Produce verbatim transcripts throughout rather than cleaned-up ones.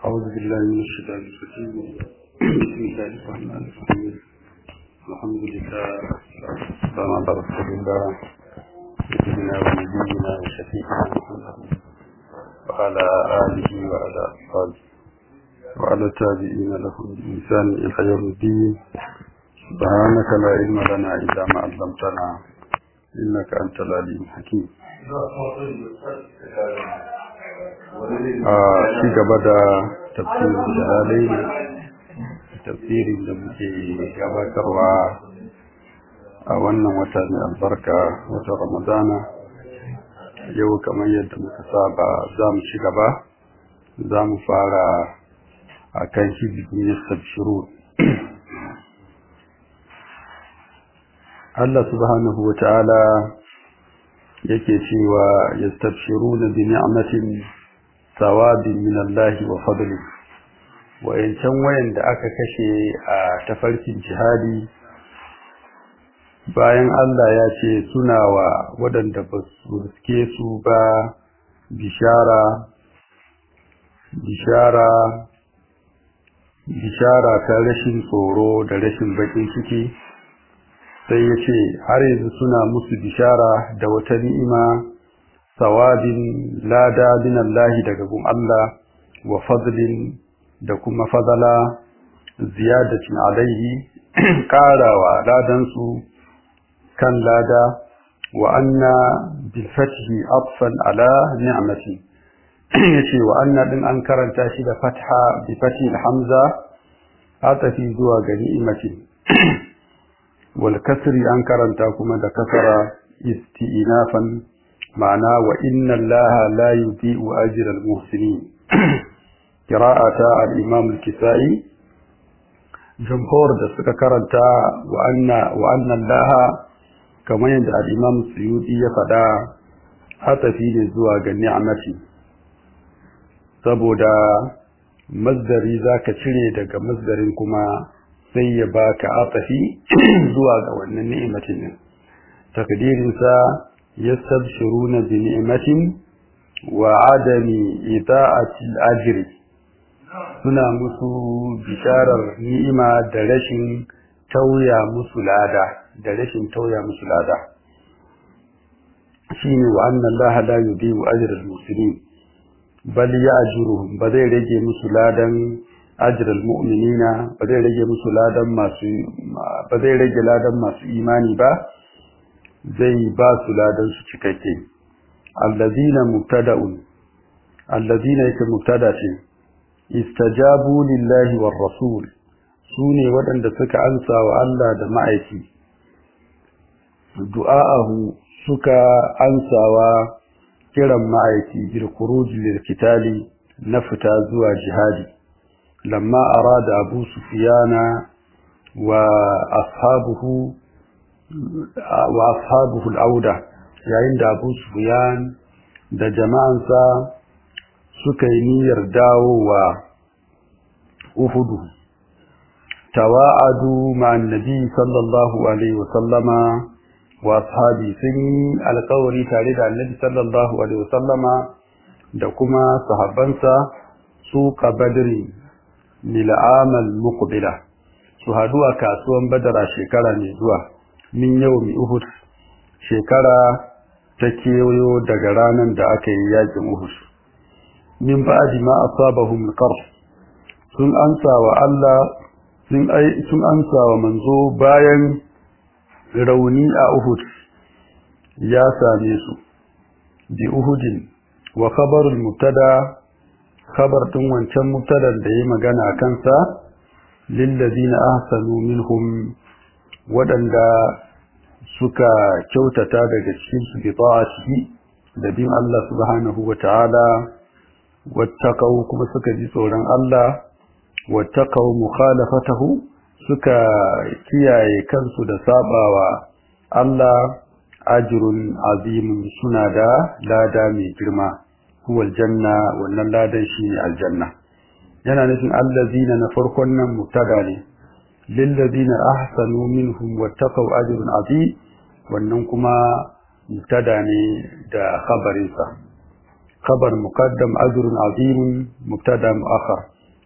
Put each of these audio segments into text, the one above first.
أعوذ بالله من الشيطان الرجيم. بسم الله الرحمن الرحيم. الحمد لله والسلام على رسول الله سيدنا ونبينا وشفيعنا محمد وعلى آله وعلى أصحابه وعلى التابعين لهم بإحسان إلى يوم الدين. سبحانك لا علم لنا إلا ما علمتنا إنك أنت العليم الحكيم. ci gaba da tafsirin jalalai tafsirin da muke gabatarwa a wannan wata mai albarka wata ramadana yau kamar yadda muka saba za mu ci gaba za mu fara a kan hibin yastabshiru. Allah subhanahu wa ta'ala yake cewa yastabshiruna bi ni'matin thawabin min Allah wa fadli. Wayancan wayanda aka kashe a tafarkin jihadi bayan Allah ya ce suna wa wadanda ba su riske su ba bishara bishara bishara ta rashin tsoro da rashin bakin ciki, sai ya ce har yanzu suna musu bishara da wata ni'ima sawabin lada min Allah daga gun Allah wa fadlin da kuma fadala ziyadatin alaihi karawa ladan su kan lada wa anna bil fathi atfan ala ni'mati yace wa anna din an karanta shi da fatha bi fathi hamza atafi zuwa ga ni'mati wal kasri an karanta kuma da kasara isti'nafan ma'ana wa inna allaha la yudhi'u ajra al muhsinin. Qira'ata al imam al kisai jumhur da suka karanta wa anna wa anna allaha kamar yadda al imam suyuti ya fada hatafi ne zuwa ga ni'mati saboda masdari zaka cire daga masdarin kuma sai ya baka atafi zuwa ga wannan ni'imatin din. Takdirin sa yastabshiruna bi ni'matin wa adami ita'ati al-ajri, suna musu bisharar ni'ima da rashin tauya musu lada da rashin tauya musu lada shine wa anna allaha la yudhi'u ajra al-muslimin bal ya'juruhum, ba zai rage musu ladan ajral mu'minina, ba zai rage musu ladan masu ba zai rage ladan masu imani ba, zai ba su ladan su cikakke. Allazina mubtada'un, allazina yake mubtada ce, istajabu lillahi war rasul, sune waɗanda suka ansa wa Allah da ma'aiki, du'a'ahu suka ansawa kiran ma'aiki bil khuruj lil qitali na fita zuwa jihadi. لما أراد أبو سفيان وأصحابه وأصحابه العودة عند أبو سفيان da jama'ansa suka yi niyyar dawowa Uhudu, tawa'adu ma'an nabi sallallahu alaihi wasallama wa ashabi, sun yi alƙawari tare da annabi sallallahu alaihi wasallama da kuma sahabbansa su kabadri lil'amal muqbila, su hadu a kasuwan badara shekara mai zuwa min yawmi uhud, shekara ta kewayo daga ranar da aka yi yakin uhud. Min ba'di ma asabahum al-qarh, sun ansa wa Allah sun ai sun ansa wa manzo bayan rauni a uhud ya same su. Bi uhudin wa khabarul mubtada, khabar din wancan mubtadan da yayi magana kansa, lil ladina ahsanu minhum, wadanda suka kyautata daga cikin su bi ta'atihi da bin Allah subhanahu wata'ala, wattaqau kuma suka ji tsoron Allah, wattaqau mukhalafatahu suka kiyaye kansu da sabawa Allah, ajrun azimun, suna da lada mai girma, huwa aljanna, wannan ladan shine aljanna. Yana nufin allazina na farkon nan mubtada ne, lil ladina ahsanu minhum wattaqaw ajrun azim, wannan kuma mubtada ne da khabarin sa. khabar muqaddam ajrun azim, mubtada muakhar.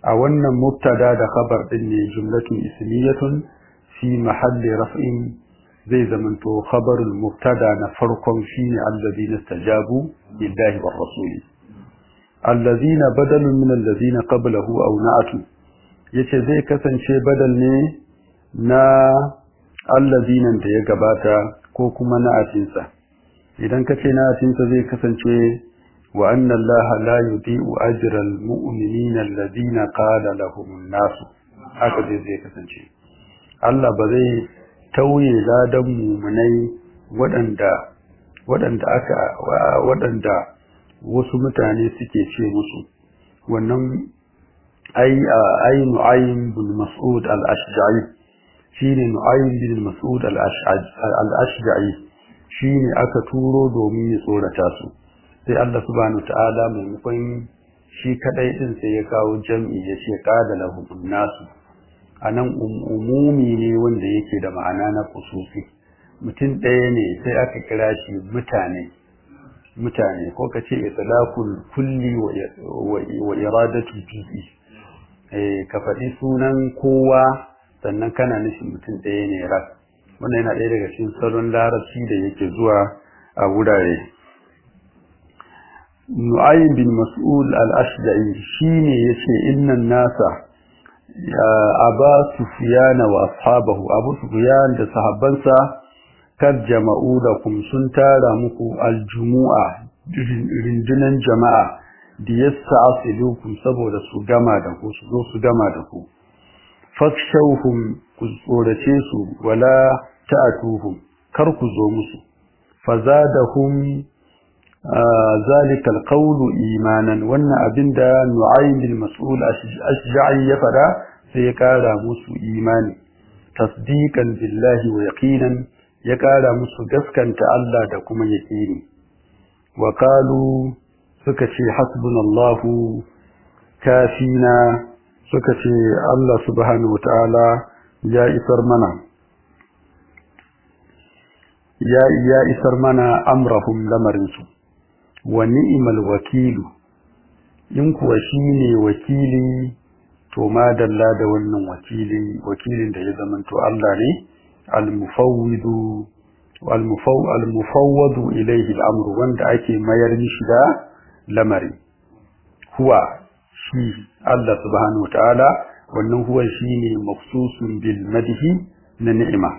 a wannan mubtada da khabar din ne jumlatun ismiyatun fi mahalli raf'in zai zamanto khabarul mubtada na farkon shine allazina stajabu lillahi war rasuli allazina badalun min allazina qablahu aw na'atu yace zai kasance badal ne na allazinan da ya gabata ko kuma na'atinsa idan kace na'atinsa zai kasance wa anna allaha la yudhi'u ajra almu'minina allazina qala lahumun nas haka dai zai kasance Allah ba zai tauye ladan mu'minai waɗanda waɗanda aka waɗanda wasu mutane suke ce musu wannan ai ai Nu'aym bin Mas'ud al-Ashja'i shine Nu'aym bin Mas'ud al-Ashja'i shine aka turo domin ya tsorata su sai Allah subhanahu ta'ala maimakon shi kadai din sai ya kawo jam'i ya ce qala lahum nasu anan umumi ne wanda yake da ma'ana na khususi mutum ɗaya ne sai aka kira shi mutane mutane ko kace itlaqul kulli wa iradatu juz'i eh ka faɗi sunan kowa sannan kana nufin mutum ɗaya ne rak wannan yana ɗaya daga cikin salon larabci da yake zuwa a wurare Nu'aym bin Mas'ud al-Ashja'i shine yace innan nasa ya Aba Sufyan wa ashabahu Abu Sufyan da sahabbansa kad jama'u lakum sun tara muku aljumu'a rindunan jama'a da yasta'silukum saboda su gama da ku su zo su gama da ku fakshawhum ku tsorace su wala ta'atuhum kar ku zo musu fazadahum zalika alqawlu imanan wannan abinda Nu'aym bin Mas'ud ashja'i ya fada sai ya kara musu imani tasdiqan billahi wa yaqinan ya kara musu gaskanta Allah da kuma yaqini wa qalu suka ce hasbunallahu kafina suka ce Allah subhanahu wataala ya isar mana ya ya isar mana amrahum lamarinsu wa ni'mal wakilu in kuwa shine wakili to madalla da wannan wakili wakilin da ya zamanto Allah ne al-mufawwidu wal-mufawwadu ilayhi al-amru wanda ake mayar mishi da lamari huwa shi Allah subhanahu wataala wannan huwa shine mafsusun bil madhi na ni'ima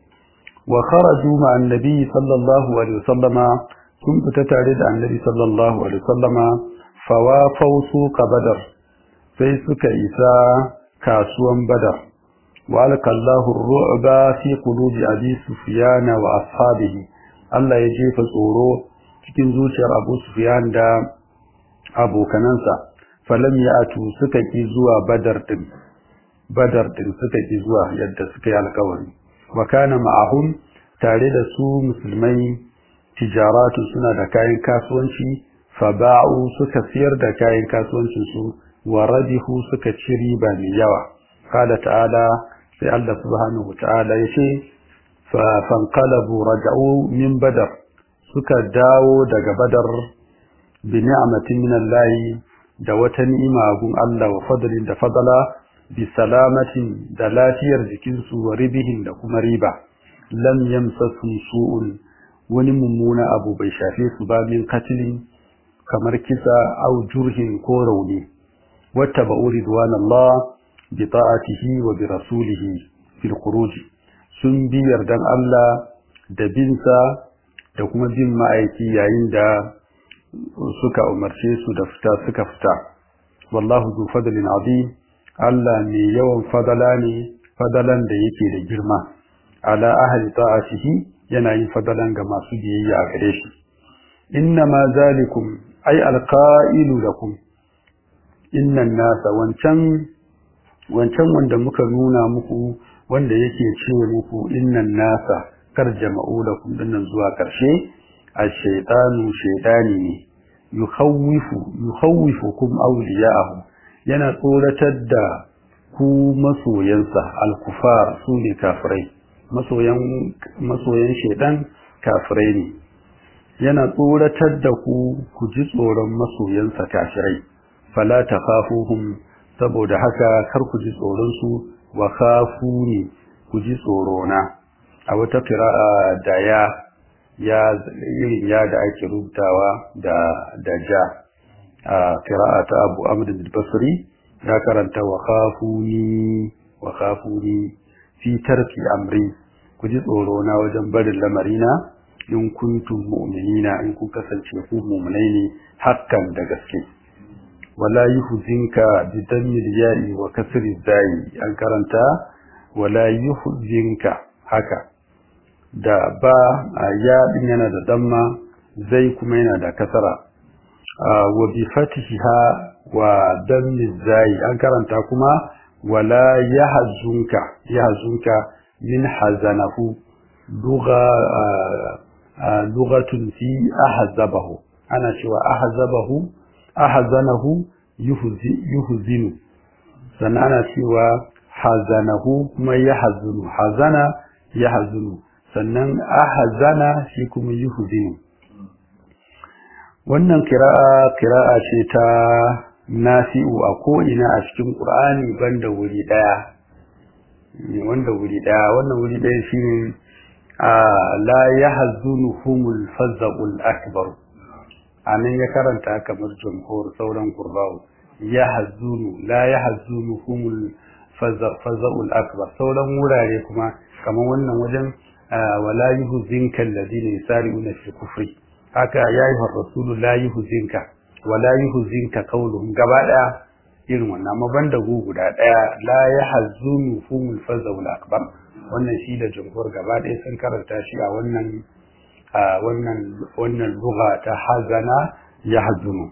wa kharaju ma annabi sallallahu alaihi wasallama sun fita tare da annabi sallallahu alaihi wasallama fawafau suqa badar sai suka isa kasuwan badar wa alqallahu ar-ru'ba fi qulubi abi sufyan wa ashabihi Allah ya jefa tsoro cikin zuciyar Abu Sufyan da abokanansa falam ya'tu suka ki zuwa badar din badar din suka ki zuwa yadda suka yi alƙawari wa kana ma'ahum tare da su musulmai tijaratu suna da kayan kasuwanci fa ba'u suka siyar da kayan kasuwancin su wa rabihu suka ci riba mai yawa qala ta'ala sai Allah subhanahu ta'ala yace fa fanqalabu raja'u min badar suka dawo daga badar bi ni'matin min Allah da wata ni'ima gun Allah wa fadlin da fadala bi salamatin da lafiyar jikinsu wa ribihin da kuma riba lam yamsasu su'un wani mummuna abu bai shafe su ba min katilin kamar kisa au jurhin ko rauni wata ba'u ridwanallah bi ta'atihi wa bi rasulihi fil khuruj sun bi yardan Allah da binsa da kuma bin ma'aiki yayin da suka umarce su da fita suka fita wallahu zu fadlin azim Allah ne yawan fadala ne fadalan da yake da girma ala ahli ta'atihi yana yin fadalan ga masu biyayya a gare shi inna ma zalikum ay alqa'ilu lakum inna nasa wancan wancan wanda muka nuna muku wanda yake cewa muku inna nasa kar jama'u lakum dinnan zuwa karshe ash-shaytanu shaytani ne yukhawwifu yukhawwifukum awliya'ahu yana tsoratar da ku masoyansa al-kufar su ne kafirai masoyan masoyan shedan kafirai ne yana tsoratar da ku ku ji tsoron masoyansa kafirai fala takhafuhum saboda haka kar ku ji tsoron su wa khafuni ku ji tsoro na a wata qira'a da ya ya irin ya da ake rubutawa da da ja a qira'a ta Abu Amr al-Basri ya karanta wa khafuni wa khafuni fi tarki amri ku ji tsoro na wajen barin lamarina in kuntum mu'minina in kun kasance ku mu'minai ne hakkan da gaske wala yuhzinka bi dammil ya'i wa kasri zai an karanta wala yuhzinka haka da ba ya din yana da damma zai kuma yana da kasara wa bi fatiha wa dammil zai an karanta kuma wala yahzunka yahzunka min hazanahu lugha lughatun fi ahzabahu ana cewa ahzabahu ahzanahu yuhzi yuhzinu sannan ana cewa hazanahu kuma yahzunu hazana yahzunu sannan ahzana shi kuma yuhzinu wannan qira'a qira'a ce ta Nafi'u a ko ina a cikin Qur'ani banda wuri daya wanda wuri daya wannan wuri daya shine la yahzunuhumul fazza'ul akbar anan ya karanta kamar jumhur sauran qurra'u yahzunu la yahzunuhumul fazza'ul akbar sauran wurare kuma kamar wannan wajen wala yuhzinka alladhina yusari'una fi kufri haka ya ayyuhar rasulu la yuhzinka wala yuhzinka qawluhum gaba daya irin wannan amma banda gu guda daya la yahzunuhumul fazza'ul akbar wannan shi da jumhur gaba ɗaya sun karanta shi a wannan a wannan wannan lugha ta hazana yahzunu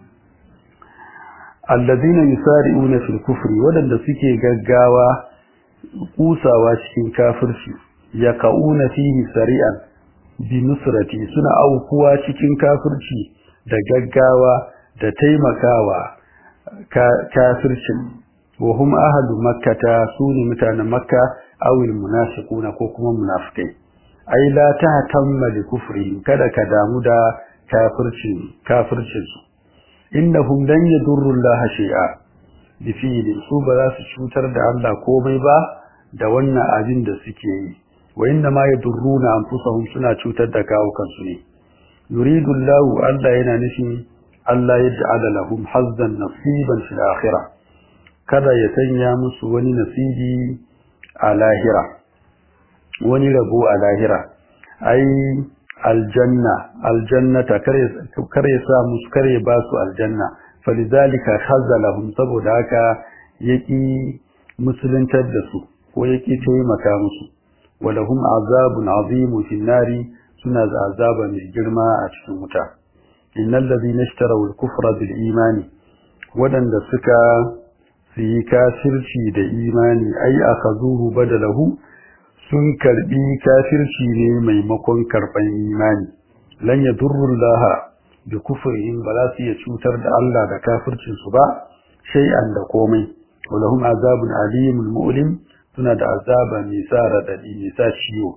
alladhina yusari'una fil kufri wadanda suke gaggawa kusawa cikin kafirci yaqauna fihi sari'an bi nusrati suna aukuwa cikin kafirci da gaggawa da taimakawa kafircin wa hum ahlu makkata sunu mutanen makka awil munafiquna ko kuma munafikai ai la tahtamma li kufri kada ka damu da kafircin kafircin su innahum lan yadurru Allah shay'a bi fi'li su ba za su cutar da Allah komai ba da wannan abin da suke yi wa inna ma yadurruna anfusahum suna cutar da kawo kansu ne yuridu Allah Allah yana nufin Allah ya ja'ala lahum hazzan nasiban fil akhirah kada ya sanya musu wani nasibi a lahira wani rabo a lahira ai aljanna aljannata kare sa musu kare ba su aljanna falizalika khazalahum saboda haka yaki musuluntar da su ko yaki taimaka musu walahum azabun azim fi nari suna da azaba mai girma a cikin wuta innal ladhina ishtaraw al-kufra bil imani wadanda suka yi kafirci da imani ai akazuhu badalahu sun karbi kafirci ne maimakon karban imani lan yadurrullaha bi kufrihim bala su ya cutar da Allah da kafircin su ba shay'an da komai walahum azabun alimul mu'lim suna da azaba mai sa radadi mai sa ciwo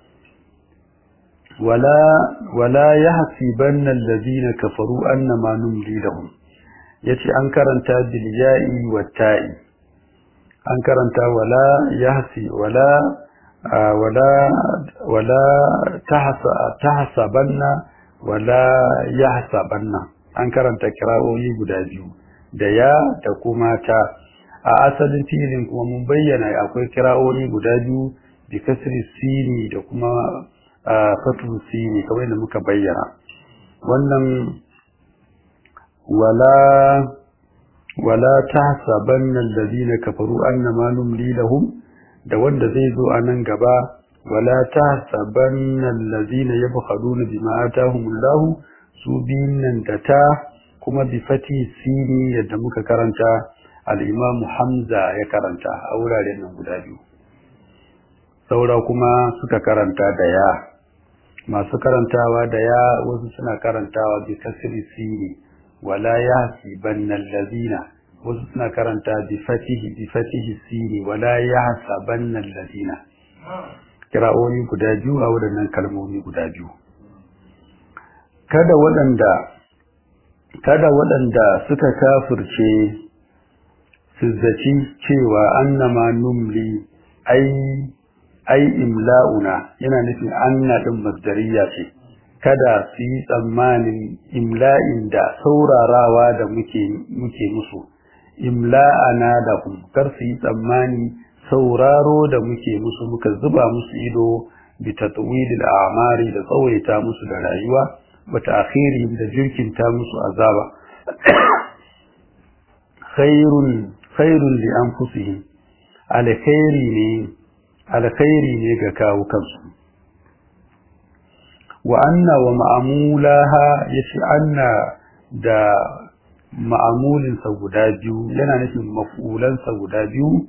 wala wala yahsibanna alladhina kafaru annama numli lahum yace an karanta bil ya'i wat ta'i an karanta wala yahsi wala wala wala tahsa tahsabanna wala yahsabanna an karanta kira'o'i guda biyu da ya da kuma ta a asalin filin kuma mun bayyana akwai kira'o'i guda biyu bi kasri sini da kuma fatu sini kamar da muka bayyana wannan wala wala tahsabanna alladhina kafaru annama numli lahum da wanda zai zo a nan gaba wala tahsabanna alladhina yabkhaduna bima atahumullahu su binnan da ta kuma bi fati sini yadda muka karanta al-imam Hamza ya karanta a wuraren nan guda biyu saura kuma suka karanta da ya masu karantawa da ya wasu suna karantawa bi kasri sini wala yahsibanna alladhina wasu suna karanta bi fatihi bi fatihi sini wala yahsabanna alladhina kira'o'i guda biyu a wadannan kalmomi guda biyu kada waɗanda kada waɗanda suka kafirce su zaci cewa annama numli ai ai imla'una yana nufin anna din masdariya ce kada su yi tsammanin imla'in da saurarawa da muke muke musu imla'ana da hum kar su yi tsammani sauraro da muke musu muka zuba musu ido bi tatwilil a'mari da tsawaita musu da rayuwa wa ta'khiri da jirkinta musu azaba khairun khairun li anfusihim alkhairi ne alkhairi ne ga kawo kansu wa anna wa ma'amulaha yace anna da ma'amulin sa guda biyu yana nufin maf'ulan sa guda biyu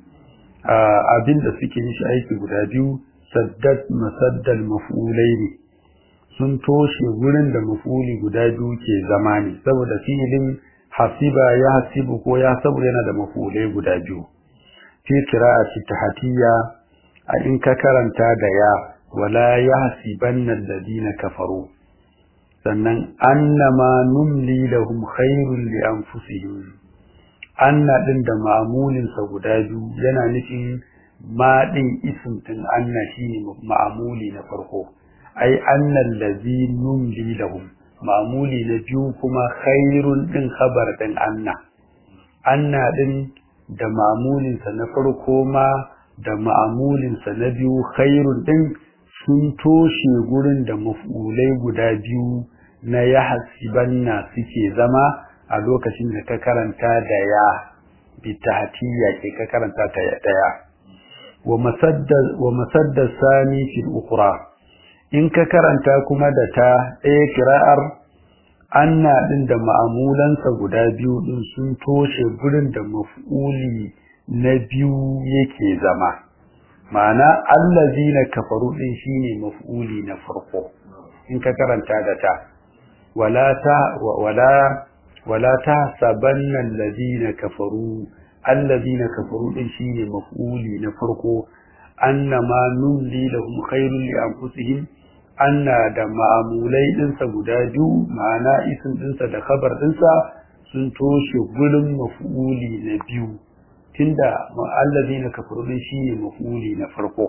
abinda suke nishi aiki guda biyu saddat masaddal maf'ulaini sun toshe gurin da maf'uli guda biyu ke zama ne saboda fi'ilin hasiba ya hasibu ko ya sabu yana da maf'ulai guda biyu fi qira'ati tahtiya a in ka karanta da ya wala yahsibanna alladhina kafaru sannan annama numli lahum khairul li anfusihim anna din da ma'amulin sa guda biyu yana nufin ma din ism din anna shine ma'amuli na farko ai annal ladhi numli lahum ma'amuli na biyu kuma khairun din khabar din anna anna din da ma'amulin sa na farko ma da ma'amulin sa na biyu khairun din sun toshe gurin da maf'ulai guda biyu na yahsibanna suke zama a lokacin da ka karanta da ya bi tahtiya ke ka karanta ta daya wa masadda wa masadda sani fil ukhra in ka karanta kuma da ta ɗaya kira'ar anna din da ma'amulansa guda biyu din sun toshe gurin da maf'uli na biyu yake zama ma'ana allazina kafaru din shine maf'uli na farko in ka karanta da ta wala ta wala wala tahsabanna allazina kafaru allazina kafaru din shine maf'uli na farko annama numli lahum khairul li anfusihim anna da ma'amulai dinsa guda biyu ma'ana isin dinsa da khabar dinsa sun toshe gurin maf'uli na biyu tunda allazina kafaru din shine maf'uli na farko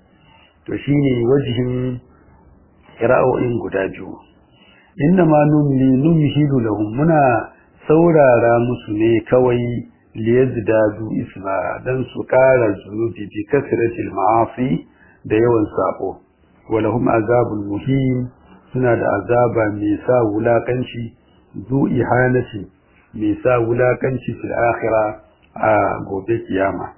to shine wajihin qira'o'in guda biyu innama numli numhidu lahum muna saurara musu ne kawai liyazdadu isma dan su kara zunubi bi kasratil ma'asi da yawan sabo walahum azabul muhim suna da azaba mai sa wulakanci zu ihanati mai sa wulakanci fil akhirah a gobe kiyama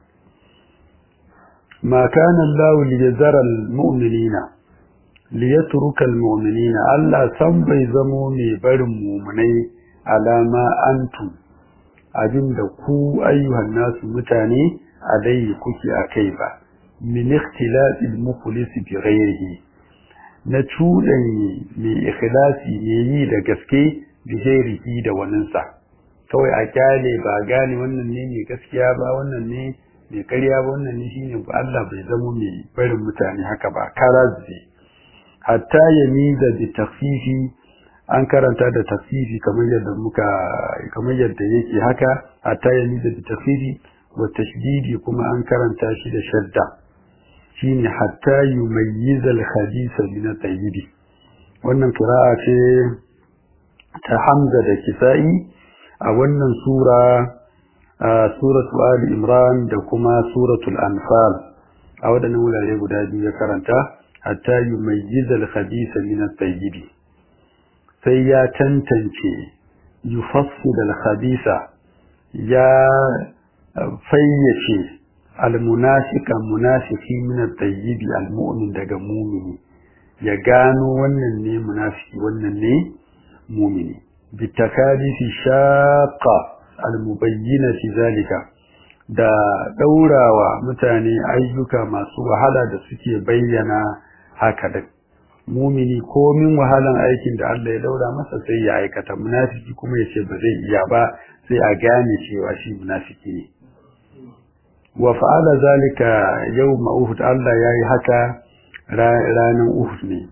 ma kana Allah liyazara almu'minina liyatruka almu'minina Allah san bai zamo mai barin mu'minai alama antum abinda ku ayyuhan nasu mutane alai kuke akai ba min ikhtilafil mukhlis bi ghayrihi na cudan mai ikhlasi ne yi da gaske bi ghayrihi da waninsa kawai a kyale ba gane wannan ne mai gaskiya ba wannan ne mai ƙarya ba wannan ne shine ba Allah bai zama mai barin mutane haka ba karazi hatta yamiza bi takhfifi an karanta da takhfifi kamar yadda muka kamar yadda yake haka hatta yamiza bi takhfifi wa tashdidi kuma an karanta shi da shadda shine hatta yumayyiza al-khabisa min at-tayyib wannan qira'a ce ta Hamza da Kisa'i a wannan sura suratul Ali Imran da kuma suratul Anfal a wadannan wurare guda biyu ya karanta hatta yumayyiza al-khabisa min at-tayyib sai ya tantance yufassil al-khabisa ya fayyace al-munafiqa munafiki min at-tayyib al-mu'min daga mu'mini ya gano wannan ne munafiki wannan ne mu'mini bitakalifi shaqqa al-mubayyina fi zalika da daurawa mutane ayyuka masu wahala da suke bayyana haka da mu'mini komin wahalan aikin da Allah ya daura masa sai ya aikata munafiki kuma yace ba zai iya ba sai a gane cewa shi munafiki ne wa fa'ala zalika yawm uhud Allah yayi haka ranan uhud ne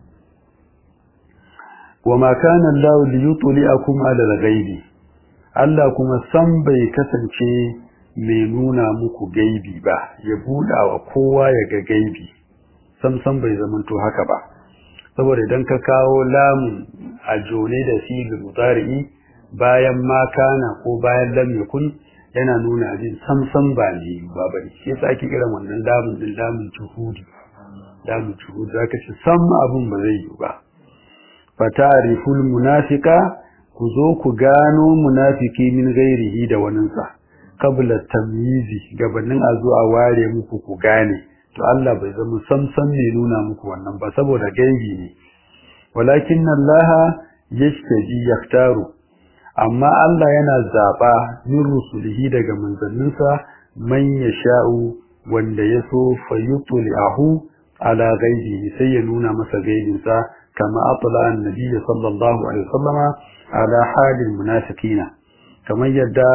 wama kana Allah liyutli'akum ala al-ghaibi Allah kuma san bai kasance mai nuna muku gaibi ba ya buɗa wa kowa ya ga gaibi samsam bai zamanto haka ba saboda idan ka kawo lamun a jone da sigil mudari'i bayan ma kana ko bayan lam yakun yana nuna abin samsam ba ne ba bane shi yasa ake kiran wannan lamun din lamun juhudi lamun juhudi zaka ce sam abun ba zai yi ba fatariful munafiqa ku zo ku gano munafiki min gairihi da waninsa qabla tamyizi gabanin a zo a ware muku ku gane to Allah bai zama samsam ne nuna muku wannan ba saboda gaibi ne walakin Allah yashtaji yaktaru amma Allah yana zaba min rusulihi daga manzanninsa man yasha'u wanda yaso fayutli'ahu ala ghaibihi sai ya nuna masa gaibinsa kama atla annabi sallallahu alaihi wasallama ala halil munafiqina kamar yadda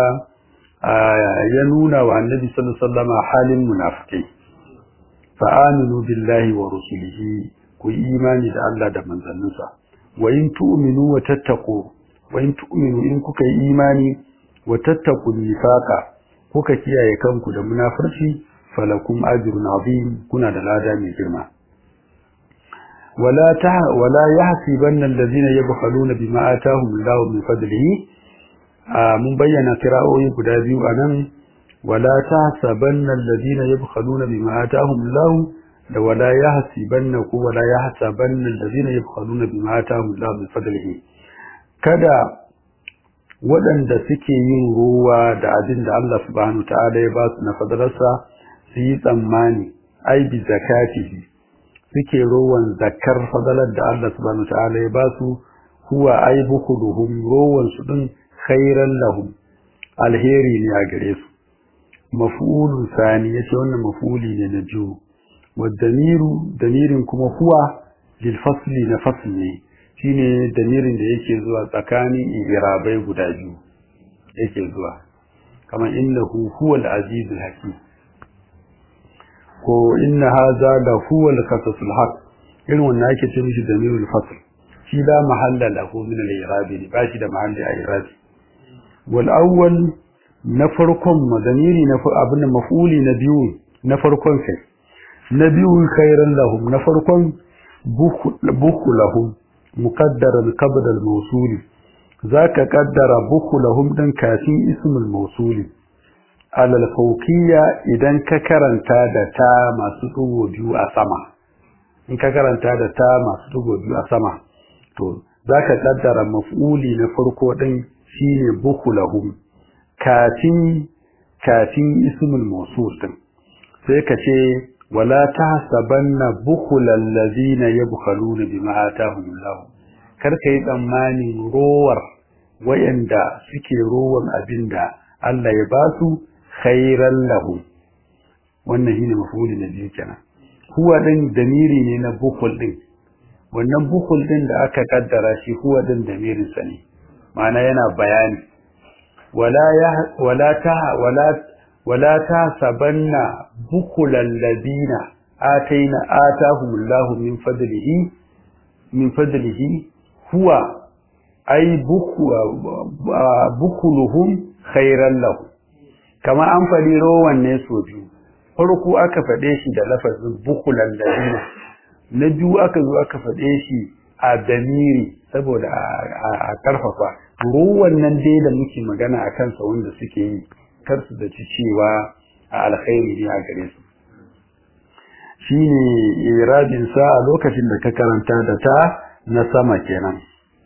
ya nuna wa annabi sallallahu alaihi wasallama halin munafikai fa aminu billahi wa rusulihi ku imani da Allah da manzanninsa wa in tu'minu wa tattaqu wa in tu'minu in kuka yi imani wa tattaqu nifaqa kuka kiyaye kanku da munafurci falakum ajrun azim kuna da lada mai girma wala ta wala yahsibanna alladhina yabkhaluna bima ataahum Allahu min fadlihi mun bayyana kira'o'i guda biyu anan wala tahsabanna alladhina yabkhaluna bima ataahum Allahu da wala yahsibanna ku wala yahsabanna alladhina yabkhaluna bima ataahum Allahu min fadlihi kada waɗanda suke yin ruwa da abin da Allah subhanahu ta'ala ya ba su na fadalarsa su yi tsammani ai bi zakatihi suke ruwan zakar fadalar da Allah subhanahu ta'ala ya ba su huwa ai bukhuluhum ruwan su din khairan lahum alheri ne a gare su maf'ulun sani yace wannan maf'uli ne na biyu wa damiru damirin kuma huwa lil fasli na fasli ne shine damirin da yake zuwa tsakanin irabai guda biyu yake zuwa kamar innahu huwal azizul hakim ko inna hadha la huwal qasasul haq irin wannan yake ce mishi damirul fasl shi la mahalla lahu min al-i'rabi ba shi da mahalli a i'rabi wal awwal na farkon madamiri na abin maf'uli na biyu na farkon sai na biyu khairan lahum na farkon bukhu lahum muqaddaran qabla al-mawsul zaka qaddara bukhu lahum dan kafin ismul mawsul ala al-fawqiyya idan ka karanta da ta masu dugo biyu a sama in ka karanta da ta masu dugo biyu a sama to zaka qaddara maf'uli na farko din shine bukhu lahum kafin kafin ismul mawsul din sai ka ce wala tahsabanna bukhulal ladina yabkhaluna bima ataahum Allah kar kai tsammani rowar wayanda suke rowan abinda Allah ya basu khairan lahum wannan shine mafuli na biyu kenan huwa din damiri ne na bukhul din wannan bukhul din da aka kaddara shi huwa din damirin sa ne ma'ana yana bayani wala ya wala ta wala ولا تحسبن بخل الذين آتينا آتاهم الله من فضله من فضله هو أي بخلهم خيرا له كما أنفلي روان نسو بيو فرقو أكفديش دا لفظ بخل الذين نجو أكذو أكفديش أدميري saboda a karfafa ruwan nan dai da muke magana akan sa wanda suke yi kar su da ci cewa a alkhairi ne a gare su shine irabin sa a lokacin da ka karanta da ta na sama kenan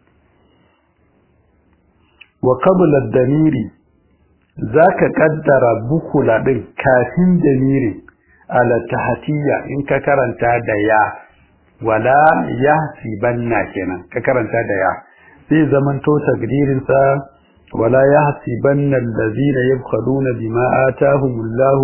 wa qabla ad-damiri zaka kaddara bukula din kafin damiri ala tahtiya in ka karanta da ya wala yahsibanna kenan ka karanta da ya sai zamanto takdirin sa ولا يحسبن الذين يبخلون بما آتاهم الله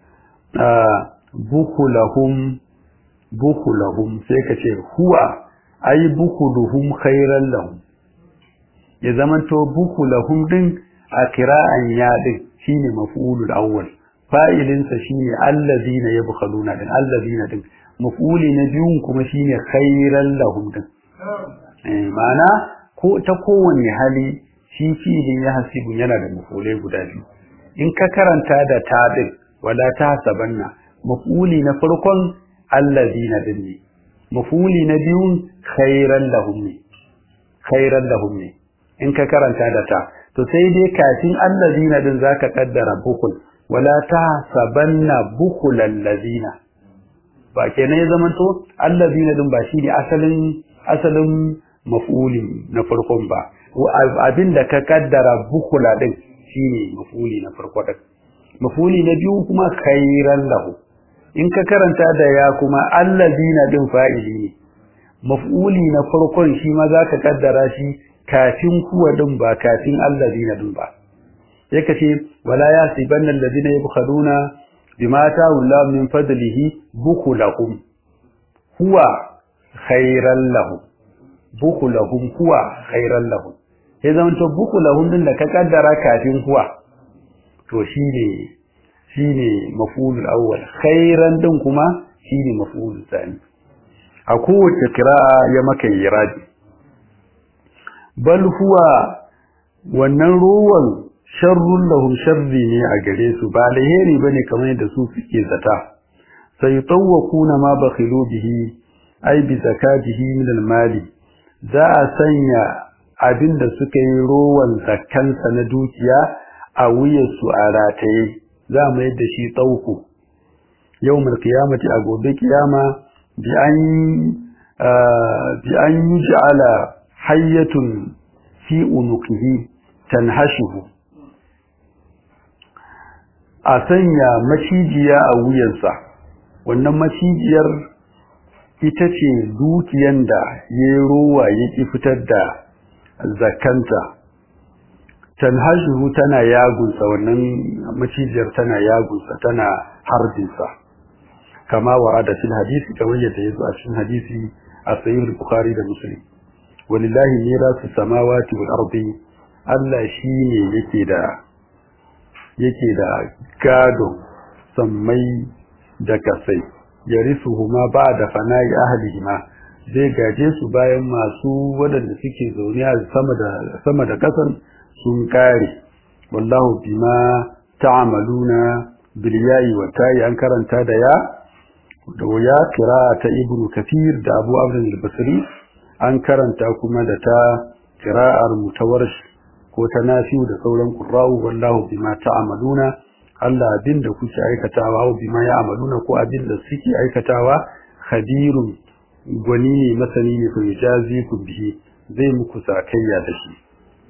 بخلهم بخلهم سيكتير هو أي بخلهم خيرا لهم إذا من تو بخلهم دين أكراء يادين شين مفعول الأول فائل شين الذين يبخلون دين الذين دين مفعول نبيون كما شين خيرا لهم دين معنى تكون حالي shi fi'ilin ya hasibu yana da mafulai guda biyu in ka karanta da ta din wala tahsabanna maf'uli na farkon allazina din ne maf'uli na biyun khairan lahum ne khairan lahum ne in ka karanta da ta to sai dai kafin allazina din zaka kaddara bukul wala tahsabanna bukulal ladina ba kenan ya zaman to allazina din ba shine asalin asalin maf'uli na farkon ba abinda ka kaddara bukula din shine maf'uli na farko din maf'uli na biyu kuma khairan lahu in ka karanta da ya kuma allazina din fa'ili ne maf'uli na farkon shi ma zaka kaddara shi kafin kuwa din ba kafin allazina din ba yake ce wala yasibanna allazina yabkhaduna bima ta'u Allah min fadlihi bukulahum huwa khairan lahum bukulahum huwa khairan lahum sai zaman to bukulahum din da ka kaddara kafin huwa to shine shine maf'ulul awwal khairan din kuma shine maf'ulul thani a kowace qira'a ya maka irabi bal huwa wannan ruwan sharrun lahum sharri ne a gare su ba alheri bane kamar da su suke zata sai tawakuna ma bakhilu bihi ai bi zakatihi min almali za a sanya abinda suka yi rowan zakkansa na dukiya a wuyarsu a rataye za mu yadda shi tsauku yawmul qiyamati a gobe kiyama bi an bi an yuj'ala hayyatun fi unuqihi tanhashuhu a sanya macijiya a wuyansa wannan macijiyar ita ce dukiyan da ya rowa yake fitar da zakanta tanhashuhu tana yagunsa wannan macijiyar tana yagunsa tana harbinsa kama warada fil hadisi kamar yadda yazo a cikin hadisi a sahih bukhari da muslim walillahi mirasu samawati wal ardi Allah shine yake da yake da gado sammai da kasai yarisuhuma ba'da fana'i ahlihima zai gaje su bayan masu wadanda suke zaune a sama da sama da kasan sun kare wallahu bima ta'maluna bil ya'i wa ta'i an karanta da ya da ya qira'ata ibnu kathir da abu amr al-basri an karanta kuma da ta qira'ar mutawarrish ko ta nafi'u da sauran qurra'u wallahu bima ta'maluna Allah abinda kuke aikatawa wa bima ya'maluna ko abinda suke aikatawa khabirun gwani ne masani ne fa yajaziku bihi zai muku sakayya da shi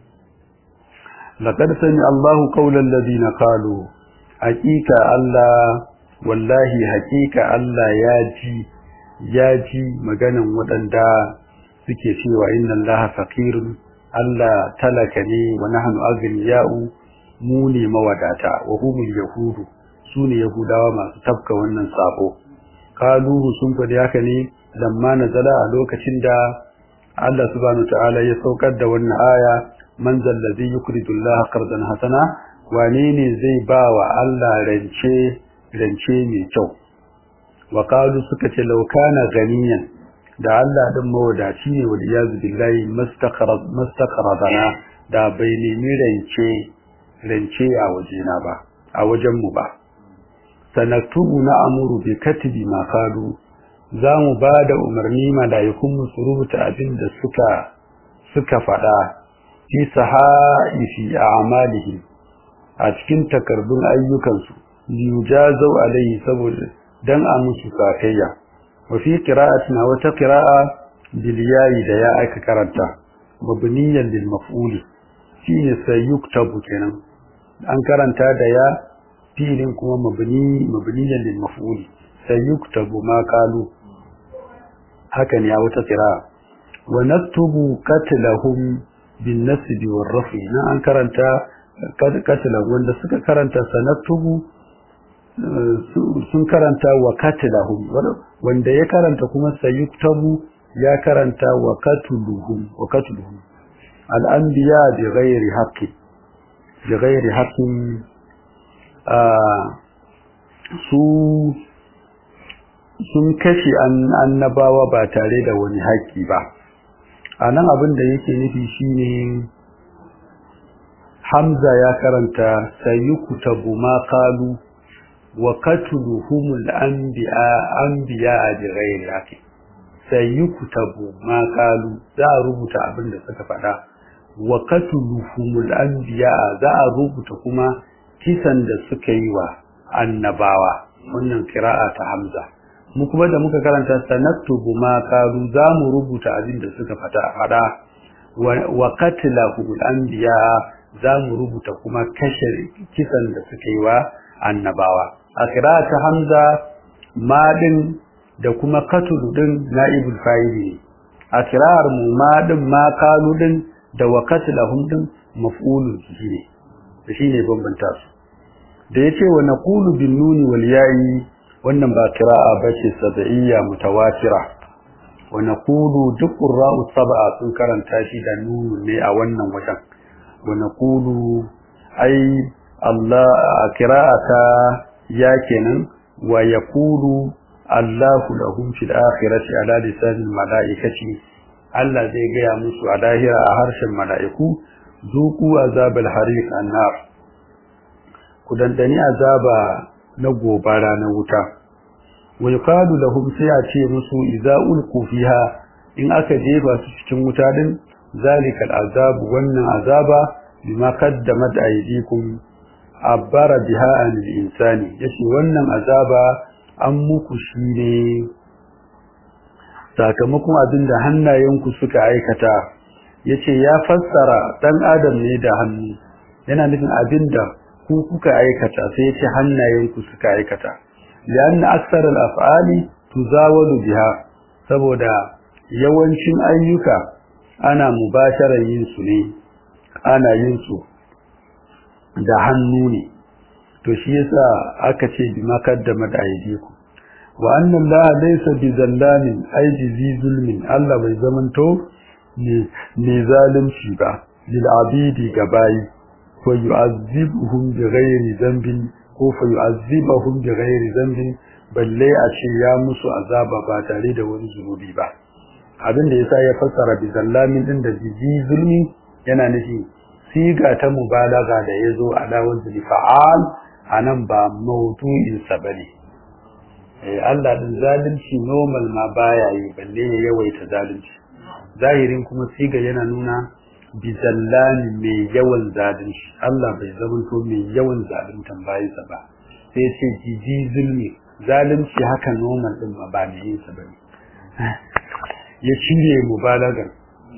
laqad sami Allahu qawlan ladina qalu haqiqa Allah wallahi haqiqa Allah ya ji ya ji maganan wadanda suke cewa inna Allaha faqirun Allah talaka ne wa nahnu aghniya'u mu ne mawadata wa humul yahudu sune yahudawa masu tafka wannan sabo kaluhu sun fadi haka ne lamma nazala a lokacin da Allah subhanahu ta'ala ya saukar da wannan aya man zallazi yukridu Allah qardan hasana wane ne zai bawa Allah rance rance mai kyau wa qalu suka ce law kana ganiyan da Allah din mawadaci ne wal iyaz billahi mastaqrad mastaqradana da bai nemi rance rance a wajena ba a wajen mu ba sanaktubu na amuru bi katibi ma qalu zamu bada umarni malaikun mu su rubuta abin da suka suka fada fi sahaifi a'malihim a cikin takardun ayyukansu yujazu alaihi saboda dan a musu sakayya wa fi qira'atina wa ta qira'a bil ya'i da ya aka karanta mabniyan lil maf'uli shine sayuktabu kenan an karanta da ya filin kuma mabni mabniyan lil maf'ul sayuktabu ma qalu hakan ya wata qira'a wa naktubu qatlahum bin nasb wal raf'i na an karanta qatla wanda suka karanta sanaktubu sun karanta wa qatlahum wanda ya karanta kuma sayuktabu ya karanta wa qatluhum wa qatluhum al anbiya bi ghairi haqqi بغير حق su sun kashe annabawa ba tare da wani haƙƙi ba anan abin da yake nufi shine Hamza ya karanta sayukutabu ma qalu wa qatluhumul anbiya anbiya bi ghairi haqq sayukutabu ma qalu za a rubuta abin da suka faɗa wa qatluhumul anbiya za a rubuta kuma kisan da suka yi wa annabawa wannan qira'a ta Hamza mu kuma da muka karanta sanaktubu ma qalu za mu rubuta abin da suka faɗa wa qatlahumul anbiya za mu rubuta kuma kashe kisan da suka yi wa annabawa a qira'ata Hamza ma din da kuma qatl din naibul fa'ili a qira'ar mu ma din ma qalu din da wa qatlahum din maf'ulun bihi ne shine bambanta su da yace wa naqulu bin nuni wal ya'i wannan ba qira'a bace sab'iyya mutawatira wa naqulu duk qurra'u sab'a sun karanta shi da nunu ne a wannan wajen wa naqulu ai Allah qira'ata ya kenan wa yaqulu Allahu lahum fil akhirati ala lisanil malaikati Allah zai gaya musu a lahira a harshen mala'iku zuku azabal hariq annar ku dandani azaba na gobara na wuta wa yuqalu lahum sai a ce musu idza ulqu fiha in aka jefa su cikin wuta din zalikal azab wannan azaba bima qaddamat aydikum abara biha anil insani yace wannan azaba an muku shine sakamakon abinda hannayenku suka aikata yace ya fassara dan adam ne da hannu yana nufin abinda ku kuka aikata sai yace hannayenku suka aikata lianna aksar al-af'ali tuzawalu biha saboda yawancin ayyuka ana mubasharan yin su ne ana yin su da hannu ne to shi yasa aka ce bi makaddamat aydiku wa anna allaha laysa bizallamin ay bi zulmin Allah bai zamanto ne ne zalunci ba lil abidi gabai ko yu'azzibuhum bighairi dhanbin ko fa yu'azzibuhum bighairi dhanbin balle a ce ya musu azaba ba tare da wani zunubi ba abinda yasa ya fassara bizallamin din da bi zulmi yana nufi siga ta mubalaga da yazo ala wajhi fa'al anan ba mawdu'in sa bane eh Allah din zalunci normal ma baya yi balle ya yawaita zalunci zahirin kuma siga yana nuna bizallani mai yawan zalunci Allah bai zamanto mai yawan zaluntan bayinsa ba sai ya ce jiji zulmi zalunci haka normal din ma ba mai yin sa bane ya cire mubalagan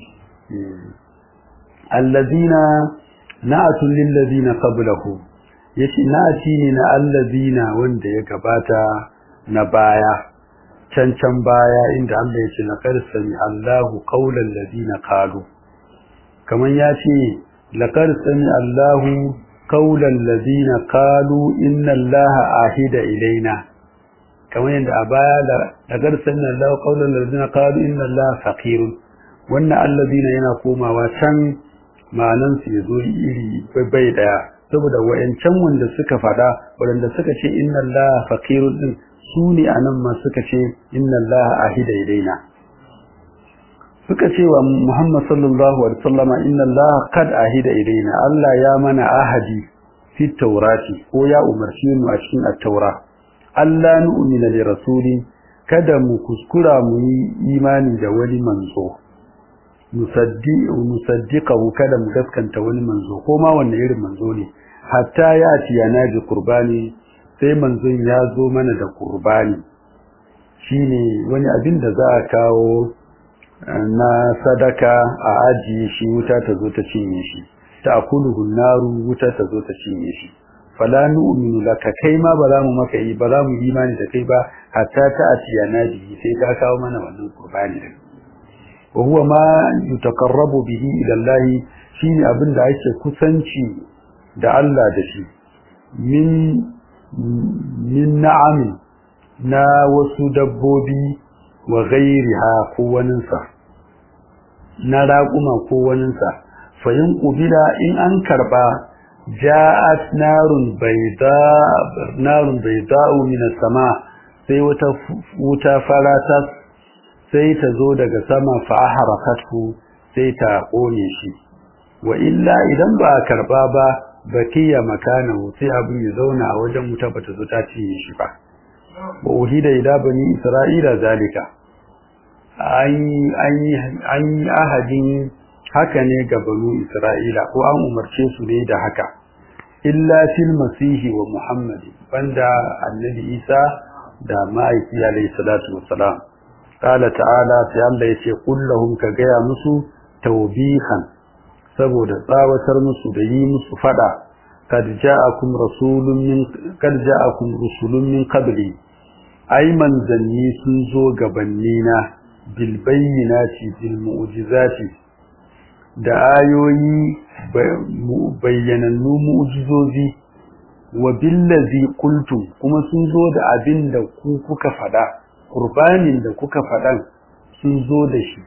allazina na'atu lil ladina qablahu yace na'ati ne na allazina wanda ya gabata na baya can can baya inda Allah yace laqad sami Allahu qawlan ladina qalu kaman yace laqad sami Allahu qawlan ladina qalu inna Allaha ahida ilaina kaman yanda a baya laqad sami Allahu qawlan ladina qalu inna Allaha faqirun wannan alladina yana komawa can ma'anan su yazo iri bai daya saboda wayancan wanda suka fada wanda suka ce inna Allaha faqirun din su ne anan ma suka ce inna Allaha ahida ilaina suka ce wa Muhammad sallallahu alaihi wasallama inna Allaha qad ahida ilaina Allah ya mana ahadi fi taurati ko ya umarci mu a cikin at-taura Allah nu'mina li rasuli kada mu kuskura mu yi imani da wani manzo musaddiqu musaddiqahu kada mu gaskanta wani manzo ko ma wanne irin manzo ne hatta ya ci yana ji qurbani sai manzon ya zo mana da qurbani shine wani abin da za a kawo na sadaka a ajiye shi wuta ta zo ta cinye shi ta akuluhu naru wuta ta zo ta cinye shi fala nu'minu laka kai ma ba za mu maka yi ba za mu imani da kai ba hatta ta atiya naji sai ka kawo mana wannan qurbani din wa huwa ma yutaqarrabu bihi ila Allah shine abin da ake kusanci da Allah da shi min min na'am na wasu dabbobi wa ghairiha ko waninsa na raƙuma ko waninsa fayin qubila in an karba ja'at narun bayda narun bayda'u min as-sama sai wata wuta farata sai ta zo daga sama fa aharakatu sai ta kone shi wa illa idan ba a karba ba bakiya makana sai abin ya zauna a wajen wuta bata zo ta cinye shi ba wa uhida ila bani isra'ila zalika an an ahadin haka ne ga banu isra'ila ko an umarce su ne da haka illa fil masihi wa muhammad banda annabi isa da ma'aiki alayhi salatu wassalam qala ta'ala sai Allah yace qul lahum ka gaya musu tawbihan saboda tsawatar musu da yi musu fada kad ja'akum rasulun min kad ja'akum rusulun min qabli ay manzanni sun zo gabannina bil bayyinati bil mu'jizati da ayoyi bayyanannu mu'jizozi wa billazi qultum kuma sun zo da abin da ku kuka fada qurbanin da kuka fadan sun zo da shi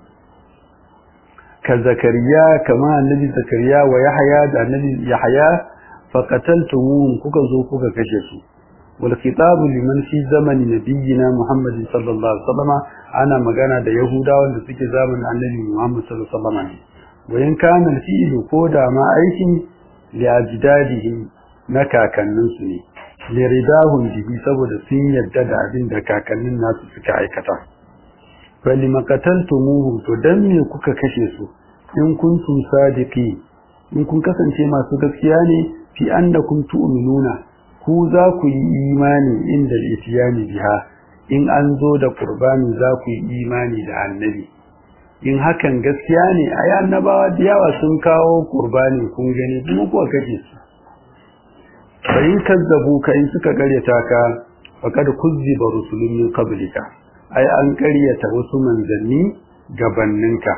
ka zakariya kama annabi zakariya wa yahya da annabi yahya faqataltumuhum kuka zo kuka kashe su wal khitabu liman fi zamani nabiyina muhammad sallallahu alaihi wasallam ana magana da yahudawan da suke zamanin annabi muhammad sallallahu alaihi wasallam wayan kana fi'lu ko da ma aikin li ajdadihim na kakannin su ne li ridahum bihi saboda sun yadda da abin da kakannin nasu suka aikata falima qataltumuhu to dan me kuka kashe su in kuntum sadiqi in kun kasance masu gaskiya ne fi annakum tu'minuna ku za ku yi imani inda itiyani biha in an zo da qurbani za ku yi imani da annabi in hakan gaskiya ne ai annabawa da yawa sun kawo qurbani kun gani kuma kuwa kace su bayin kazzabu ka in suka karyata ka faqad kuzziba rusulun min qablika ai an karyata wasu manzanni gabanninka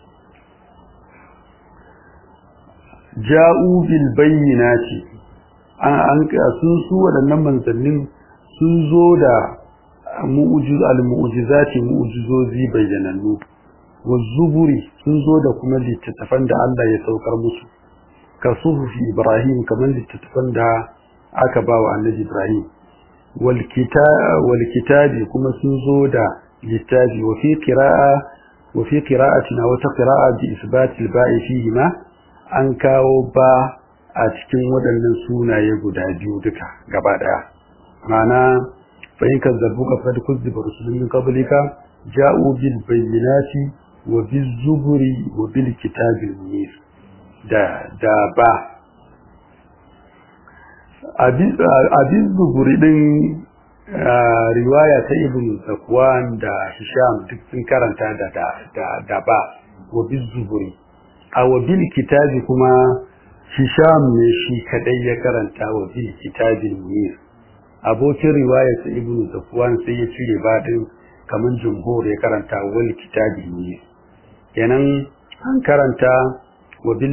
ja'u bil bayyinati an an sun su wadannan manzannin sun zo da mu'jiz al mu'jizati mu'jizozi bayyanannu wazuburi sun zo da kuma littattafan da Allah ya saukar musu ka suhufi Ibrahim kamar littattafan da aka ba wa annabi Ibrahim wal kitab wal kitabi kuma sun zo da littafi wa fi qira'a wa fi qira'atina wa taqra'a bi isbatil ba'i fihi ma an kawo ba a cikin waɗannan sunaye guda biyu duka gaba daya ma'ana fa in kazzabuka faqad kuzziba rusulun min qablika ja'u bil bayyinati wa bizuburi wa bil kitabil munir da da ba abin zuburi din riwaya ta ibn zakwan da hisham duk sun karanta da da da ba wa bizuburi a wa bil kitabi kuma hisham ne shi kadai ya karanta wa bil kitabil munir abokin riwaya ta ibn zakwan sai ya cire ba din kaman jumhur ya karanta wal kitabil munir kenan an karanta wa bil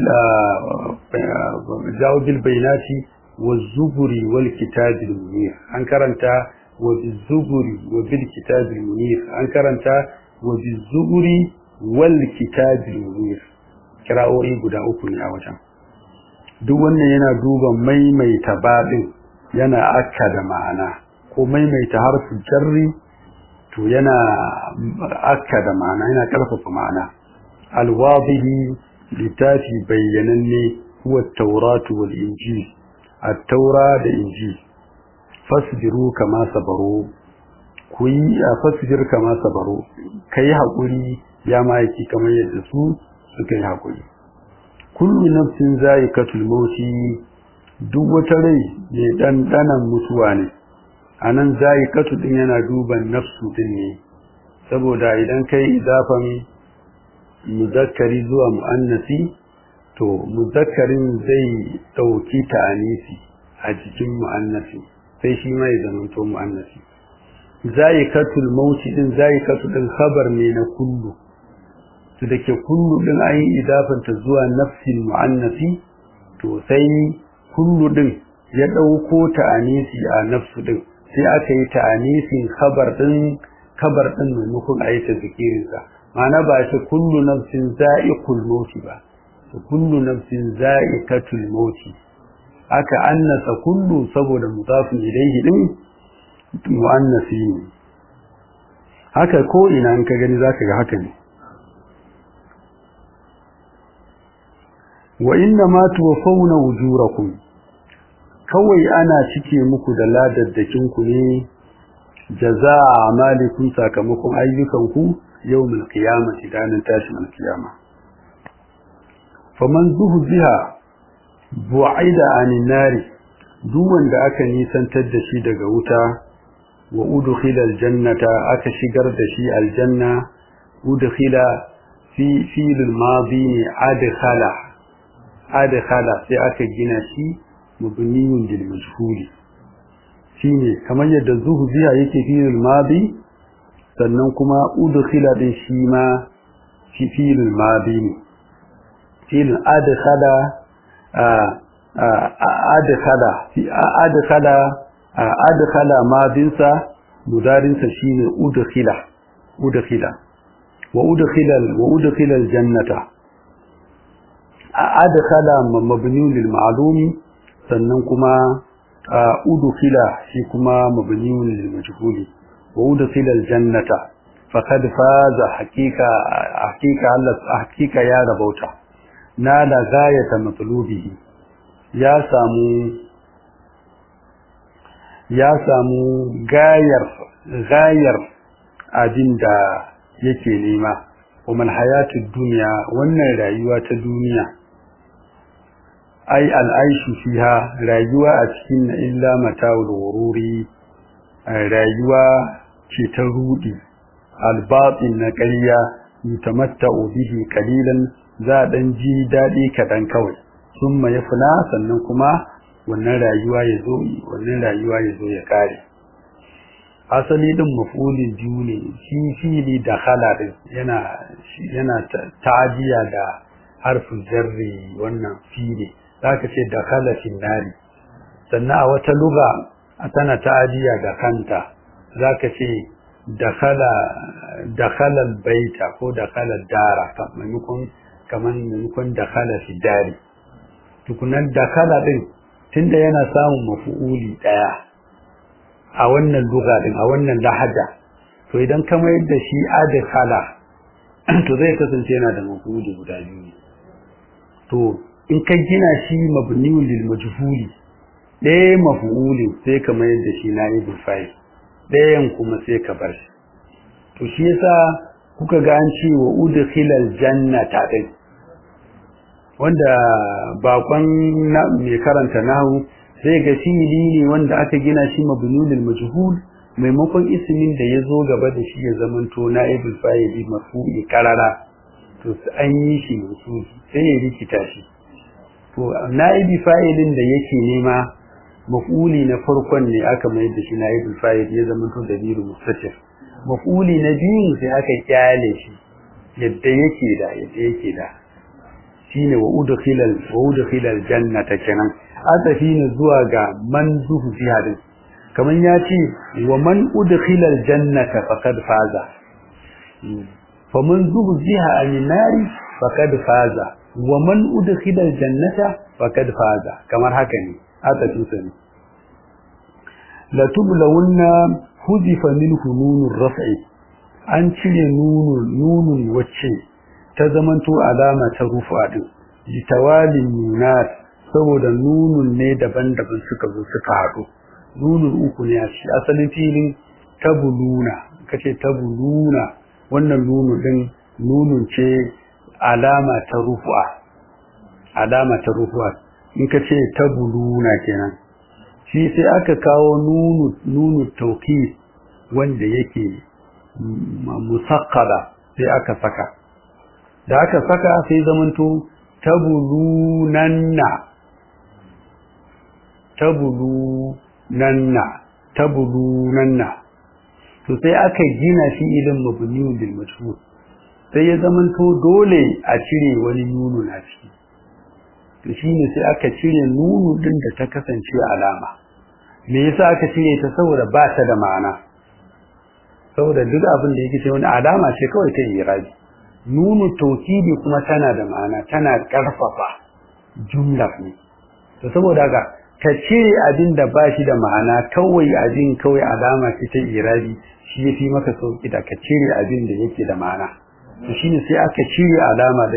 jawo bil bainati wa zuburi wal kitabil munir an karanta wa bil zuburi wa bil kitabil munir an karanta wa bil zuburi wal kitabil munir kira'o'i guda uku ne a wajen duk wannan yana duba maimaita babin yana akka da ma'ana ko maimaita harfin jarri to yana akka da ma'ana yana karfafa ma'ana alwadihi litafi bayyananne huwa at-tauratu wal injil at-taura da injil fasbiru kama sabaru ku yi fasbir kama sabaru kai hakuri ya maiki kamar yadda su suka yi hakuri kullu nafsin za'iqatul mauti duk wata rai mai dandanan mutuwa ne anan za'iqatu din yana duban nafsu din ne saboda idan kai idafan muzakkari zuwa muannasi to muzakkarin zai dauki ta'anisi a cikin muannasi sai shi mai zamanto muannasi za'iqatul mauti din za'iqatu din khabar ne na kullu to dake kullu din ayi idafanta zuwa nafsin muannasi to sai kullu din ya dauko ta'anisi a nafsu din sai aka yi ta'anisin khabar din khabar din maimakon ayi ta zikirin sa ma'ana ba shi kullu nafsin za'iqul maut ba to kullu nafsin za'iqatul maut aka annasa kullu saboda mudafin ilayhi din muannasi ne haka ko ina in ka gani zaka ga haka ne wa inna ma tuwaffawna ujurakum kawai ana cike muku da ladaddakin ku ne jazaa amalikum sakamakon ayyukanku yawmul qiyamati ranar tashin alkiyama faman zuhziha bu'ida anin nari duk wanda aka nisantar da shi daga wuta wa udkhila aljannata aka shigar da shi aljanna udkhila fi fi'l al-madi adkhala adkhala sai aka gina shi mabniyun lil majhul shine kamar yadda zuhziha yake fi'l al-madi sannan kuma udkhila din shi ma fi fi'l al-madi fi'l adkhala adkhala fi adkhala adkhala madinsa mudarinsa shine udkhila udkhila wa udkhila wa udkhila aljannata adkhala mabniun lil ma'lumi sannan kuma udkhila shi kuma mabniun lil majhuli wa udkhila aljannata faqad faza haqiqa haqiqa Allah haqiqa ya rabauta nala gayata matlubihi ya samu ya samu gayar gayar abinda yake nema kuma hayatud dunya wannan rayuwa ta duniya ai al'aishu fiha rayuwa a cikin illa mata'ul wururi rayuwa ce ta rudi albatin na ƙarya mutamatta'u bihi qalilan za dan ji dadi kadan kawai summa yafna sannan kuma wannan rayuwa yazo wannan rayuwa yazo ya kare asali din maf'ulin biyu ne shi fili da khala din yana yana ta'diya da harfin jarri wannan fili zaka ce da khala fil nari sannan a wata lugha tana ta'diya da kanta zaka ce dakhala dakhala albayta ko dakhala dara maimakon kaman maimakon dakhala fi dari tukunan dakhala din tunda yana samun mafu'uli daya a wannan lugha din a wannan lahaja to idan ka mayar da shi adkhala to zai kasance yana da mafu'uli guda biyu to in ka gina shi mabniun lil majhuli ɗaya mafu'uli sai ka mayar da shi naibul fa'il ɗayan kuma sai ka bar shi to shi yasa kuka ga an ce wa udkhilal jannata din wanda bakon mai karanta nahu sai ga fi'ili ne wanda aka gina shi mabnulul majhul maimakon ismin da yazo gaba da shi ya zamanto naibul fa'ili marfu'i karara to an yi shi musu sai ya rikita shi to naibi fa'ilin da yake nema maf'uli na farkon ne aka mai da shi naibul fa'il ya zamanto dabiru mustatir maf'uli na biyu sai aka kyale shi yadda yake da yadda yake da shine wa udkhilal wa udkhilal jannata kenan atafina zuwa ga man zuhu jihadin kaman ya ce wa man udkhilal jannata faqad faza fa man zuhu jiha an-nari faqad faza wa man udkhilal jannata faqad faza kamar haka ne atafisa ne la tublawunna hudifa minhu nunur raf'i an cire nunun nunun wacce ta zamanto alama ta rufa din litawalin nunat saboda nunun ne daban-daban suka zo suka haɗu nunun uku ne a shi asalin filin tabuluna kace tabuluna wannan nunun din nunun ce alama ta rufa alama ta rufa in kace tabuluna kenan shi sai aka kawo nunu nunu tawkid wanda yake musaqqala sai aka saka da aka saka sai zamanto tabulunanna tabulunanna tabulunanna to sai aka gina shi ilin mabniun bil majhul sai ya zamanto dole a cire wani nunu na ciki to shine sai aka cire nunu din da ta kasance alama me yasa aka cire ta saboda ba ta da ma'ana saboda duk abin da yake ce wani alama ce kawai ta irabi nunu tawkidi kuma tana da ma'ana tana karfafa jumla ne to saboda haka ka cire abin da ba shi da ma'ana kawai abin kawai alama ce ta irabi shi yafi maka sauki da ka cire abin da yake da ma'ana to shine sai aka cire alama din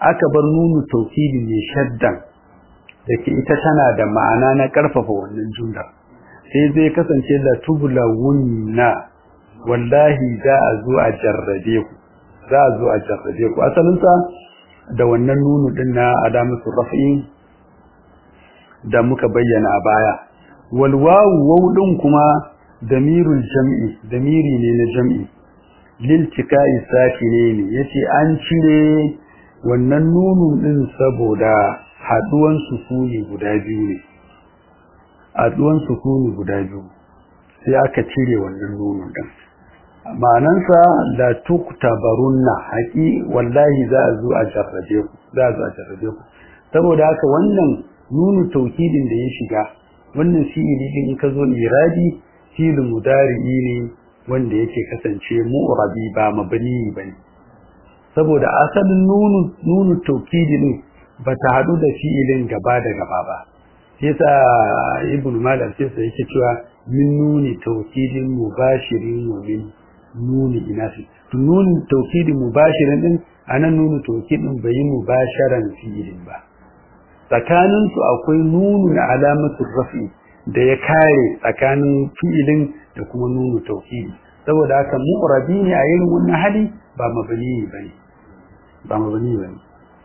aka bar nunu tawkidi ne shaddan dake ita tana da ma'ana na karfafa wannan jumla sai zai kasance la tublawunna wallahi za a zo a jarrabe ku za a zo a jarrabe ku asalin sa da wannan nunu din na alamatu raf'i da muka bayyana a baya wal wawu wawdin kuma damirul jam'i damiri ne na jam'i lil tikai sakine yace an cire wannan nunun din saboda haduwan sukuni guda biyu ne haduwan sukuni guda biyu sai aka cire wannan nunun din ma'anansa la tuktabarunna haqi wallahi za a zo a jarrabe ku za a zo a jarrabe ku saboda haka wannan nunu taukidin da ya shiga wannan fi'ili din in ka zo iradi fi'il mudari'i ne wanda yake kasance mu'rabi ba mabni bane saboda asalin nunu nunu taukidi din bata hadu da fi'ilin gaba da gaba ba sai sa ibnu malik sai sai yake cewa min nuni taukidin mubashirin wa min nuni inasi to nuni taukidin mubashirin din anan nunu taukidin bai mubasharan fi'ilin ba tsakanin su akwai nunu na alamatu rafi da ya kare tsakanin fi'ilin da kuma nunu taukidi saboda haka mu'rabi ne a irin wannan hali ba mabni bane ba mabni bane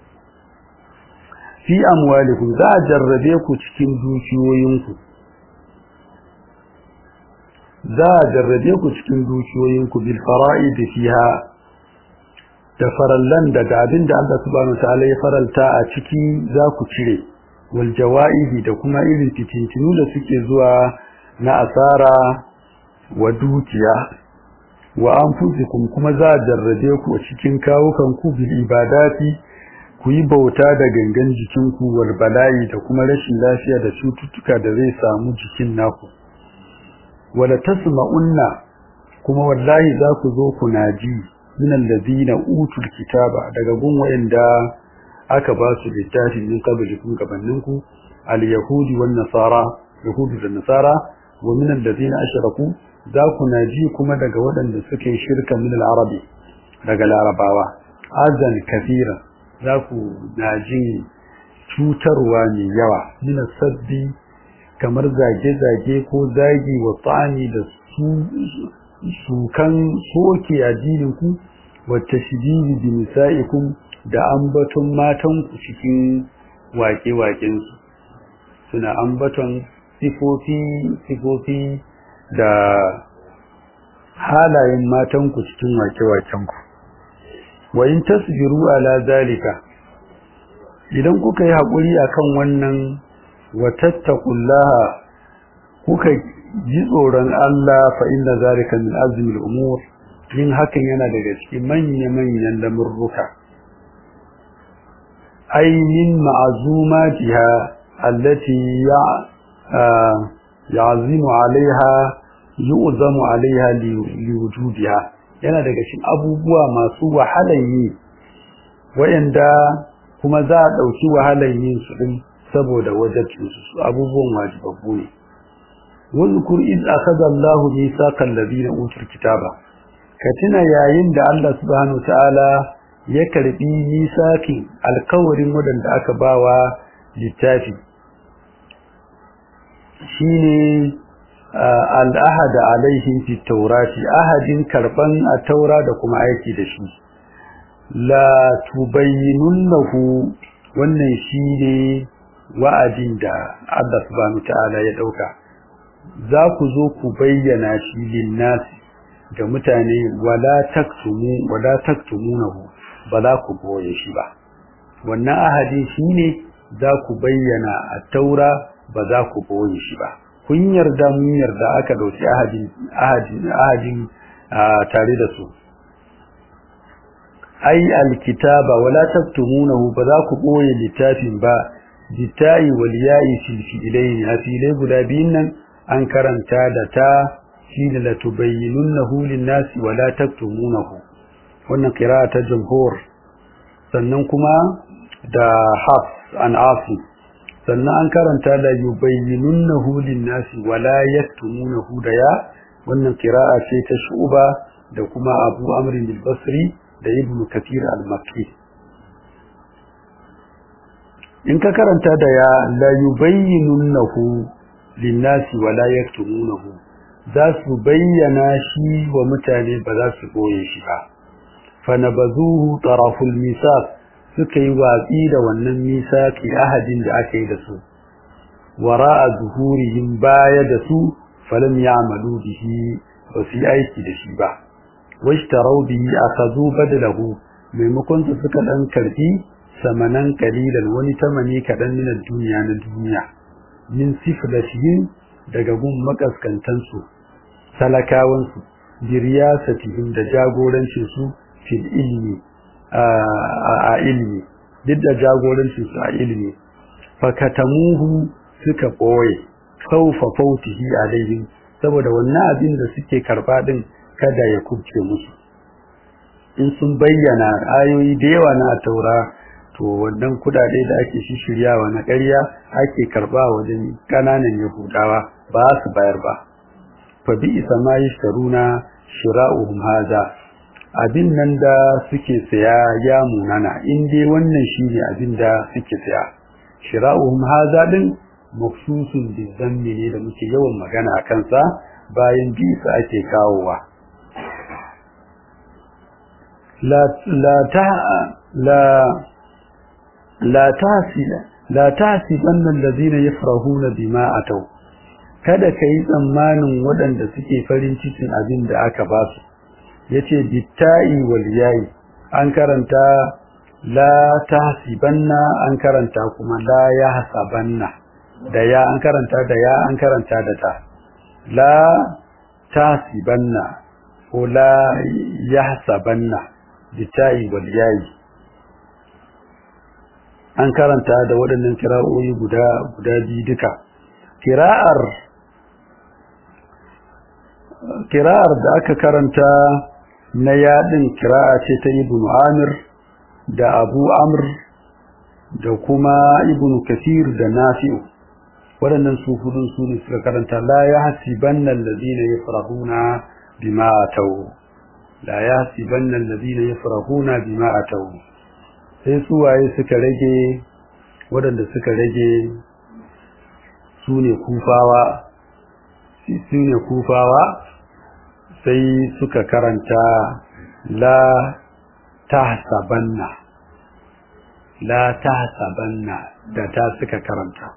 fi amwalikum za a jarrabe ku cikin dukiyoyinku za a jarrabe ku cikin dukiyoyinku bil fara'id fiha da farallan da abin da Allah subhanahu wa ta'ala ya faralta a ciki za ku cire wal jawaihi da kuma irin fitintinu da suke zuwa na asara wa dukiya wa anfusikum kuma za a jarrabe ku cikin kawukan ku bil ibadati ku yi bauta da gangan jikinku wal bala'i da kuma rashin lafiya da cututtuka da zai samu jikin naku wala tasma'unna kuma wallahi za ku zo ku naji min alladhina utul kitaba daga gun wayanda aka ba su littafi min qablikum gabaninku al yahudi wan nasara yahudi da nasara wa min alladhina ashraku za ku naji kuma daga waɗanda suke shirka min al arabi daga larabawa azan kathira za ku naji cutarwa mai yawa min sabbi kamar zage-zage ko zagi wa tsani da su sukan soke addininku wata shididi bi nisa'ikum da ambaton matanku cikin waƙe-waƙensu suna ambaton sifofi sifofi da halayen matanku cikin waƙe-waƙenku wa in tasbiru ala zalika idan kuka yi haƙuri akan wannan wa tattaqullaha kuka ji tsoron Allah fa inna zalika min azmi al-umur yin hakan yana daga cikin manya-manyan lamurruka ay min ma'zumatiha allati ya ya'zimu 'alayha yu'zamu 'alayha liwujudiha yana daga cikin abubuwa masu wahalan yi wayanda kuma za a dauki wahalan yin su din saboda wajibcin su abubuwan wajibabbu ne wazkur iz akhadha Allahu mithaqal ladina utul kitaba katina yayin da Allah subhanahu ta'ala ya karbi misaki alkawarin wadanda aka bawa littafi shine al-ahad alaihim fi tawrati ahadin karban at-taura da kuma aiki da shi la tubayyinunahu wannan shine wa'adin da Allah subhanahu ta'ala ya dauka za ku zo ku bayyana shi linnas ga mutane wala taktumu wala taktumunahu ba za ku boye shi ba wannan ahadin shine za ku bayyana at-taura ba za ku boye shi ba kun yarda mun yarda aka dauki ahadin ahadin ahadin tare da su ai alkitaba wala taktumunahu ba za ku boye littafin ba bitai wal ya'i fil fi'layn afilai guda biyun nan an karanta da ta shi da la tubayyinunahu lin-nasi wala taktumunahu wannan qira'a ta jumhur sannan kuma da hafs an afi sannan an karanta da yubayyinunahu lin-nasi wala yaktumunahu da ya wannan qira'a ce ta shu'ba da kuma abu amr al-basri da ibnu kathir al-makki in ka karanta da ya la yubayyinunahu linnasi wa la yaktumunahu za su bayyana shi wa mutane ba za su boye shi ba fa nabazuhu taraful misaq suka yi watsi da wannan misaqi ahadin da aka yi da su wara'a zuhurihim baya da su falam ya'malu bihi ba su yi aiki da shi ba washtarau bihi akhadhu badalahu maimakon su suka dan karbi samanan kalilan wani tamani kadan min duniya na duniya min siflatihim daga gun makaskantan su talakawan su biriyasatihim da jagorancin su fil ilmi a ilmi duk da jagorancin su a ilmi fakatamuhu suka boye khawfa fautihi alaihim saboda wannan abin da suke karba din kada ya kubce musu in sun bayyana ayoyi da yawa na taura to wannan kudade da ake shishiryawa na ƙarya ake karba wajen kananan yahudawa ba su bayar ba fa bi isma yashtaruna shira'uhum hada abin nan da suke saya ya munana in dai wannan shine abin da suke saya shira'uhum hada din mafsusun bi zanni ne da muke yawan magana akan sa bayan bi sa ake kawowa la la ta la la tasila la tasibanna alladhina yafrahuna bima ataw kada kai tsammanin waɗanda suke farin cikin abin da aka ba su yace bitta'i wal yayi an karanta la tasibanna an karanta kuma la yahsabanna da ya an karanta da ya an karanta da ta la tasibanna ko la yahsabanna bitta'i wal yayi an karanta da waɗannan kira'o'i guda guda biyu duka kira'ar kira'ar da aka karanta na yadin kira'a ce ta ibn Amir da Abu Amr da kuma ibn Kathir da Nafi'u waɗannan su hudun su ne suka karanta la yahsibanna alladhina yafrahuna bima ataw la yahsibanna alladhina yafrahuna bima ataw sai su waye suka rage waɗanda suka rage su ne kufawa su ne kufawa sai suka karanta la tahsabanna la tahsabanna da ta suka karanta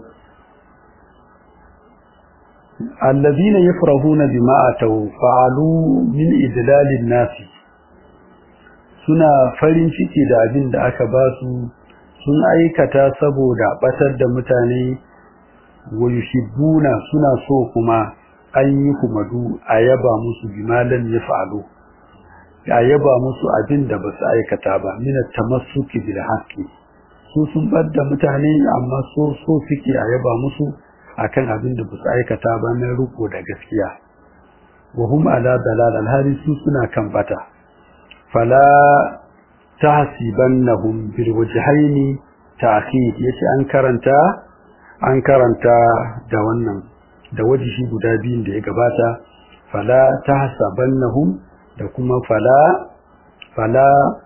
alladhina yafrahuna bima ataw fa'alu min idlalin nasi suna farin ciki da abin da aka ba su sun aikata saboda batar da mutane wayushibuna suna so kuma an yi kumadu a yaba musu bimalan ya fa'alu a yaba musu abin da ba su aikata ba mina tamassuki bil haqqi su sun bar da mutane amma so so suke a yaba musu akan abin da ba su aikata ba na ruko da gaskiya wa hum ala dalal al su suna kan bata fala tahsibannahum bil wajhaini ta'khid yace an karanta an karanta da wannan da wajihi guda biyun da ya gabata fala tahsabannahum da kuma fala fala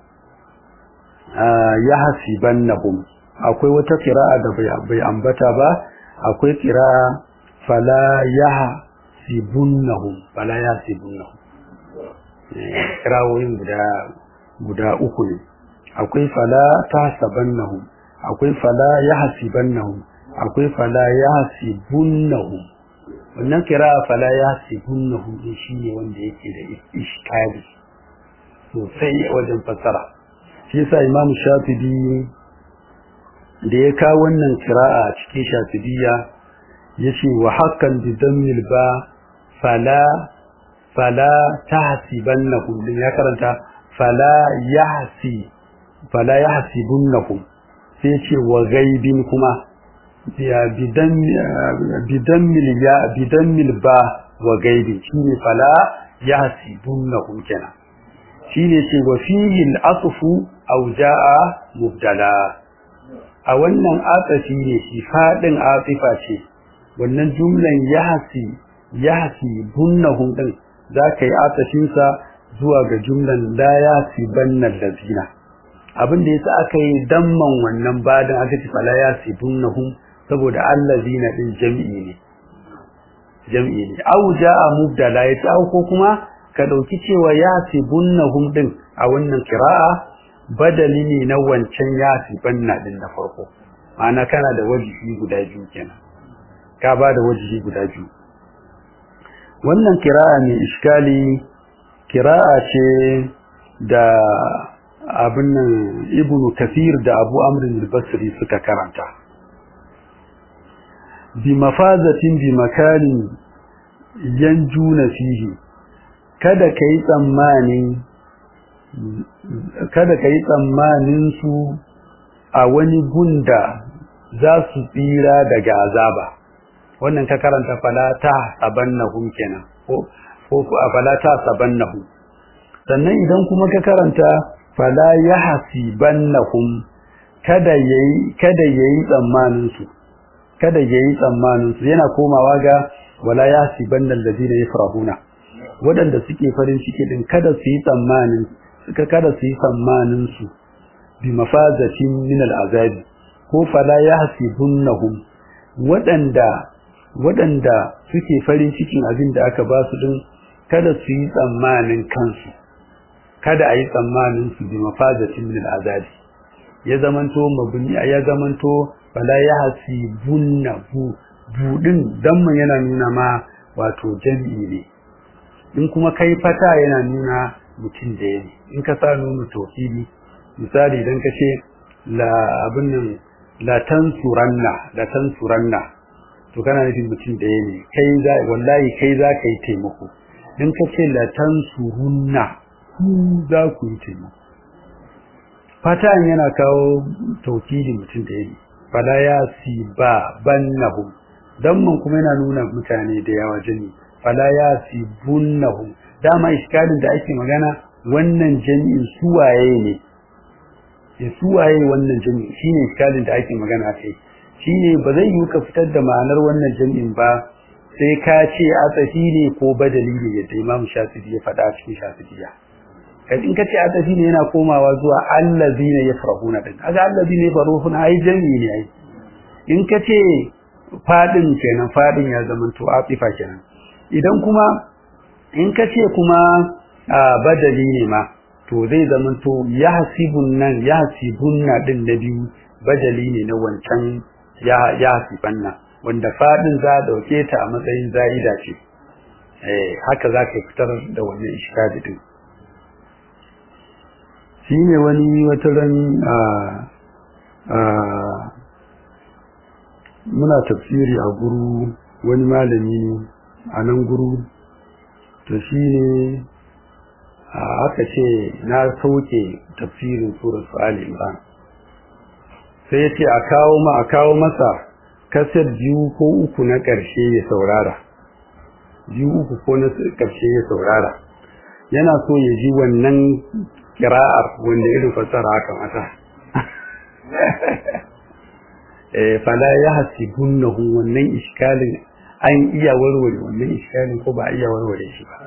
yahsibannahum akwai wata qira'a da bai ambata ba akwai qira'a fala yahsibunnahum fala yahsibunnahum kirawoyin guda guda uku ne akwai fala tahsabannahum akwai fala yahsibannahum akwai fala yahsibunnahum wannan kira fala yahsibunnahum din shine wanda yake da iskali sosai wajen fasara shi yasa Imam Shafi'i da ya kawo wannan kira'a cikin Shafi'iyya yace wa haqqan bi dammil ba fala fala tahsibannahum din ya karanta fala yahsi fala yahsibunnahum sai yace wa ghaibin kuma ya bidan bidammil ya bidammil ba wa ghaibin shine fala yahsibunnahum kenan shine ce wa fihi al-asfu aw jaa mubdala a wannan atafi ne shi fadin atifa ce wannan jumlan yahsi yahsi bunnahum din zaka yi atafin sa zuwa ga jumlan la yahsibanna allazina abin da yasa aka yi damman wannan badin aka ce fala yasibunnahum saboda allazina din jami'i ne jami'i ne au jaa mubdala yace au ko kuma ka dauki cewa yasibunnahum din a wannan qira'a badali ne na wancan yasibanna din na farko ma'ana kana da wajibi guda biyu kenan ka ba da wajibi guda biyu wannan qira'a ne iskali qira'a ce da abin nan ibnu kathir da abu amr al-basri suka karanta bi mafazatin bi makanin yanjuna fihi kada kai tsammanin kada kai tsammanin su a wani gunda za su tsira daga azaba wannan ka karanta falata sabannahum kenan ko ko falata sabannahum sannan idan kuma ka karanta fala yahsibannahum kada yayi kada yayi tsammanin su kada yayi tsammanin su yana komawa ga wala yahsibannal ladina yafrahuna wadanda suke farin ciki din kada su yi tsammanin suka kada su yi tsammanin su bi mafazatin min al'azabi ko fala yahsibunnahum wadanda wadanda suke farin cikin abin da aka ba su din kada su yi tsammanin kansu kada a yi tsammanin su bi mafazatin min al'azabi ya zamanto mabni ya zamanto fala yahsibunnahu budin dan man yana nuna ma wato jami'i ne in kuma kai fata yana nuna mutum da yake in ka sa nunu tauhidi misali idan ka ce la abin nan la tansuranna la tansuranna to kana nufin mutum da yake kai za wallahi kai za ka yi taimako in ka ce la tansurunna ku za ku yi taimako fatan yana kawo tauhidi mutum da yake fala ya si ba bannahu dan mun kuma yana nuna mutane da yawa jini fala ya si bunnahu dama iskalin da ake magana wannan jami'in suwaye ne ya suwaye wannan jami'in shine iskalin da ake magana kai shine ba zai yi ka fitar da ma'anar wannan jami'in ba sai ka ce atafi ne ko badali ne yadda Imam Shafi'i ya faɗa cikin Shafi'iyya kai in ka ce atafi ne yana komawa zuwa allazina yafrahuna din kaga allazina yafrahuna ai jami'i ne ai in ka ce fadin kenan fadin ya zama to atifa kenan idan kuma in ka ce kuma badali ne ma to zai zamanto yahsibun nan yahsibunna din da biyu badali ne na wancan ya yahsibanna wanda fadin za dauke ta a matsayin zaida ce eh haka zaka fitar da wannan iskadi din shine wani wataran a a muna tafsiri a guru wani malami a nan guru to shine aka ce na sauke tafsirin surar Ali Imran sai ya ce a kawo ma a kawo masa kasar biyu ko uku na ƙarshe ya saurara biyu uku ko na ƙarshe ya saurara yana so ya ji wannan kira'ar wanda irin fasara haka mata eh fala yahsibunnahu wannan iskalin an iya warware wannan iskalin ko ba iya warware shi ba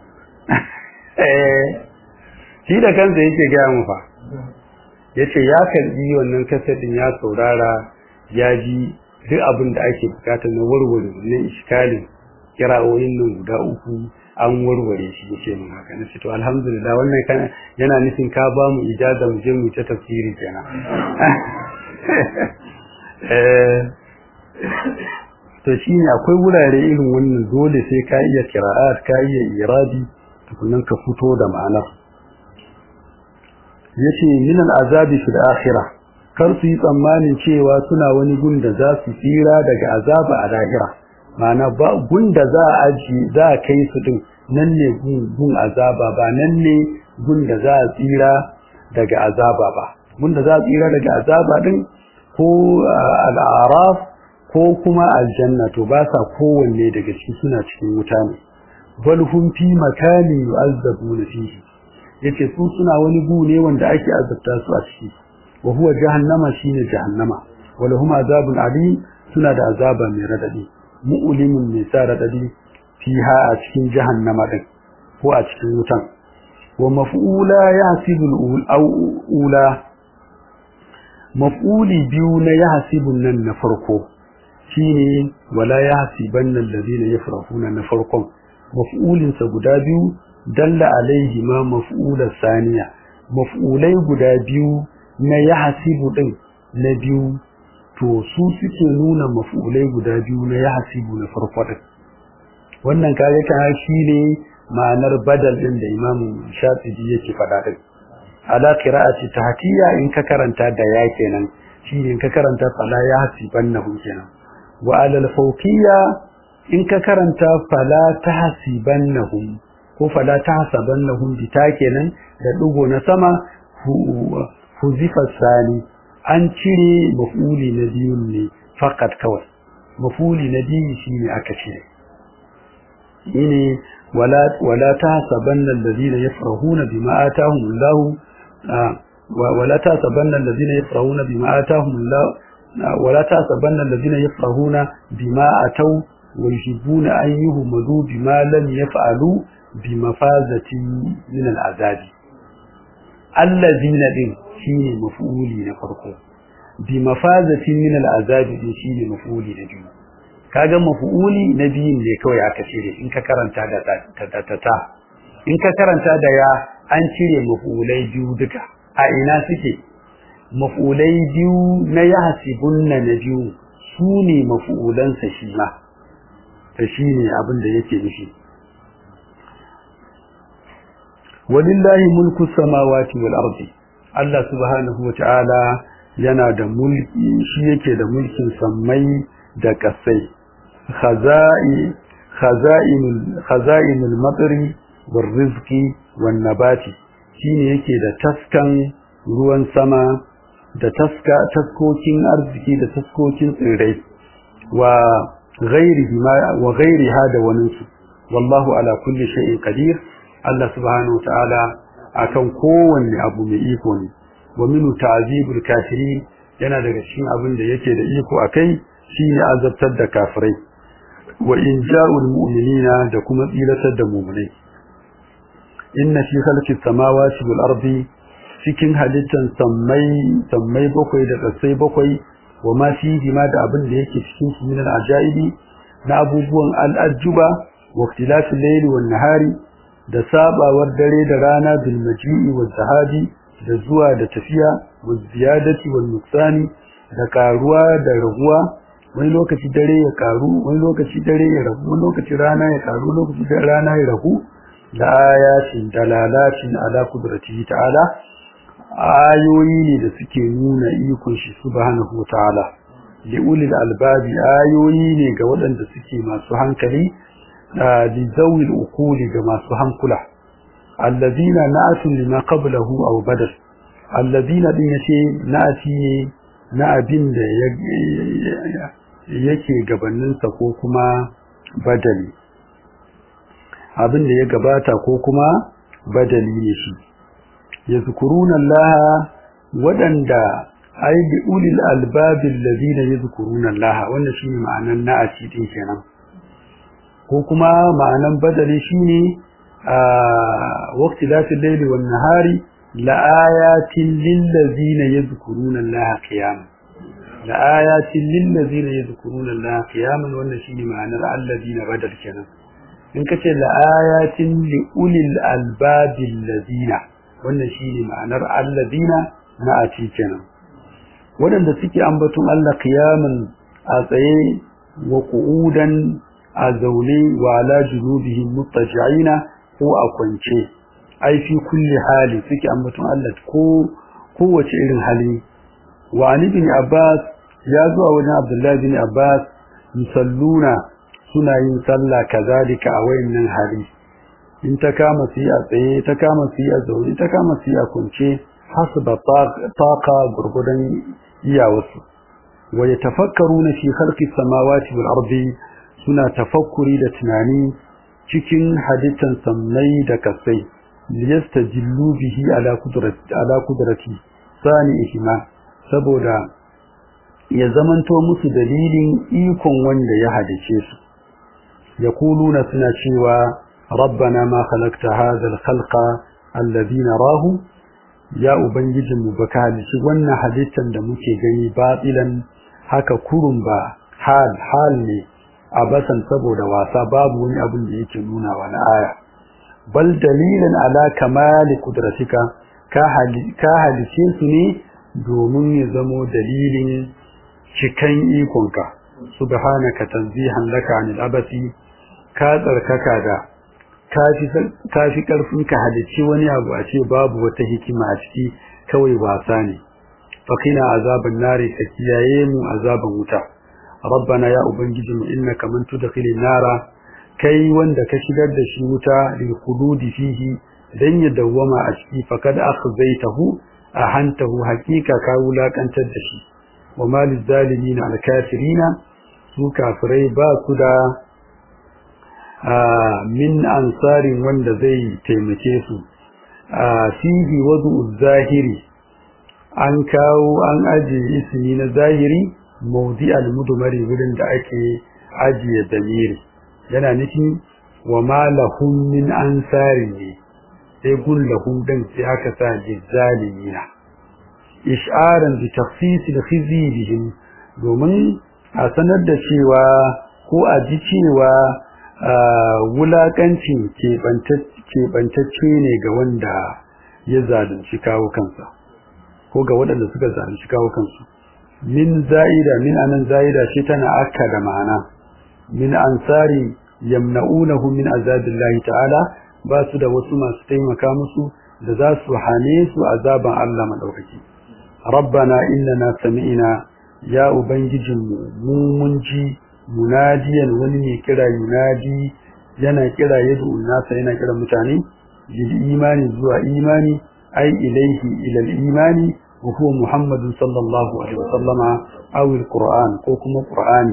eh shi da kansa yake ga mu fa yace ya kalli wannan kasadin ya saurara ya ji duk abin da ake bukata na warware wannan iskalin kira'o'in nan guda uku an warware shi yace mun haka nace to alhamdulillah wannan kan yana nufin ka ba mu ijaza mu je mu ta tafsiri kenan eh to shine akwai wurare irin wannan dole sai ka iya qira'at ka iya iradi tukunan ka fito da ma'ana yace min al'azabi fil akhirah kar su yi tsammanin cewa suna wani gun da za su tsira daga azaba a lahira ma'ana ba gun da za a aji za a kai su din nan ne gun azaba ba nan ne gun da za a tsira daga azaba ba gun da za a tsira daga azaba din ko al'araf ko kuma aljanna to ba sa kowanne daga cikin suna cikin wuta ne bal hum fi makanin yu'azzabuna fihi yace su suna wani gu ne wanda ake azabta su a ciki wa huwa jahannama shine jahannama wala hum azabun alim suna da azaba mai radadi mu'limun mai sa radadi fiha a cikin jahannama din ko a cikin wutan wa maf'ula yahsibul ula maf'uli biyu na yahsibun nan na farko shine wala yahsibanna alladhina yafrahuna na farkon maf'ulin sa guda biyu dalla alaihi ma maf'ula saniya maf'ulai guda biyu na yahsibu din na biyu to su suke nuna maf'ulai guda biyu na yahsibu na farko din wannan kage kan shine ma'anar badal din da Imam Shafi'i yake faɗa din ala qira'ati tahtiya in ka karanta da ya kenan shine in ka karanta fala yahsibannahu kenan wa ala al-fawqiyya in ka karanta fala tahsibannahum ko fala tahsabannahum bi ta kenan da dugo na sama huzifa sani an cire maf'uli na biyu ne fakat kawai maf'uli na biyu shine aka cire shine wala wala tahsabanna alladhina yafrahuna bima atahum Allah wala tahsabanna alladhina yafrahuna bima atahum Allah wala tahsabanna alladhina yafrahuna bima ataw wa yuhibbuna an yuhmadu bima lam yaf'alu bimafazati min al'azab alladhina din shine maf'uli na farko bimafazati min al'azab din shine maf'uli na biyu kaga maf'uli na biyun ne kawai aka cire in ka karanta da ta ta ta in ka karanta da ya an cire maf'ulai biyu duka a ina suke maf'ulai biyu na yahsibunna na biyu sune maf'ulan sa shi ma ta shine abin da yake nufi walillahi mulku samawati wal ardi Allah subhanahu wa ta'ala yana da mulki shi yake da mulkin sammai da kasai khazai khazainul khazainul matri war rizqi wan nabati shine yake da taskan ruwan sama da taska taskokin arziki da taskokin tsirrai wa ghairihi ma wa ghairiha da waninsu wallahu ala kulli shay'in qadir Allah subhanahu wa ta'ala akan kowanne abu mai iko ne wa minu ta'zibul kafirin yana daga cikin abin da yake da iko akai shine azabtar da kafirai wa inja'ul mu'minina da kuma tsilatar da mu'minai inna fi khalqis samawati wal ardi cikin halittan sammai sammai bakwai da kasai bakwai wa ma fihi ma da abin da yake cikin su min al-ajaibi na abubuwan al-ajuba wa ikhtilafil layli wan nahari da sabawar dare da rana bil maji'i wal zahabi da zuwa da tafiya wal ziyadati wal nuqsani da karuwa da raguwa wani lokaci dare ya karu wani lokaci dare ya ragu wani lokaci rana ya karu lokaci rana ya ragu da ayatin dalalatin ala qudratihi ta'ala ayoyi ne da suke nuna ikon shi subhanahu ta'ala li ulil albabi ayoyi ne ga waɗanda suke masu hankali li zawil uquli ga masu hankula alladhina na'atu lima qablahu aw badal alladhina din yace na'ati na abin da yake gabanin sa ko kuma badali abin da ya gabata ko kuma badali ne shi yazkuruna Allah wadanda ay bi ulil albab alladhina yazkuruna Allah wannan shine ma'anan na'ati din kenan ko kuma ma'anan badali shine a waqtilafil layli wan nahari la ayatin lil ladina yazkuruna Allah qiyaman la ayatin lil ladina yazkuruna Allah qiyaman wannan shine ma'anar alladhina badal kenan in kace la ayatin li ulil albab alladhina wannan shine ma'anar alladhina na'ati kenan wadanda suke ambaton Allah qiyaman a tsaye wa qu'udan a zaune wa ala junubihim muttaji'ina ko a kwance ai fi kulli hali suke ambaton Allah ko kowace irin hali wa ali bin Abbas ya zuwa wajen Abdullah bin Abbas musalluna suna yin sallah kazalika a wayannan hali in ta kama su a tsaye ta kama su a zaune ta kama su a kwance hasba taqa gurgudan iyawarsu wa yatafakkaruna fi khalqis samawati wal ardi suna tafakkuri da tunani cikin hadisan sammai da kasai liyastajillu bihi ala qudrati ala qudrati sani ihma saboda ya zamanto musu dalilin ikon wanda ya hadice su yaquluna suna cewa rabbana ma khalaqta hadha al-khalqa alladhi narahu ya ubangijin mu baka halici wannan halittar da muke gani batilan haka kurun ba hal hal ne abasan saboda wasa babu wani abin da yake nuna wa na aya bal dalilan ala kamali qudratika ka hali ka halice su ne domin ya zamo dalilin cikan ikonka subhanaka tanzihan laka anil abasi ka tsarkaka da kafi karfin ka halice wani abu a ce babu wata hikima a ciki kawai wasa ne fakina azaban nari ka kiyaye mu azaban wuta rabbana ya ubangijinmu innaka man tudkhilin nara kai wanda ka shigar da shi wuta lil khuludi fihi dan ya dawwama a ciki fakad akhzaytahu ahantahu hakika ka wulakantar da shi wa malil zalimin al kafirina su kafirai ba su da min ansarin wanda zai taimake su fihi wadu zahiri an kawo an aje ismi na zahiri mawdi al-mudmari wurin da ake ajiye damiri yana nufin wa ma lahum min ansari ne sai gun lahum dan sai aka sa zalimina ish'aran bi takhsis al-khizi bihim domin a sanar da cewa ko a ji cewa wulakancin keɓantacce ne ga wanda ya zalunci kawo kansa ko ga waɗanda suka zalunci kawo kansu min za'ida min anan za'ida shi tana akka da ma'ana min ansari yamna'unahu min azabillahi ta'ala ba su da wasu masu taimaka musu da za su hane su azaban Allah madaukaki rabbana innana sami'na ya ubangijinmu mu mun ji munadiyan wani mai kira yunadi yana kira yadu nasa yana kira mutane bil imani zuwa imani ai ilaihi ila al imani wa huwa muhammadun sallallahu alaihi wasallama aw al qur'an ko kuma qur'ani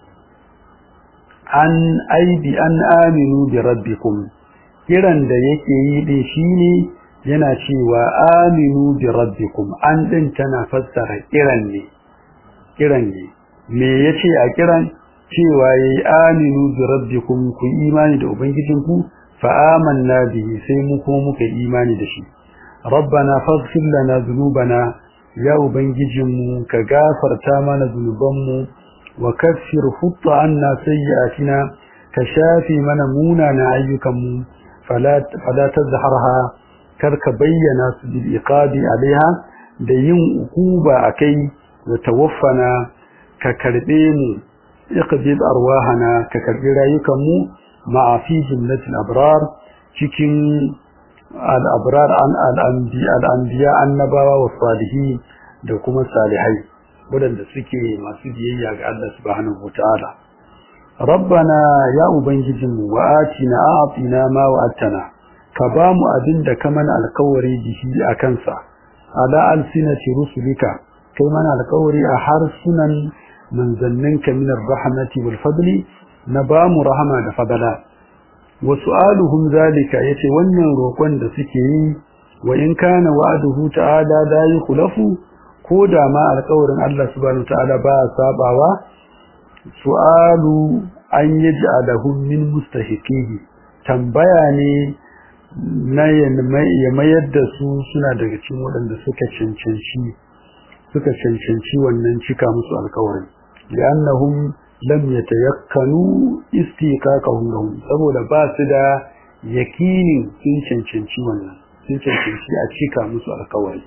an ai bi an aminu bi rabbikum kiran da yake yi din shine yana cewa aminu bi rabbikum an din tana fassara kiran ne kiran ne me yace a kiran cewa yayi aminu bi rabbikum ku imani da ubangijinku fa amanna bihi sai mu ko muka imani da shi rabbana faghfir lana dhunubana ya ubangijinmu ka gafarta mana dhunubanmu wa kaffir hutta anna sayyi'atina ka shafi mana munana ayyukanmu fala fala tazharha karka bayyana su bil iqabi alaiha da yin ukuba akai wa tawaffana ka karbe mu iqbid arwahana ka karbi rayukan mu ma'a fi jannatil abrar cikin al-abrar an al-anbiya al-anbiya annabawa wa salihin da kuma salihai wadanda suke masu biyayya ga Allah subhanahu wataala rabbana ya ubangijinmu wa atina a'tina ma wa'atana ka bamu abinda ka mana alkawari dishi akan sa ala alsinati rusulika kai mana alkawari a harsunan manzanninka min ar-rahmati wal fadli na bamu rahama da fadala wa su'aluhum zalika yace wannan roƙon da suke yi wa in kana wa'duhu ta'ala la yukhlafu ko da ma alƙawarin Allah subhanahu ta'ala ba sabawa su'alu an yaj'alahum min mustahiqihi tambaya ne na ya mayar da su suna daga cikin waɗanda suka cancanci suka cancanci wannan cika musu alƙawarin li'annahum lam yatayakkanu istiqaqahum lahum saboda ba su da yakinin sun cancanci wannan sun cancanci a cika musu alƙawari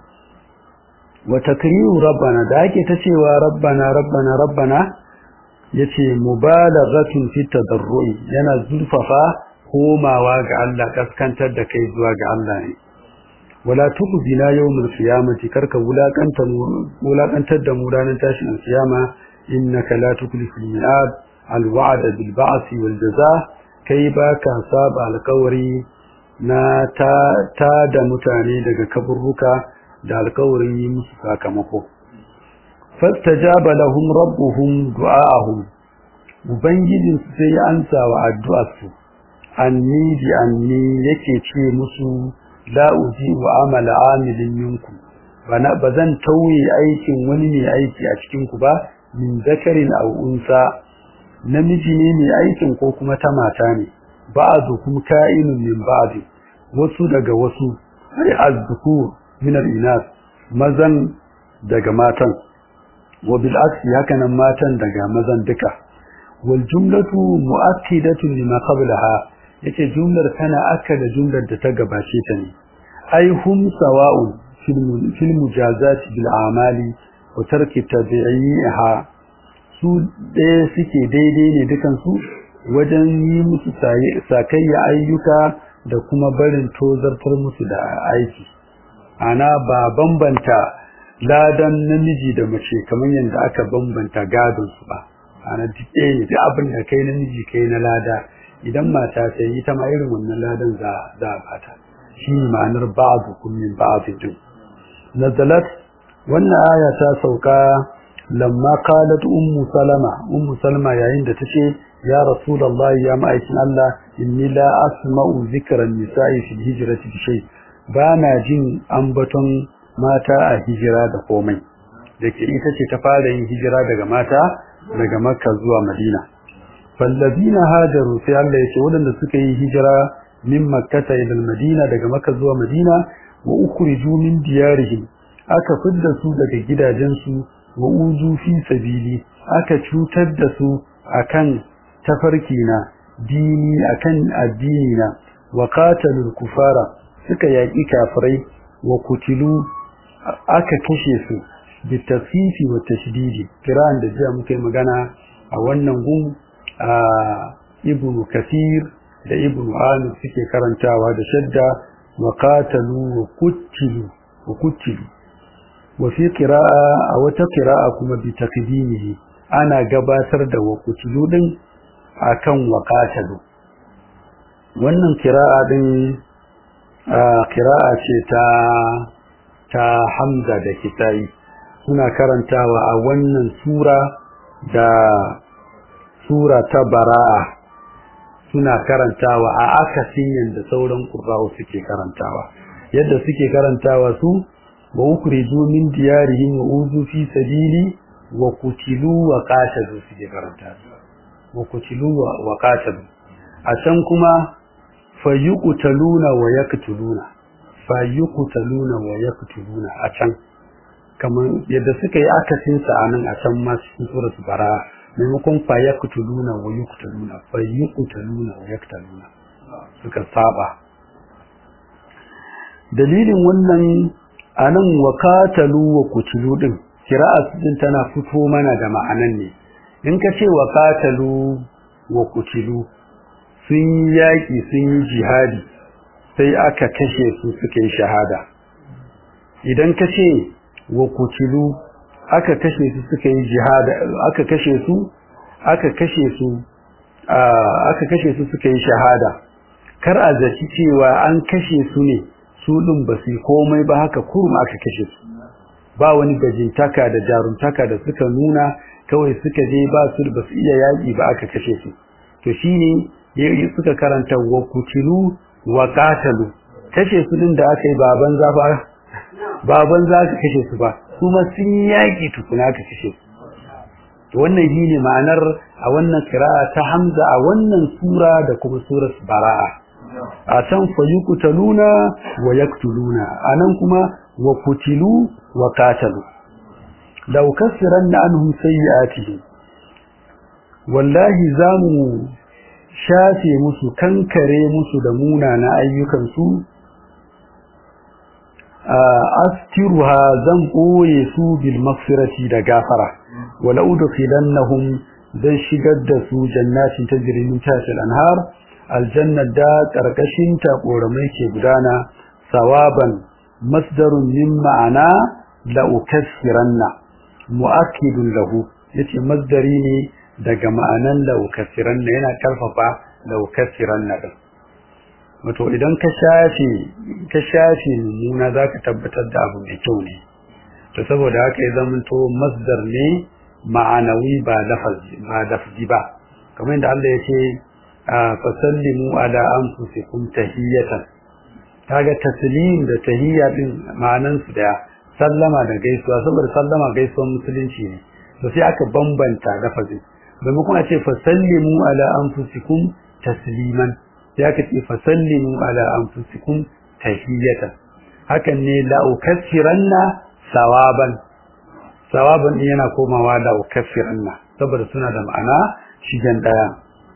wa takriru rabbana da ake ta cewa rabbana rabbana rabbana yace mubalaghatun fi tadarrui yana zurfafa komawa ga Allah kaskantar da kai zuwa ga Allah ne wala tuqbina yawmul qiyamati karka wulakantar wulakantar da mu ranar tashin kiyama innaka la tukliful mi'ad alwa'd bil ba'th wal jazaa kai baka saba alƙawari na ta ta da mutane daga kaburruka da alƙawarin yi musu sakamako fastajaba lahum rabbuhum du'aahum ubangijin su sai ansa wa addu'arsu anni bi anni yake ce musu la uji wa amala amilin minkum bana bazan tauye aikin wani ne aiki a cikin ku ba min zakarin aw unsa namiji ne mai aikin ko kuma ta mata ne ba'du kum ka'inun min ba'd wasu daga wasu ai azzukur min al-inas mazan daga matan wa bil aksi hakanan matan daga mazan duka wal jumlatu mu'akkidatun lima qablaha yace jumlar tana akkada jumlar da ta gabace ta ne ai hum sawa'un fil mujazati bil a'mali wa tarki tabi'iha su ɗaya suke daidai ne dukan su wajen yi musu sakayya ayyuka da kuma barin tozartar musu da aiki ana ba bambanta ladan namiji da mace kamar yadda aka bambanta gadon su ba ana dike ne duk abin da kai namiji kai na lada idan mata ta yi ta ma irin wannan ladan za za bata shi ma'anar ba'du kun min ba'd din nazalat wannan aya ta sauka lamma qalat ummu salama ummu salama yayin da tace ya rasulullahi ya ma'aikin Allah inni la asma'u dhikran nisa'i fil hijrati bi shay ba na jin ambaton mata a hijira da komai dake ita ce ta fara yin hijira daga mata daga Makka zuwa Madina fallazina hajaru sai Allah ya ce wadanda suka yi hijira min Makkah ila Madina daga Makka zuwa Madina wa ukhriju min diyarihim aka fidda su daga gidajensu wa uzu fi sabili aka cutar da su akan tafarkina dini akan addinina wa qatalul kufara suka yaki kafirai wa kutilu aka kashe su bi tasfifi wa tashdidi kiran da jiya muke magana a wannan gun a ibnu kathir da ibnu amir suke karantawa da shadda wa qatalu wa kutilu wa kutilu wa fi qira'a a wata qira'a kuma bi taqdimihi ana gabatar da wa kutilu din akan wa qatalu wannan qira'a din qira'a ce ta ta Hamza da Kitai suna karantawa a wannan sura da sura ta Bara'a suna karantawa a akasin yanda sauran qurra'u suke karantawa yadda suke karantawa su wa ukhriju min diyarihim wa uzu fi sabili wa kutilu wa qatalu suke karantawa wa kutilu wa qatalu a can kuma fayuqtaluna wa yaqtuluna fayuqtaluna wa yaqtuluna a can kamar yadda suka yi akasin sa anan a can ma cikin suratul bara maimakon fayuqtaluna wa yuqtaluna fayuqtaluna wa yaqtuluna suka saba dalilin wannan anan wa qatalu wa qutilu din qira'at din tana fito mana da ma'anan ne in ka ce wa qatalu wa qutilu sun yi yaƙi sun yi jihadi sai aka kashe su suka yi shahada idan ka ce wa kutilu aka kashe su suka yi jihada aka kashe su aka kashe su aka kashe su suka yi shahada kar a zaci cewa an kashe su ne su din ba su komai ba haka kurum aka kashe su ba wani bajintaka da jaruntaka da suka nuna kawai suka je ba su ba su iya yaƙi ba aka kashe su to shine yayi suka karanta wa kutilu wa qatalu kashe su din da aka yi baban zafa baban za ka kashe su ba kuma sun yaki tukuna ka kashe su to wannan shine ma'anar a wannan qira'a ta Hamza a wannan sura da kuma surar Bara'a a can fa yuqtaluna wa yaqtuluna anan kuma wa kutilu wa qatalu law kasiranna anhum sayyi'atihim wallahi zamu shafe musu kankare musu da munana ayyukansu astiruha zan ɓoye su bil maghfirati da gafara wala udkhilannahum dan shigar da su jannatin tajri min tahtiha al-anhar aljanna da karkashin ta koramai ke gudana sawaban masdarun min ma'ana la ukassiranna mu'akkidun lahu yace masdari ne daga ma'anan la ukassiranna yana karfafa la ukassiranna din wato idan ka shafe ka shafe mummuna zaka tabbatar da abu mai kyau ne to saboda haka ya zamanto masdar ne ma'anawi ba lafazi ba lafzi ba kamar yadda Allah ya ce fa sallimu ala anfusikum tahiyatan kaga taslim da tahiyya din ma'anan su da sallama da gaisuwa saboda sallama gaisuwar musulunci ne to sai aka bambanta lafazin maimakon a ce fa sallimu ala anfusikum tasliman sai aka ce fa sallimu ala anfusikum tahiyatan hakan ne la ukaffiranna sawaban sawaban yana komawa la ukaffiranna saboda suna da ma'ana shigen daya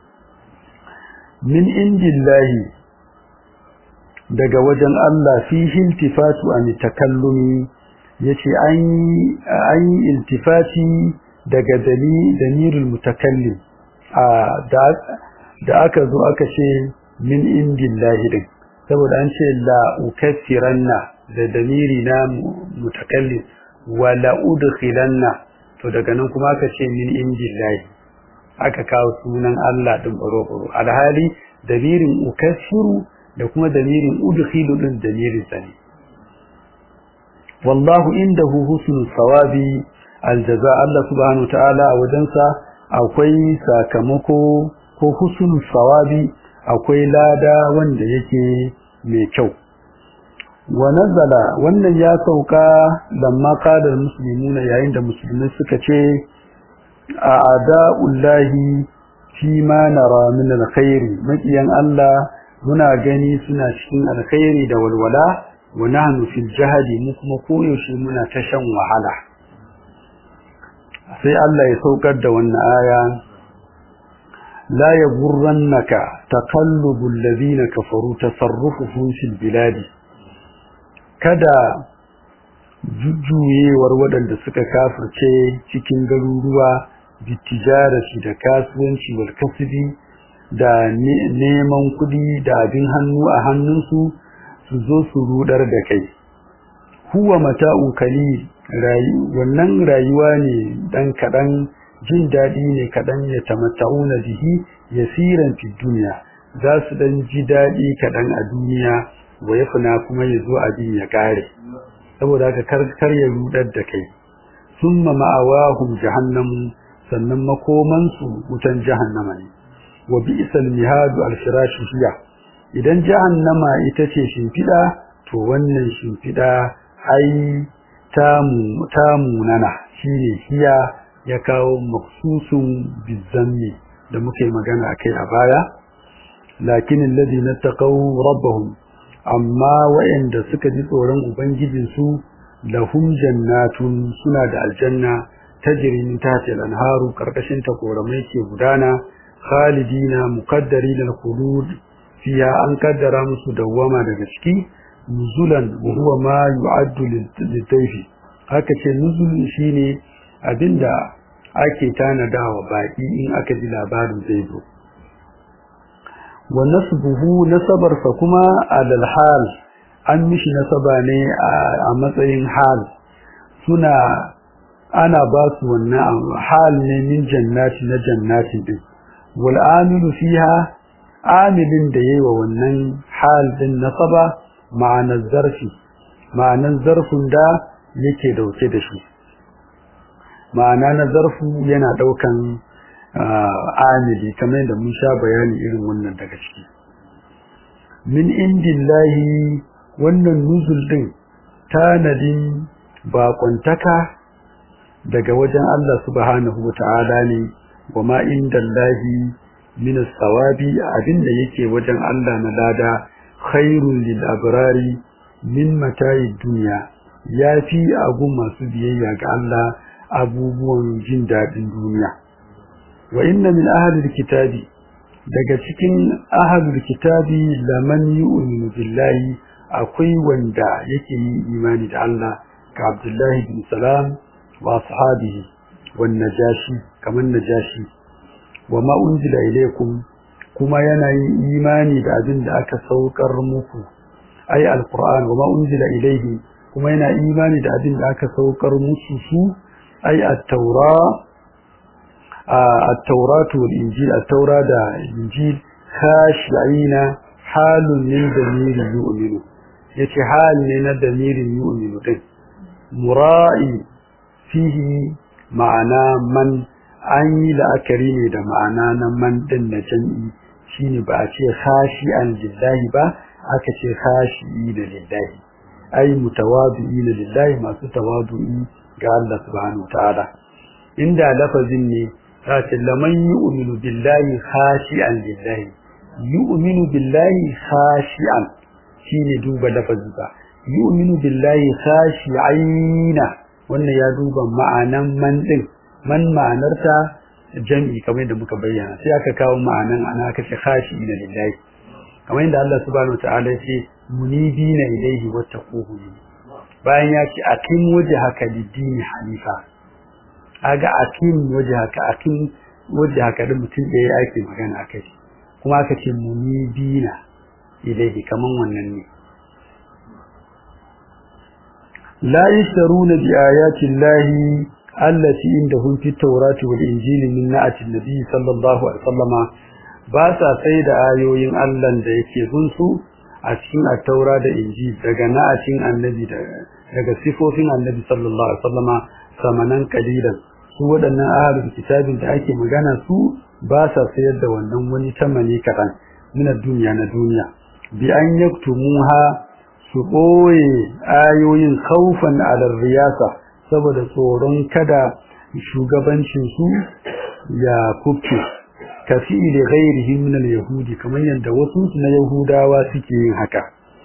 min indillahi daga wajen Allah fi iltifatu an takallumi yace an an iltifati daga dali damirul mutakallim a da da aka zo aka ce min indillahi din saboda an ce la ukaffiranna da damiri na mutakallim wa la udkhilanna to daga nan kuma aka ce min indillahi aka kawo sunan Allah din baro-baro alhali damirin ukaffiru da kuma damirin udkhilu din damirin sani wallahu indahu husnul thawabi aljaza Allah subhanahu wa ta'ala a wajensa akwai sakamako ko husnul thawabi akwai lada wanda yake mai kyau wa nazala wannan ya sauka lamma qala muslimuna yayin da musulmai suka ce a ada'ullahi fi ma nara min alkhairi makiyan Allah muna gani suna cikin alkhairi da walwala wa nahnu fil jahdi mu kuma koyaushe muna ta shan wahala sai Allah ya saukar da wannan aya la yaghurrannaka taqallubul ladina kafaru tasarrufuhum fil biladi kada jujjuyewar waɗanda suka kafirce cikin garuruwa bitijarati da kasuwanci wal kasbi da neman kudi da abin hannu a hannunsu su zo su rudar da kai huwa mata'un qalil wannan rayuwa ne dan kadan jin dadi ne kadan ya tamatta'una bihi yasiran fi dunya za su dan ji dadi kadan a duniya wa yafna kuma yazo abin ya kare saboda haka kar ya rudar da kai summa ma'awahum jahannam sannan makoman su wutan jahannama ne wa bi'sal mihadu al-firashu hiya idan jahannama ita ce shimfida to wannan shimfida ai tamu tamu nana shine hiya ya kawo maksusun bizanni da muke magana akai a baya lakin alladhina taqaw rabbahum amma wa'anda suka ji tsoron ubangijinsu lahum jannatun suna da aljanna tajri min tahtiha al-anharu karkashin ta koramai ke gudana khalidina muqaddarina al-khulud fiha an kaddara musu dawama daga ciki nuzulan wa huwa ma yu'addu lit-tayfi haka ce nuzul shine abinda ake tanadawa baki in aka ji labarin zai zo wa nasbuhu nasabar fa kuma alal hal an mishi nasaba ne a matsayin hal suna ana ba su wannan hal ne min jannati na jannati din wal amilu fiha amilin da yayi wa wannan hal din nasaba ma'anar zarfi ma'anar zarfin da yake dauke da shi ma'ana na zarfu yana daukan amili kamar da mun sha bayani irin wannan daga ciki min indillahi wannan nuzul din tanadin baƙontaka daga wajen Allah subhanahu wata'ala ne wa ma indallahi min as-sawabi abinda yake wajen Allah na lada khairul lil abrari min mata'i dunya yafi abu masu biyayya ga Allah abubuwan jin dadin duniya wa inna min ahli al-kitabi daga cikin ahli al-kitabi laman yu'minu billahi akwai wanda yake yi imani da Allah ka Abdullahi bin Salam wa ashabihi wan najashi kaman najashi wa ma unzila ilaykum kuma yana yin imani da abin da aka saukar muku ai alquran wa ma unzila ilayhi kuma yana imani da abin da aka saukar musu su ai at-taura at-taurat wal injil at-taura da injil khashi'ina halun min damiri yu'minu yace hal ne na damirin yu'minu din mura'i fihi ma'ana man an yi la'akari ne da ma'ana na man din na jam'i shine ba a ce khashi'an lillahi ba aka ce khashi'i da lillahi ai mutawadi'ina lillahi masu tawadu'i ga Allah subhanahu wataala inda lafazin ne ta ce laman yu'minu billahi khashi'an lillahi yu'minu billahi khashi'an shine duba lafazin ba yu'minu billahi khashi'ina wannan ya duba ma'anan man din man ma'anarta jam'i kamar yadda muka bayyana sai aka kawo ma'anan ana aka ce khashi'ina lillahi kamar yadda Allah subhanahu wataala ya ce munibina ilayhi wattaquhu bayan ya ce akim wajhaka lid-dini hanifa aga akim wajhaka akim wajhaka da mutum da ya ake magana akai kuma aka ce munibina ilayhi kaman wannan ne la yashtaruna bi ayati llahi allati indahum fi tawrati wal injili min na'ati nabi sallallahu alaihi wasallama ba sa sai da ayoyin Allah da yake gunsu a cikin at-taura da injil daga na'atin annabi daga sifofin annabi sallallahu alaihi wasallama samanan kalilan su wadannan ahlul kitabin da ake magana su ba sa sayar da wannan wani tamani kadan min duniya na duniya bi an yaktumuha su boye ayoyin khaufan ala riyasa saboda tsoron kada shugabancin su ya kubce kafi da ghairihi min al-yahudi kamar yanda wasu na yahudawa suke yin haka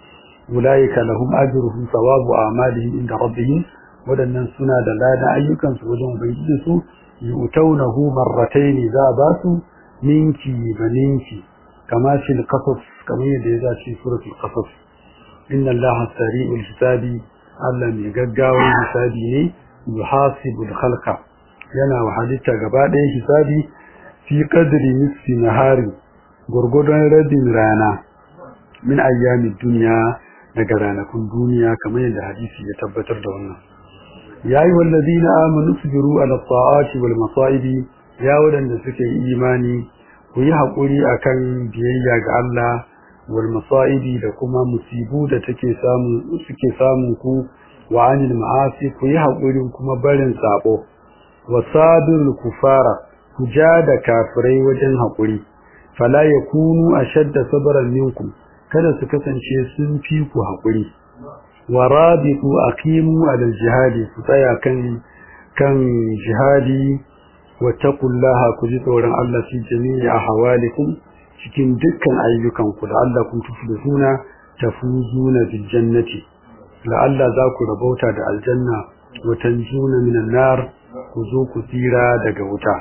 ulaika lahum ajruhum thawabu a'malihim inda rabbihim wadannan suna da ladan ayyukan su wajen ubangiji su yutawnahu marratayn za ba su ninki baninki kama fil qasas kamar yadda ya zaci suratul qasas inna allaha sari'ul hisabi Allah mai gaggawan hisabi ne yuhasibul khalqa yana wa halitta gaba ɗaya hisabi fi qadri nisfi nahari gurgudan rabin rana min ayyamid dunya daga ranakun duniya kamar yadda hadisi ya tabbatar da wannan ya yi wallazina amanu sabiru ala ta'ati wal masaibi ya wadanda suke imani ku yi hakuri akan biyayya ga Allah wal masaibi da kuma musibu da take samu suke samu ku wa anil ma'asi ku yi hakuri kuma barin sabo wasadul kufara ku ja da kafirai wajen hakuri fala yakunu ashadda sabran minkum kada su kasance sun fi ku hakuri warabitu aqimu ala jihadi ku tsaya kan kan jihadi wattaqullaha ku ji tsoron Allah fi jami'i ahwalikum cikin dukkan ayyukan ku da Allah kun tuflihuna tafuzuna bil jannati la Allah za ku rabauta da aljanna wa tanjuna minan nar ku zo ku tsira daga wuta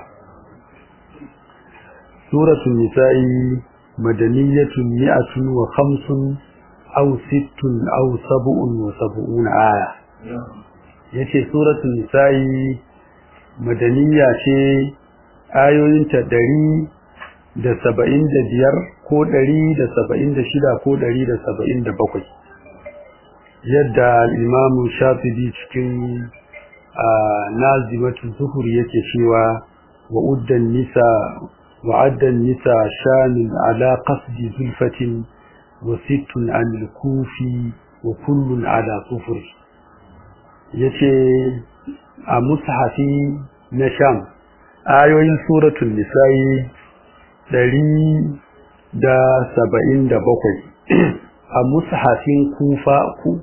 suratul nisa'i madaniyatun mi'atun wa khamsun aw sittun aw sab'un wa sab'un aya yace suratul nisa'i madaniya ce ayoyinta ɗari da saba'in da biyar ko ɗari da saba'in da shida ko ɗari da saba'in da bakwai yadda al-Imam Shafi'i cikin nazimatu zuhur yake cewa wa uddan nisa وعد النساء شان على قصد زلفة وست عن الكوفي وكل على صفر yace a mushafi na sham ayoyin suratul nisa'i ɗari da saba'in da bakwai a mushafin kufa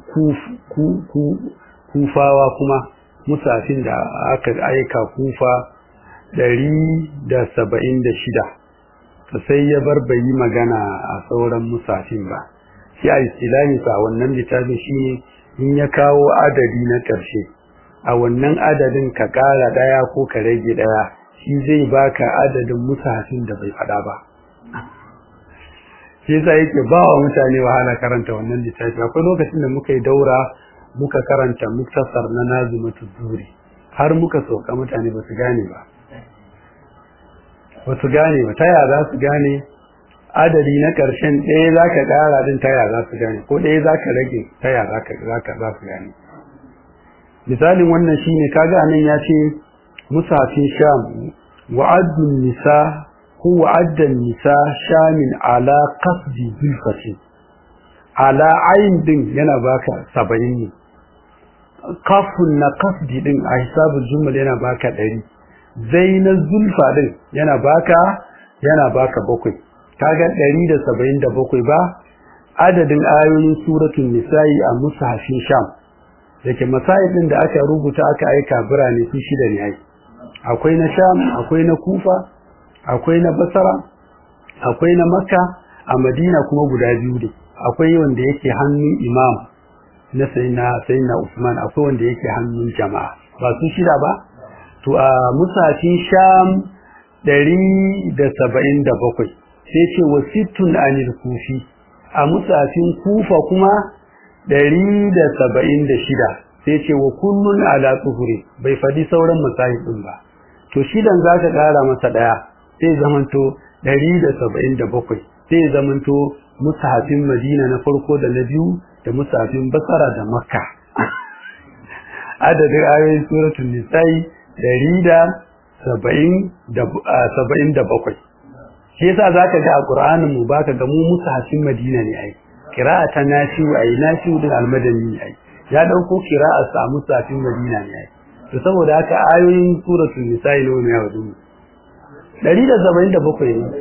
kufawa kuma mushafin da aka aika kufa ɗari da saba'in da shida sai ya bar bai yi magana a sauran musafin ba shi a istilahinsa a wannan littafin shi ne in ya kawo adadi na ƙarshe a wannan adadin ka ƙara ɗaya ko ka rage ɗaya shi zai baka adadin musafin da bai faɗa ba shi yasa yake ba wa mutane wahala karanta wannan littafi akwai lokacin da muka yi daura muka karanta muktasar na nazimatu zuri har muka sauka mutane ba su gane ba ba su gane ba taya za su gane adadi na ƙarshen ɗaya za ka ƙara din taya za su gane ko ɗaya za ka rage taya za ka za su gane misalin wannan shine kaga anan ya ce musafin sham wa'adun nisa ko wa'addan nisa shamin ala qasdi zulfatin ala ayin din yana baka saba'in ne kafun na qasdi din a hisabul jumal yana baka ɗari zai na zulfa din yana baka yana baka bakwai kaga ɗari da saba'in da bakwai ba adadin ayoyin suratul nisa'i a mushafin sham dake masaidin da aka rubuta aka aika birane su shida ne ai akwai na sham akwai na kufa akwai na basra akwai na makka a madina kuma guda biyu ne akwai wanda yake hannun imam na sayyidina sayyidina Usman akwai wanda yake hannun jama'a ba su shida ba to a musafin Sham ɗari da saba'in da bakwai sai ce wasittun anil kufi a musafin Kufa kuma ɗari da saba'in da shida sai ce wa kullun ala tuhuri bai fadi sauran masahib din ba to shidan zaka kara masa daya sai zamanto ɗari da saba'in da bakwai sai zamanto musahafin Madina na farko da na biyu da musahafin Basra da Makka adadin ayoyin suratul nisa'i ɗari da saba'in da bakwai shi yasa zaka ga a Qur'anin mu baka ga mu musahafin Madina ne ai qira'atan nashi'u ai nashi'u din almadani ai ya dauko qira'a sa musahafin Madina ne ai to saboda haka ayoyin suratul nisa'i ne ne yawa dun ɗari da saba'in da bakwai ne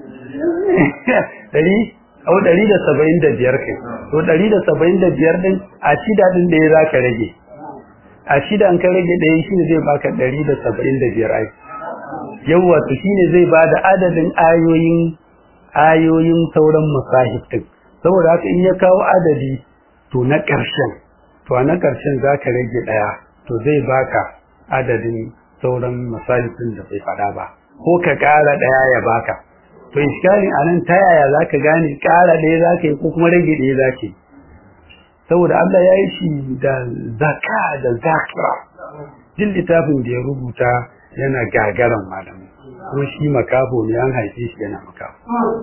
ɗari au ɗari da saba'in da biyar kai to ɗari da saba'in da biyar din a shida din da ya zaka rage a shida an ka rage ɗaya shine zai baka ɗari da saba'in da biyar ai yawa to shine zai bada adadin ayoyin ayoyin sauran masahib din saboda haka in ya kawo adadi to na ƙarshen to na ƙarshen zaka rage ɗaya to zai baka adadin sauran masahib din da bai faɗa ba ko ka ƙara ɗaya ya baka to iskalin anan ta yaya zaka gane ƙara ɗaya zaka yi ko kuma rage ɗaya zaka yi saboda Allah ya yi shi da zaka da zakira duk littafin da ya rubuta yana gagaran malamai kuma shi makafo ne an haife shi yana makafo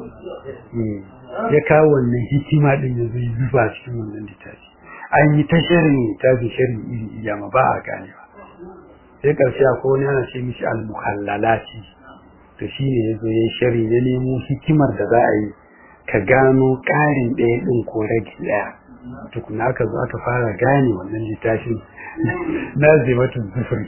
ya kawo wannan hikima din ya zai zuba cikin wannan littafi an yi ta shirin littafi shirin iri iya ma ba a gane ba sai karshe akwai wani yana ce mishi al-muhallalati to shi ne ya zo ya yi shirin ya nemo hikimar da za a yi ka gano ƙarin ɗaya ɗin ko rage ɗaya tukuna aka zo aka fara gane wannan littafin na zimatun zufri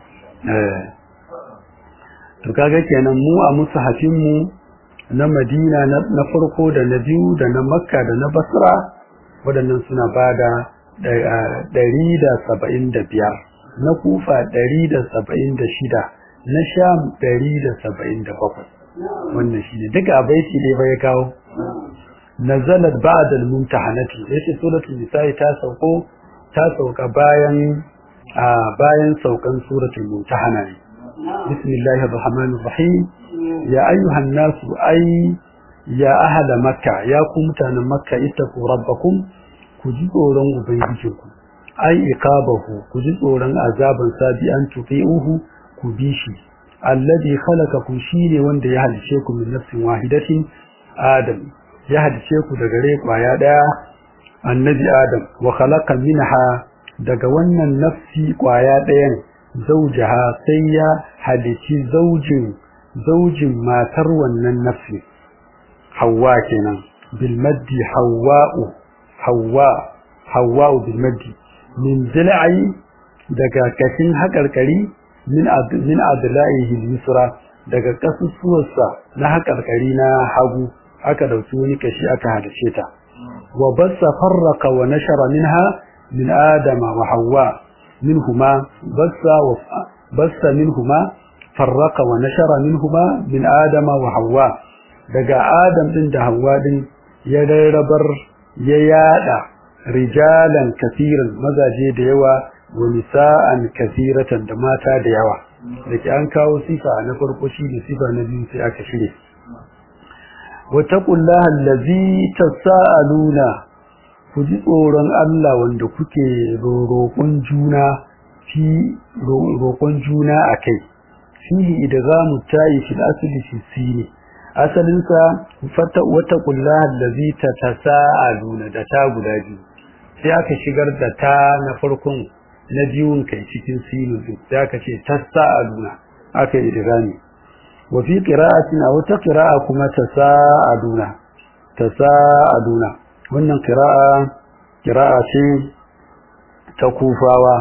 to kaga kenan mu a musahafin mu na Madina na farko da na biyu da na Makka da na Basra waɗannan suna bada ɗari da saba'in da biyar na Kufa ɗari da saba'in da shida na Sham ɗari da saba'in da bakwai wannan shine duka abaiti ne bai kawo nazalat ba'da al-mumtahanati yace suratul nisa'i ta sauko ta sauka bayan a bayan saukan suratul mumtahana ne bismillahir rahmanir rahim ya ayyuhan nasu ay ya ahla makkah ya ku mutanen makkah ittaqu rabbakum ku ji tsoron ubangijinku ay iqabahu ku ji tsoron azaban sabi an tuqiuhu ku bi shi alladhi khalaqakum shine wanda ya halice ku min nafsin wahidatin adam ya halice ku daga rai kwaya daya annabi adam wa khalaqa minha daga wannan nafsi kwaya dayan zaujaha sai ya halici zaujin zaujin matar wannan nafsi Hawwa kenan bil maddi hawwa'u hawwa hawwa'u bil maddi min zil'i daga kashin hakarkari min min adla'ihi al-yusra daga kasusuwarsa na hakarkari na hagu aka dauki wani kashi aka halice ta wa bassa farraqa wa nashara minha min adama wa hawwa minhuma bassa wa bassa minhuma farraqa wa nashara minhuma min adama wa hawwa daga adam din da hawwa din ya rarrabar ya yada rijalan kaseeran mazaje da yawa wa nisa'an kaseeratan da mata da yawa dake an kawo sifa na farko shi ne sifa na biyu sai aka shirye wattaqullaha allazi tasaaluna ku ji tsoron Allah wanda kuke roƙon juna fi roƙon juna akai fihi idghamu ta'i fil asli fi sini asalin sa wattaqullaha allazi tasaaluna da ta guda biyu sai aka shigar da ta na farkon na biyun kai cikin sinu sai aka ce tasaaluna aka yi idghami wa fi qira'atin aw ta qira'a kuma tasaaluna tasaaluna wannan qira'a qira'a ce ta kufawa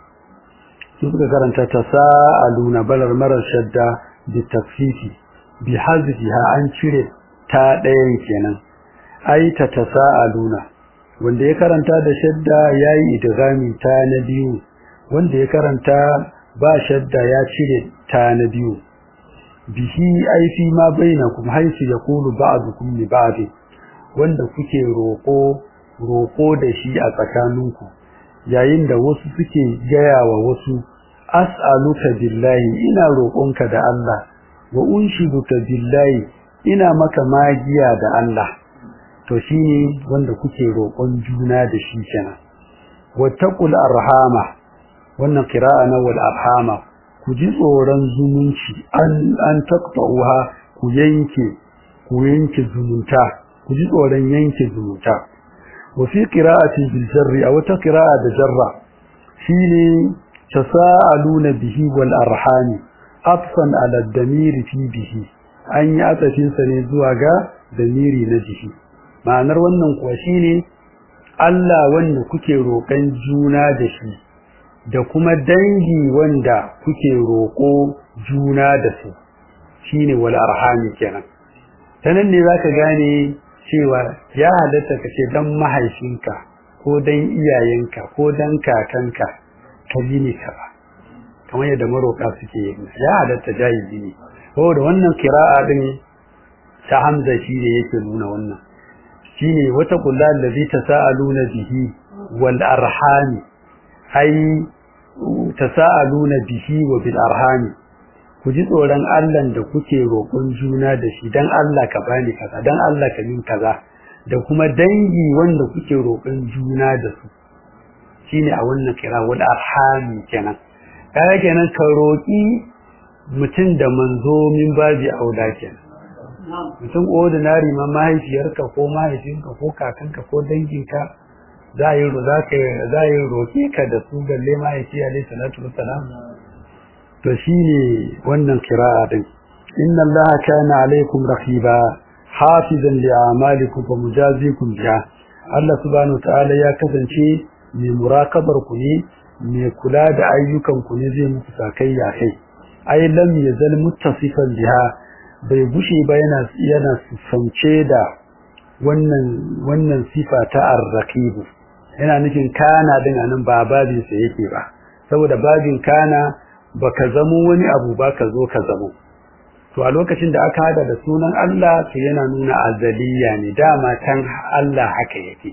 su suka karanta tasaaluna balar marar shadda bi takfifi bi hazfiha an cire ta ɗayan kenan ai ta tasaaluna wanda ya karanta da shadda yayi idghami ta na biyu wanda ya karanta ba shadda ya cire ta na biyu bihi ai fi ma bainakum haythu yaqulu ba'dukum li ba'd wanda kuke roko roƙo da shi a tsakaninku yayin da wasu suke gaya wa wasu as'aluka billahi ina roƙonka da Allah wa unshiduka billahi ina maka magiya da Allah to shine wanda kuke roƙon juna da shi kenan wattaqul arhama wannan qira'a na wal arhama ku ji tsoron zumunci an an taqta'uha ku yanke ku yanke zumunta ku ji tsoron yanke zumunta wa fi qira'ati bil jarri aw ta qira'a da jarra shine tasaaluna bihi wal arhami atfan ala damiri fi bihi an yi atafin sa ne zuwa ga damiri na jihi ma'anar wannan kuwa shine Allah wanda kuke roƙan juna da shi da kuma dangi wanda kuke roƙo juna da su shine wal arhami kenan tanan ne zaka gane cewa ya halatta kace dan mahaifinka ko dan iyayenka ko dan kakanka kaji ne ka ba kamar yadda maroka suke yi ya halatta jaizi ne ko da wannan qira'a din ta Hamza shi ne yake nuna wannan shine wata kullu allazi tasaaluna bihi wal arhami ai tasaaluna bihi wa bil arhami ku ji tsoron Allah da kuke roƙon juna da shi dan Allah ka bani kaza dan Allah ka min kaza da kuma dangi wanda kuke roƙon juna da su shine a wannan kira wal arhami kenan kaga kenan ka roƙi mutum da manzo min babi auda kenan mutum ordinary ma mahaifiyarka ko mahaifinka ko kakanka ko danginka za yi za yi roƙe ka da su balle mahaifi alaihi salatu wassalam to shine wannan qira'a din inna allaha kana alaikum raqiba hafizan li a'malikum wa mujazikum biha Allah subhanahu ta'ala ya kasance mai murakabar ku ne mai kula da ayyukan ku ne zai muku sakayya kai ai lam yazal muttasifan biha bai gushe ba yana yana sifance da wannan wannan sifa ta ar-raqib yana nufin kana din anan ba babin sa yake ba saboda babin kana baka zamo wani abu ba ka zo ka zamo to a lokacin da aka hada da sunan Allah to yana nuna azaliya ne dama tan Allah haka yake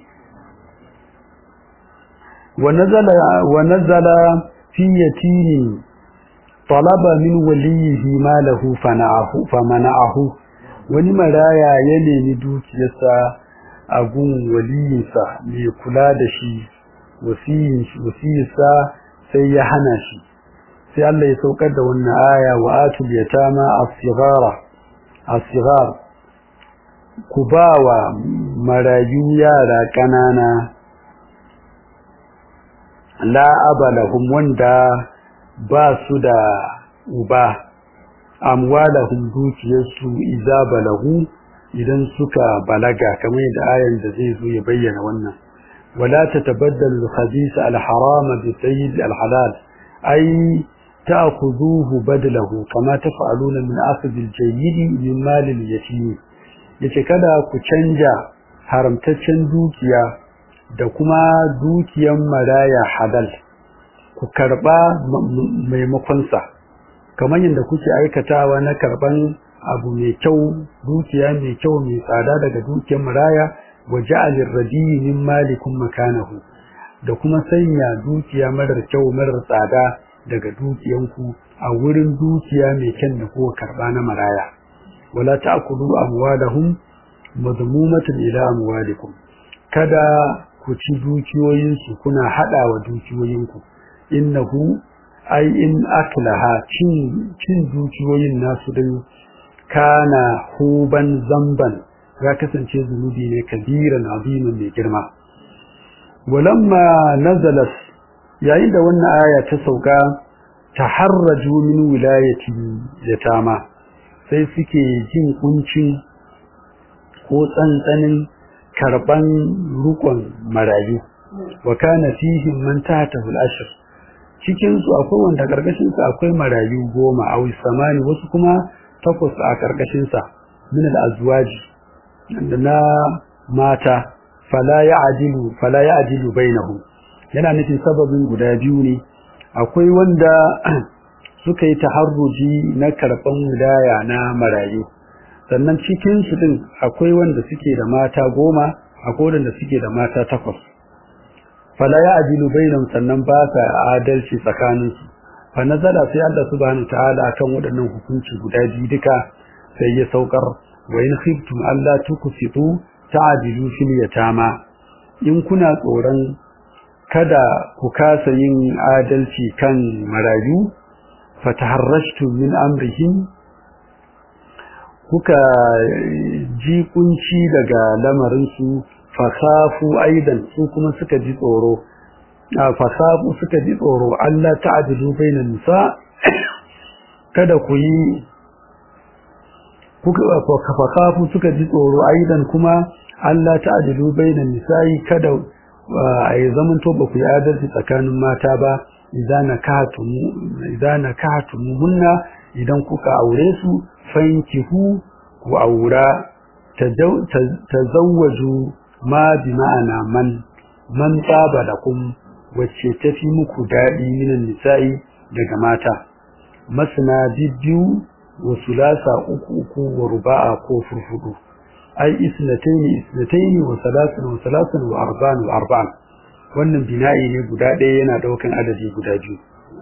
wa nazala wa nazala fi yatini talaba min walihi malahu fana'ahu famana'ahu wani maraya ya nemi dukiyarsa a gun waliyinsa mai kula da shi wasiyin wasiyarsa sai ya hana shi sai Allah ya saukar da wannan aya wa atul yatama as-sighara as-sighar kubawa marayu yara kanana la abalahum wanda ba su da uba amwalahum dukiyarsu idza balagu idan suka balaga kamar da ayan da zai zo ya bayyana wannan wala tatabaddalu al-khabith al-haram bi sayyid al-halal ay ta'khudhuhu badalahu kama taf'aluna min akhdh al-jayyid min mal al-yatim yace kada ku canja haramtaccen dukiya da kuma dukiyan maraya halal ku karba maimakon sa kamar yadda kuke aikatawa na karban abu mai kyau dukiya mai kyau mai tsada daga dukiyar maraya waja'alir radiyi min malikum makanahu da kuma sanya dukiya marar kyau marar tsada daga dukiyanku a wurin dukiya mai kyan da kuka karba na maraya wala ta'kulu amwalahum madmumatan ila amwalikum kada ku ci dukiyoyinsu kuna hadawa dukiyoyinku innahu ai in aklaha cin cin dukiyoyin nasu din kana huban zamban ya kasance zunubi ne kabiran azimin mai girma walamma nazalat yayin da wannan aya ta sauka taharraju min wilayati yatama sai suke jin kuncin ko tsantsanin karban rukun marayu wa kana fihi man tahtahu al-ashr cikin su akwai wanda karkashin sa akwai marayu goma a samani wasu kuma takwas a karkashin sa min al-azwaji na mata fala ya'dilu fala ya'dilu bainahum yana nufin sababin guda biyu ne akwai wanda suka yi taharruji na karban wilaya na marayu sannan cikin su din akwai wanda suke da mata goma akwai wanda suke da mata takwas fala ya ajilu bainahum sannan ba sa adalci tsakaninsu fa nazala sai Allah subhanahu ta'ala kan waɗannan hukunci guda biyu duka sai ya saukar wa in khiftum alla tuqsitu ta'dilu fil yatama in kuna tsoron kada ku kasa yin adalci kan marayu fataharrashtum min amrihim kuka ji kunci daga lamarin su fasafu aidan su kuma suka ji tsoro fasafu suka ji tsoro Allah ta'dilu bainan nisa kada ku yi kuka fasafu suka ji tsoro aidan kuma Allah ta'dilu bainan nisa'i kada ai zaman to ba ku yi adalci tsakanin mata ba idan nakahtum idan nakahtum hunna idan kuka aure su fankihu ku aura tazawwaju ma bi ma'ana man man taba lakum wacce tafi muku dadi minan nisa'i daga mata masna biyu wa sulasa uku uku wa ruba'a ko furfudu ai isnatayn isnatayn wa salasan wa salasan wa arba'an wa arba'an wannan bina'i ne guda ɗaya yana daukan adadi guda biyu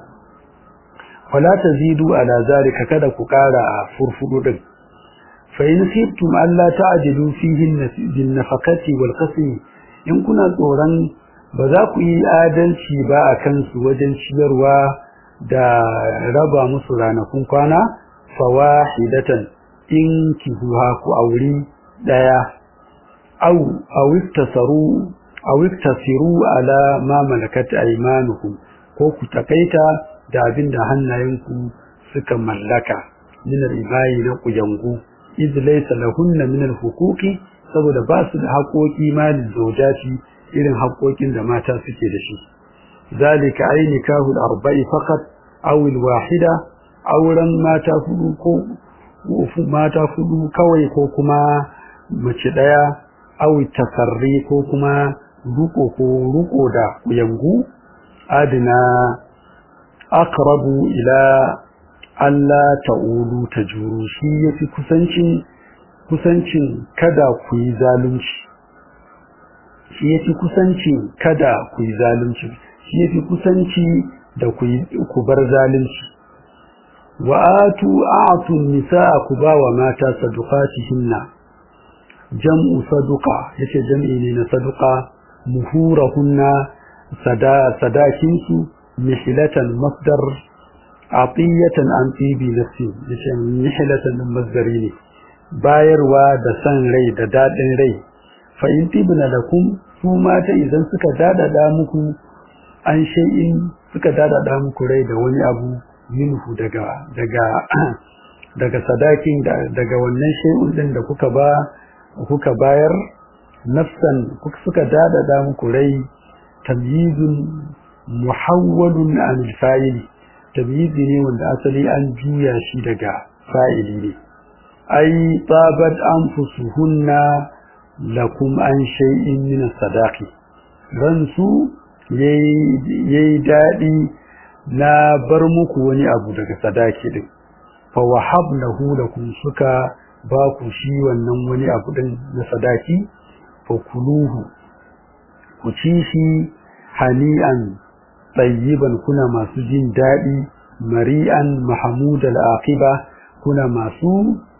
wala tazidu ala zalika kada ku kara furfudu din fa in khiftum alla ta'dilu fihi bin nafaqati wal qasmi in kuna tsoron ba za ku yi adalci ba akan su wajen ciyarwa da raba musu ranakun kwana fawahidatan in kihuha ku auri daya aw aw iktasaru aw iktasiru ala ma malakat aymanukum ko ku takaita da abinda hannayenku suka mallaka min ribayi na kuyangu iz laysa lahunna min al-huquqi saboda ba su da haƙoƙi malin zawjati irin haƙoƙin da mata suke da shi zalika ay nikahul arba'i faqat aw al-wahida auren mata hudu ko mata hudu kawai ko kuma mace daya aw tasarri ko kuma ruko ko ruko da kuyangu adina aqrabu ila alla ta'ulu tajuru shi yafi kusancin kusancin kada ku yi zalunci shi yafi kusancin kada ku yi zalunci shi yafi kusanci da ku ku bar zalunci wa atu a'tu nisaa ku ba wa mata sadaqatihinna jam'u sadaqa yace jam'i ne na sadaqa muhurahunna sada sadakinsu mihlatan masdar atiyatan an tibi nafsi yace mihlatan masdari ne bayarwa da san rai da dadin rai fa in tibna lakum su mata idan suka dadada muku an shay'in suka dadada muku rai da wani abu minhu daga daga daga sadakin daga wannan shay'un din da kuka ba kuka bayar nafsan kuka suka dadada muku rai tamyizun muhawwalun an fa'il tamyizi ne wanda asali an juya shi daga fa'ili ne ai tabat anfusuhunna lakum an shay'in min as-sadaqi ransu yayi yayi dadi na bar muku wani abu daga sadaki din fa wahabnahu lakum suka ba ku shi wannan wani abu din na sadaki fa kuluhu ku ci shi hani'an tayyiban kuna masu jin dadi mari'an mahmud al-aqiba kuna masu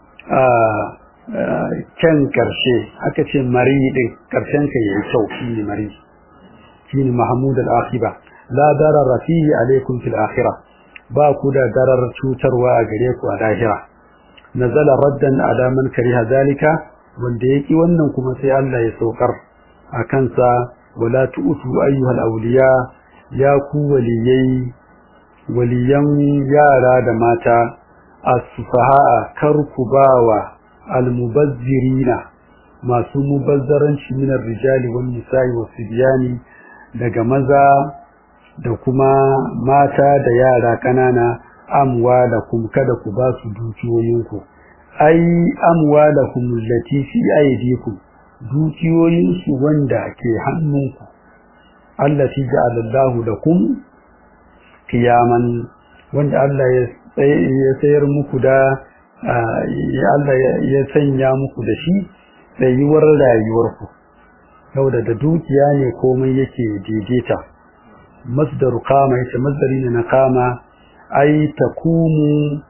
kan karshe aka ce mari din karshen ka yayi kyau shine mari shine mahmud al-aqiba la darara fihi alaykum fil akhirah ba ku da darar cutarwa a gare ku a lahira nazala raddan ala man kariha zalika wanda yake wannan kuma sai Allah ya saukar akan sa wala tu'tu ayyuhal awliya ya ku waliyai waliyan yara da mata as-sufaha karku bawa al-mubazzirina masu mubazzaranci min ar-rijali wan nisa'i was-sibyani daga maza da kuma mata da yara kanana amwalakum kada ku ba su dukiyoyinku ai amwalakum allati fi aydikum dukiyoyinsu wanda ke hannunku allati ja'alallahu lakum qiyaman wanda Allah ya ya sayar muku da Allah ya sanya muku da shi tsayuwar rayuwarku saboda da dukiya ne komai yake daidaita masdaru qama yace masdari ne na qama ai takumu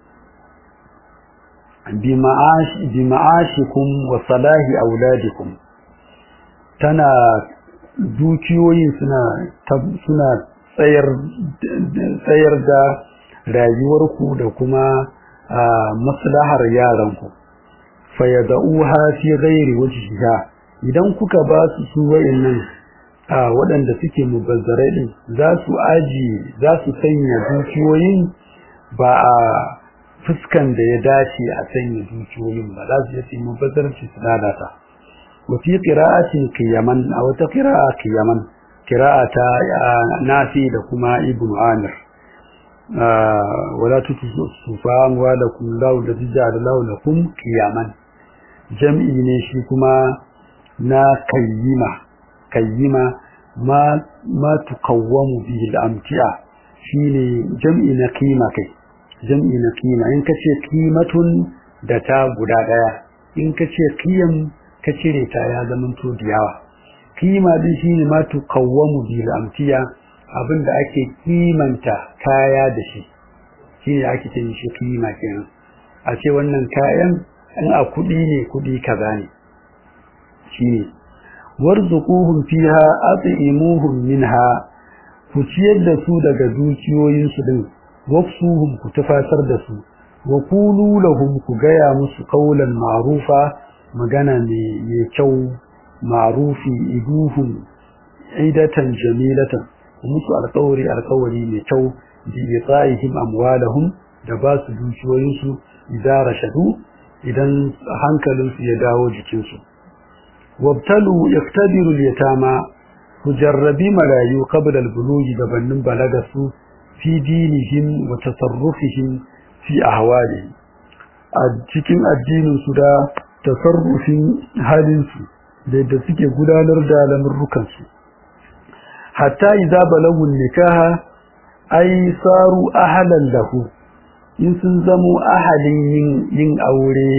bima'ash bima'ashikum wa salahi auladikum tana dukiyoyin suna suna tsayar tsayar da rayuwarku da kuma maslahar yaranku fayadauha fi ghairi wajhiha idan kuka ba su su wayannan waɗanda suke mubazzarai din za su aji za su sanya dukiyoyin ba a fuskan da ya dace a sanya dukiyoyin ba za su yi mubazzarci su lalata wa fi qira'atin qiyaman aw ta qira'a qiyaman qira'ata nafi da kuma ibnu amir wala tutusufan wa lakum law la tijadu law lakum qiyaman jam'i ne shi kuma na kayyima kayyima ma ma tuqawwamu bihi al-amti'a shine jam'i na qima kai jam'i na qima in kace qimatun da ta guda daya in kace qiyam ka cire ta ya zaman to diyawa qima din shine ma tuqawwamu bihi al-amti'a abinda ake kimanta kaya da shi shine ake ce shi qima kenan a ce wannan kayan in a kudi ne kudi kaza ne shine warzuquhum fiha at'imuhum minha ku ciyar da su daga dukiyoyin su din wafsuhum ku tafasar da su wa qulu lahum ku gaya musu qawlan ma'rufa magana mai kyau ma'rufi iduhum idatan jamilatan musu alƙawari alƙawari mai kyau bi ita'ihim amwalahum da ba su dukiyoyin su idan rashadu idan hankalinsu ya dawo jikinsu wabtalu yaktabiru al-yatama mujarrabi marayu qabla al-bulugh gabanin balagasu fi dinihim wa tasarrufihim fi ahwalihim a cikin addinin su da tasarrufin halin su da yadda suke gudanar da lamurrukan su hatta idza balagu nikaha ay saru ahlan lahu in sun zamo ahalin yin yin aure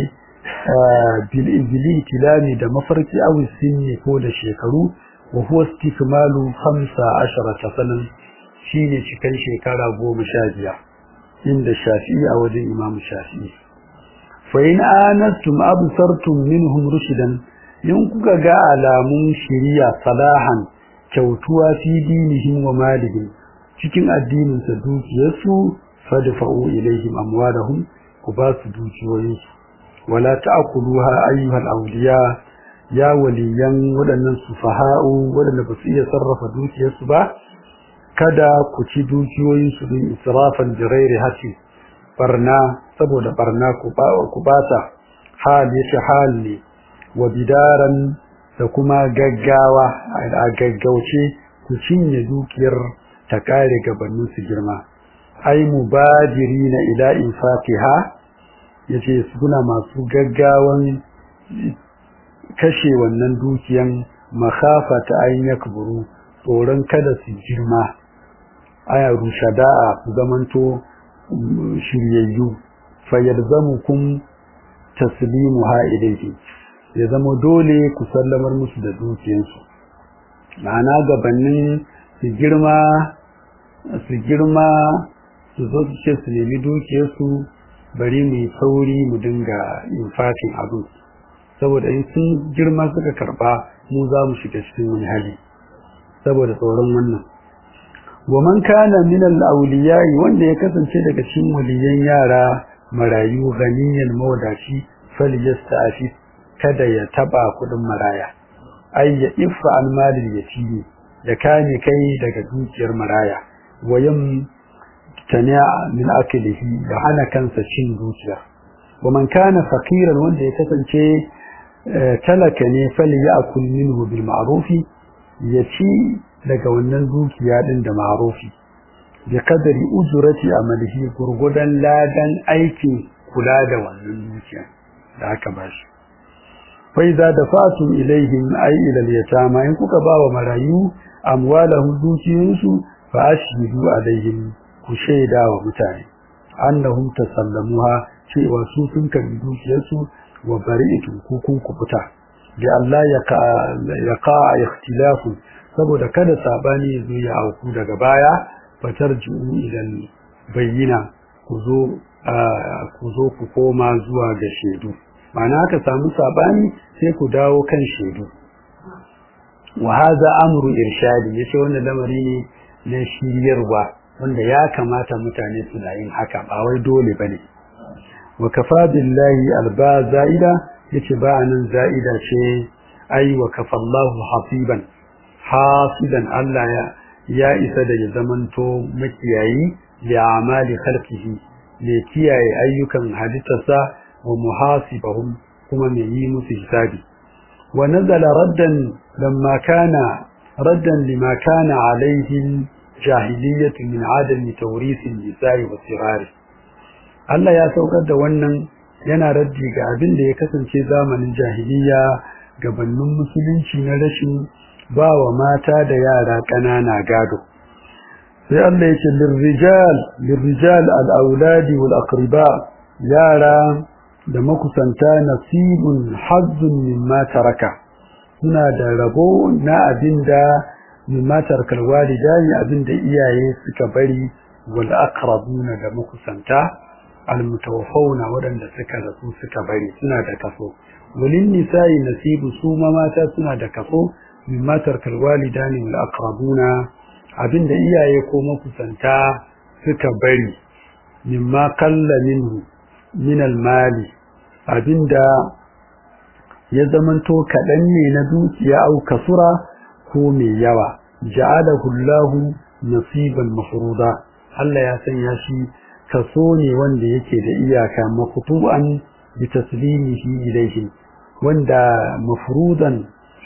bil izli tilami da mafarki aw sinni ko da shekaru wa huwa istikmalu khamsa ashara sanan shine cikin shekara goma sha biyar inda Shafi'i a wajen Imam Shafi'i fa in anastum absartum minhum rushdan in kuka ga alamun shiriya salahan kyautuwa fi dinihim wa malihim cikin addinin sa dukiyarsu fadfa'u ilayhim amwalahum kubasu dukiyoyinsu wala ta'kuluha ayyuhal awliya ya waliyan wadannan sufaha'u wadanda basu iya sarrafa dukiyarsu ba kada ku ci dukiyoyinsu din israfan jirairi hati barna saboda barna ku ba ku bata hal yace hal ne wa bidaran da kuma gaggawa a gaggauce ku cinye dukiyar ta kare gabanin su girma ai mubadirina ila infatiha yace suna masu gaggawan kashe wannan dukiyan makhafata an yakburu tsoron kada su girma aya rushada'a ku zamanto shiryayyu fayalzamukum taslimuha ilayhi ya zama dole ku sallamar musu da dukiyansu ma'ana gabanin su girma su girma su zo su ce su nemi dukiyarsu bari mu yi sauri mu dinga infatin abu saboda in sun girma suka karba mu za mu shiga cikin wani hali saboda tsoron wannan wa man kana min al-awliya wanda ya kasance daga cikin waliyan yara marayu ganiyan mawdaci falyasta'fi kada ya taba kudin maraya ay ya ifa al malil yatimi ya kane kai daga dukiyar maraya wayam tani'a min aklihi da hana kansa cin dukiya wa man kana faqiran wanda ya kasance talaka ne falyakul minhu bil ma'ruf yaci daga wannan dukiya din da ma'rufi bi kadari ujrati amalihi gurgudan ladan aiki kula da wannan dukiya da aka bashi fa idza dafatum ilaihim ay ila al-yatama in kuka bawa marayu amwalahum dukiyinsu fa ashhidu alaihim ku shaida wa mutane annahum tasallamuha cewa su sun karbi dukiyarsu wa bari'tu ku kun kubuta bi Allah ya ka ikhtilafu saboda kada sabani yazo ya auku daga baya fatarji'u idan bayyina ku zo ku zo ku koma zuwa ga shedu ma'ana ka samu sabani sai ku dawo kan shedu wa hadha amru irshadi yace wannan lamari ne na shiryarwa wanda ya kamata mutane su yin haka ba wai dole bane wa kafa billahi alba zaida yace ba anan zaida ce ai wa kafallahu hasiban hasidan Allah ya ya isa da ya zamanto makiyayi da amali khalqihi ne kiyaye ayyukan halittarsa wa muhasibahum kuma mai yi musu hisabi wa nazala raddan lamma kana raddan lima kana alaihi jahiliyyah min adami tawris an-nisa'i wa sirari Allah ya saukar da wannan yana raddi ga abin da ya kasance zamanin jahiliya gabanin musulunci na rashin ba wa mata da yara ƙanana gado sai Allah ya ce lirrijal lirrijal al-auladi wal aqriba yara da makusanta nasibun hazzun mimma taraka suna da rabo na abinda mimma tarakal walidani abinda iyaye suka bari wal aqrabuna da makusanta al-mutawaffawna wadanda suka rasu suka bari suna da kaso walin nisa'i nasibu su ma mata suna da kaso mimma tarakal walidani wal aqrabuna abinda iyaye ko makusanta suka bari mimma qalla minhu min al-mali abinda ya zamanto kadan ne na dukiya au kasura ko mai yawa ja'alahu Allahu nasiban mafruda Allah ya sanya shi kaso ne wanda yake da iyaka mafutu'an bi taslimihi ilayhi wanda mafrudan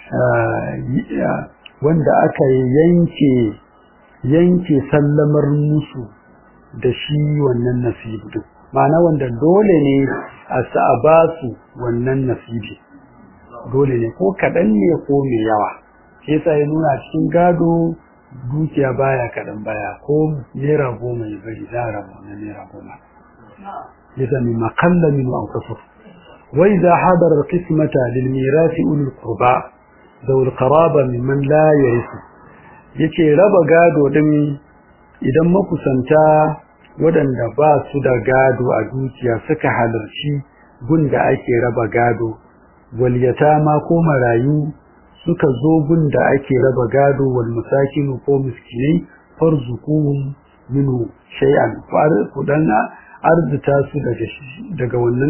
wanda aka yanke yanke sallamar musu da shi wannan nasibi ma'ana wanda dole ne a sa'aba su wannan nasibi dole ne ko kadan ne ko mai yawa sai sai nuna cikin gado dukiya baya kadan baya ko naira goma ne bari zara na naira goma yasa min maqalla min aw kasr wa idha hadara alqismata lil mirathi ulul qurba dawul qaraba mimman la yarisu yace raba gado din idan makusanta wadanda ba su da gado a dukiya suka halarci gunda ake raba gado wal yatama ko marayu suka zo gunda ake raba gado wal masakin ko miskinai farzuquhum minhu shay'an kudan arzita su daga daga wannan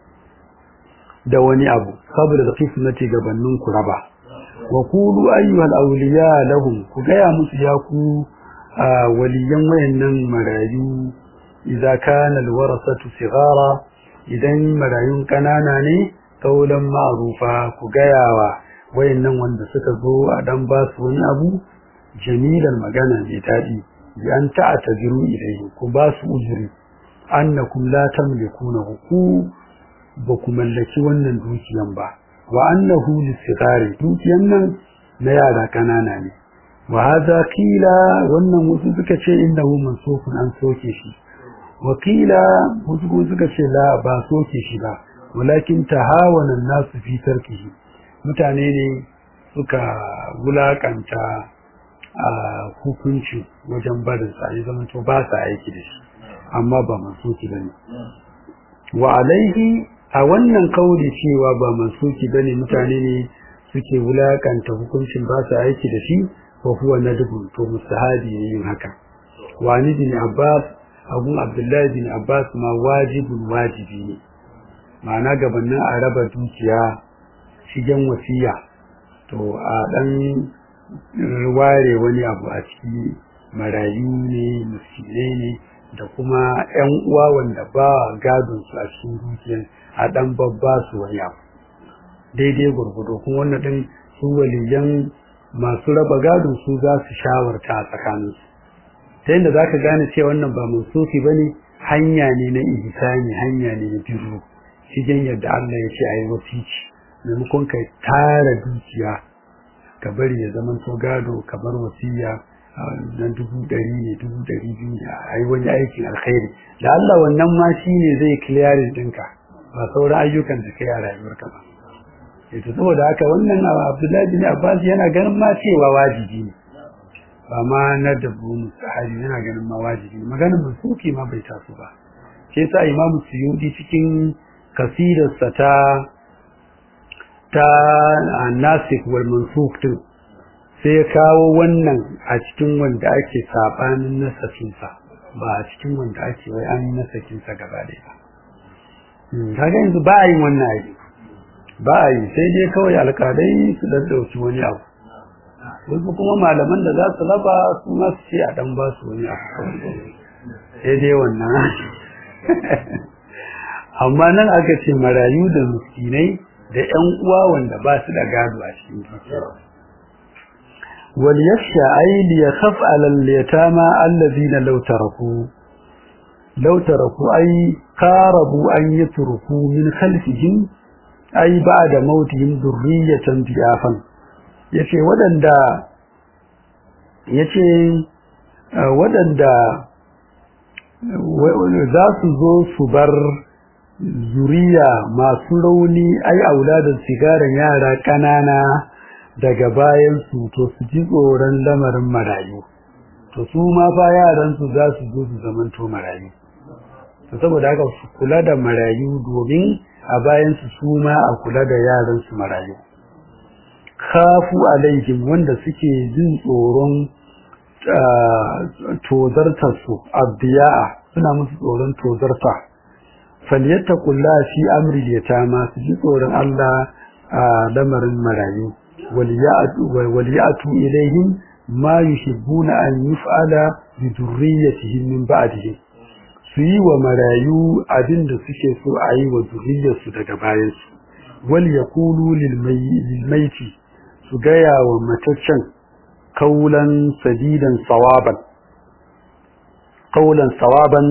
da wani abu saboda da kismati gabanin ku raba wa qulu ayyuhal awliya lahum ku gaya musu ya ku waliyan wayannan marayu idza kana alwarasatu sigara idan marayun kanana ne kaulan ma'rufa ku gayawa wayannan wanda suka zo a dan ba su wani abu jamilan magana mai dadi bi an ta'taziru ilayhi ku ba su uzuri annakum la tamlikuna ku ba ku mallaki wannan dukiyan ba wa annahu lisigari dukiyan nan na yara kanana ne wa hadha qila wannan wasu suka ce innahu mansukun an soke shi wa qila wasu suka ce la ba soke shi ba walakin tahawana an-nasu fi tarkihi mutane ne suka wulakanta a hukunci wajen barin sa ya zama to ba sa aiki da shi amma ba mansuki bane wa alaihi a wannan kauli cewa ba mansuki bane mutane ne suke wulakanta hukuncin ba sa aiki da shi wa huwa nadbun to mustahabi ne yin haka wa ni bin abbas abu abdullahi bin abbas ma wajibun wajibi ne ma'ana gabanin a raba dukiya shigen wasiya to a dan ware wani abu a ciki marayu ne miskinai ne da kuma ƴan uwa wanda ba gadon su a cikin dukiyar a dan babba su wani abu daidai gurgudo kuma wannan din su waliyan masu raba gadon su za su shawarta a tsakaninsu ta yadda za ka gane cewa wannan ba mansufi ba ne hanya ne na ihsani hanya ne na birru cikin yadda Allah ya ce a yi wasici maimakon ka tara dukiya ka bari ya zama to gado ka bar wasiya na dubu ɗari ne dubu ɗari biyu ne a yi wani aikin alkhairi da Allah wannan ma shi ne zai clearing ɗinka ba sauran ayyukan da kai a rayuwarka ba to saboda haka wannan Abdullahi bin Abbas yana ganin ma cewa wajibi ne ba ma na dabu mustahabi yana ganin ma wajibi ne maganar mansuki ma bai taso ba sai sa Imam Suyuti cikin kasidarsa ta ta an-nasikh wal mansukh sai kawo wannan a cikin wanda ake sabanin nasakin sa ba a cikin wanda ake wai an nasakin sa gaba da ba kaga yanzu ba a yin wannan aiki ba a yi sai dai kawai alƙalai su dan dauki wani abu wasu kuma malaman da za su raba su ma su ce a dan ba su wani abu sai dai wannan amma nan aka ce marayu da miskinai da ƴan uwa wanda ba su da gado a cikin dukiya wal yakhsha ay li yakhaf ala al yatama alladhina law taraku law taraku ay qarabu an yatruku min khalfihim ay ba'da mautihim dhurriyatan bi'afan yace wadanda yace wadanda za su zo su bar zuriya masu rauni ai auladan sigaran yara kanana daga bayan su to su ji tsoron lamarin marayu to su ma fa yaran su za su zo su zamanto marayu to saboda haka su kula da marayu domin a bayan su su ma a kula da yaran su marayu khafu alaihim wanda suke jin tsoron tozartar su abdiya suna musu tsoron tozarta falyattaqullaha fi amri yatama su ji tsoron Allah a lamarin marayu waliyatu ilaihim ma yuhibbuna an yuf'ala bi dhurriyyatihim min ba'dihim su yi wa marayu abinda suke so a yi wa zuriyarsu daga bayansu wal yaqulu lil mayti su gaya wa mataccen kaulan sadidan sawaban kaulan sawaban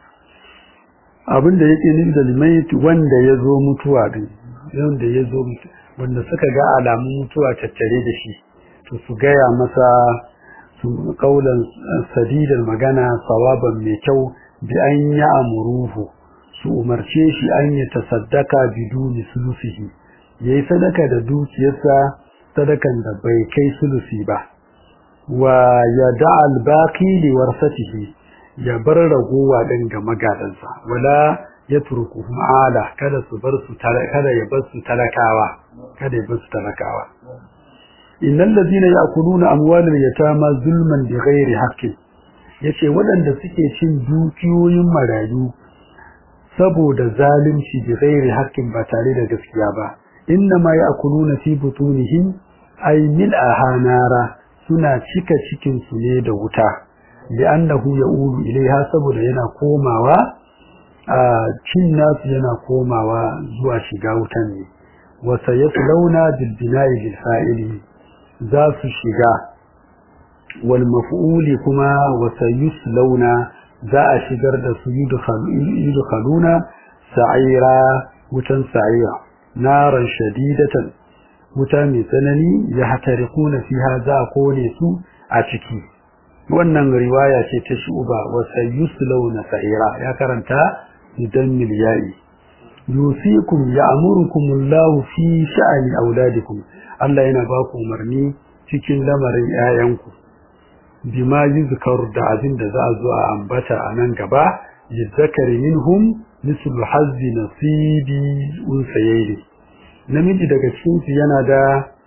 abinda yake nufi da limayit wanda yazo mutuwa din wanda yazo wanda suka ga alamun mutuwa tattare da shi to su gaya masa su kaulan sadidan magana sawaban mai kyau bi an ya amuruhu su umarce shi an ya tasaddaka biduni sulusihi yayi sadaka da dukiyarsa sadakan da bai kai sulusi ba wa yada albaqi li warsatihi ya bar ragowa din ga magadansa wala yatrukuhum ala kada su bar su kada ya bar su talakawa kada ya bar su talakawa innal ladina ya'kuluna amwalal yatama zulman bighairi haqqin yace waɗanda suke cin dukiyoyin marayu saboda zalunci bighairi haqqin ba tare da gaskiya ba inna ma ya'kuluna fi butunihim ay mil'aha nara suna cika cikin su ne da wuta li'annahu ya'ulu ilaiha saboda yana komawa a cin nasu yana komawa zuwa shiga wutan ne wa sayaslawna bil bina'i bil fa'ili za su shiga wal maf'uli kuma wa sayaslawna za a shigar da su yudkhaluna sa'ira wutan sa'ira naran shadidatan wuta mai tsanani ya hatarikuna fiha za a kone su a ciki wannan riwaya ce ta shuba wa sayuslawna sa'ira ya karanta idan miliyai yusikum ya'murukumullahu fi sha'ani auladikum Allah yana ba ku umarni cikin lamarin 'ya'yanku bima yuzkar da abin da za a zo a ambata a nan gaba yuzakari minhum mislu hazzi nasibi unsayyi namiji daga cikin su yana da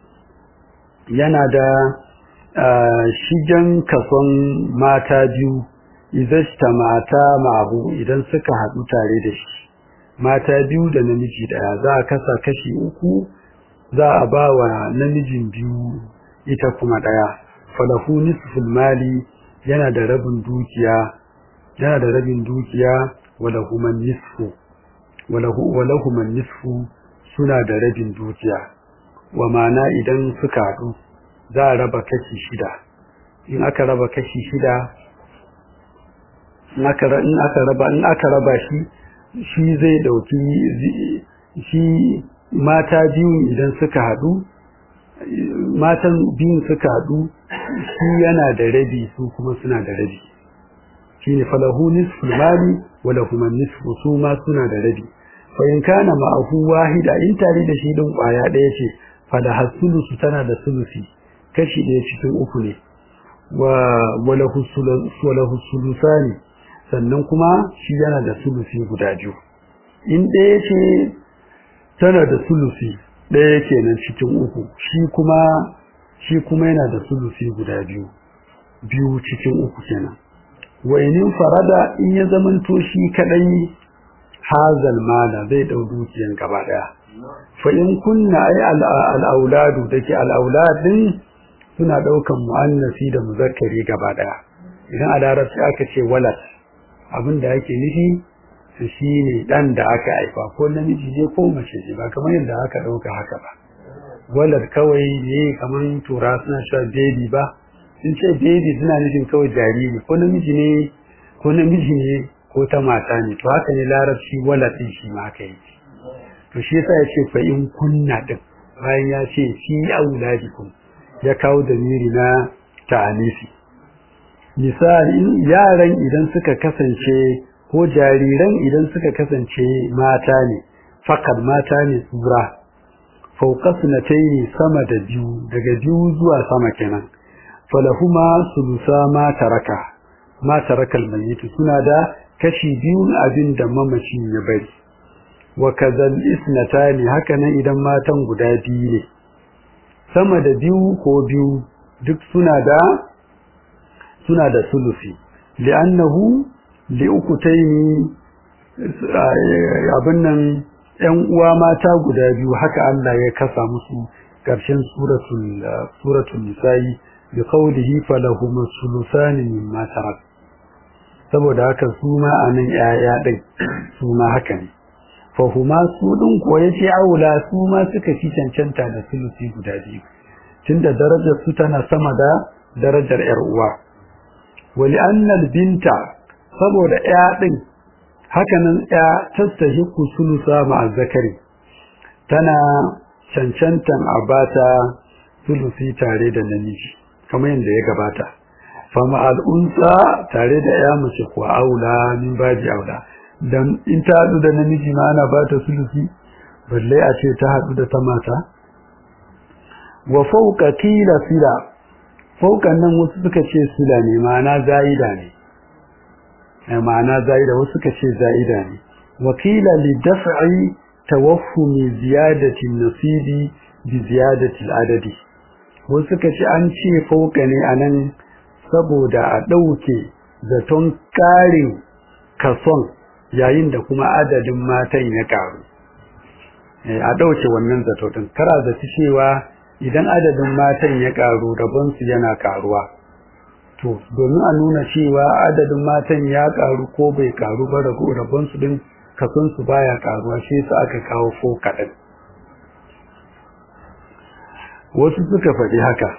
yana da shigen kason mata biyu izasta mata ma'abu idan suka haɗu tare da shi mata biyu da namiji daya za a kasa kashi uku za a ba wa namijin biyu ita kuma daya falahu nisful mali yana da rabin dukiya yana da rabin dukiya wala human nisfu walahu wala human nisfu suna da rabin dukiya wa mana idan suka haɗu za a raba kashi shida in aka raba kashi shida in aka raba in aka raba shi shi zai dauki shi mata biyu idan suka haɗu matan biyun suka haɗu shi yana da rabi su kuma suna da rabi shine falahu nisful mali wa lahum nisfu su ma suna da rabi fa in kana ma'ahu wahida in tare da shi din kwaya daya ce fa da hasulusu tana da sulusi kashi daya cikin uku ne wa wala husulusani sannan kuma shi yana da sulusi guda biyu in daya ce tana da sulusi daya kenan cikin uku shi kuma shi kuma yana da sulusi guda biyu biyu cikin uku kenan wa in farada in ya zamanto shi kadai hazal mala zai dau dukiyan gaba daya fa in kunna ay al auladu dake al auladin suna daukan muannasi da muzakkari gaba daya idan a larabci aka ce walad abinda yake nufi shine dan da aka haifa ko namiji ne ko mace ce ba kamar yadda aka dauka haka ba walad kawai ne kamar tura suna cewa baby ba sun ce baby suna nufin kawai jariri ko namiji ne ko namiji ne ko ta mata ne to haka ne larabci walatin shi ma haka yake to shi yasa yace fa in kunna din bayan ya ce fi auladikum ya kawo damiri na ta'anisi misali yaran idan suka kasance ko jariran idan suka kasance mata ne fakar mata ne tsura fauka sunatayi sama da biyu daga biyu zuwa sama kenan falahuma sulusa ma taraka ma tarakal mayyit suna da kashi biyu abin da mamacin ya bari wa kadhal isnatani haka nan idan matan guda biyu ne sama da biyu ko biyu duk suna da suna da sulusi li'annahu li'ukutaini abin nan ƴan uwa mata guda biyu haka Allah ya kasa musu ƙarshen suratul suratul nisa'i bi qawlihi falahum sulusani mimma tarak saboda haka su ma anan yaya din su ma haka ne fa huma su din ko yace aula su ma suka ci cancanta da sulusi guda biyu tunda darajar su tana sama da darajar yar uwa wali annal binta saboda ya din hakanan ya tastahiqu sulusa ma zakari tana cancantan abata sulusi tare da namiji kamar yadda ya gabata fama al'unsa tare da ya mace ko aula min baji aula dan in ta hadu da namiji ma ana bata sulusi balle a ce ta hadu da ta mata wa fawqa qila sila fawqan nan wasu suka ce sila ne ma'ana zaida ne ma'ana zaida wasu suka ce zaida ne wa qila li daf'i tawaffumi ziyadati nasibi bi ziyadati al-adadi wasu suka ce an ce fauka ne a nan saboda a ɗauke zaton ƙarin kason yayin da kuma adadin matan ya ƙaru a ɗauke wannan zato ɗin kara zaci cewa idan adadin matan ya ƙaru rabonsu yana ƙaruwa to domin a nuna cewa adadin matan ya ƙaru ko bai ƙaru ba rabonsu ɗin kasonsu baya ƙaruwa shi yasa aka kawo fauka ɗin wasu suka faɗi haka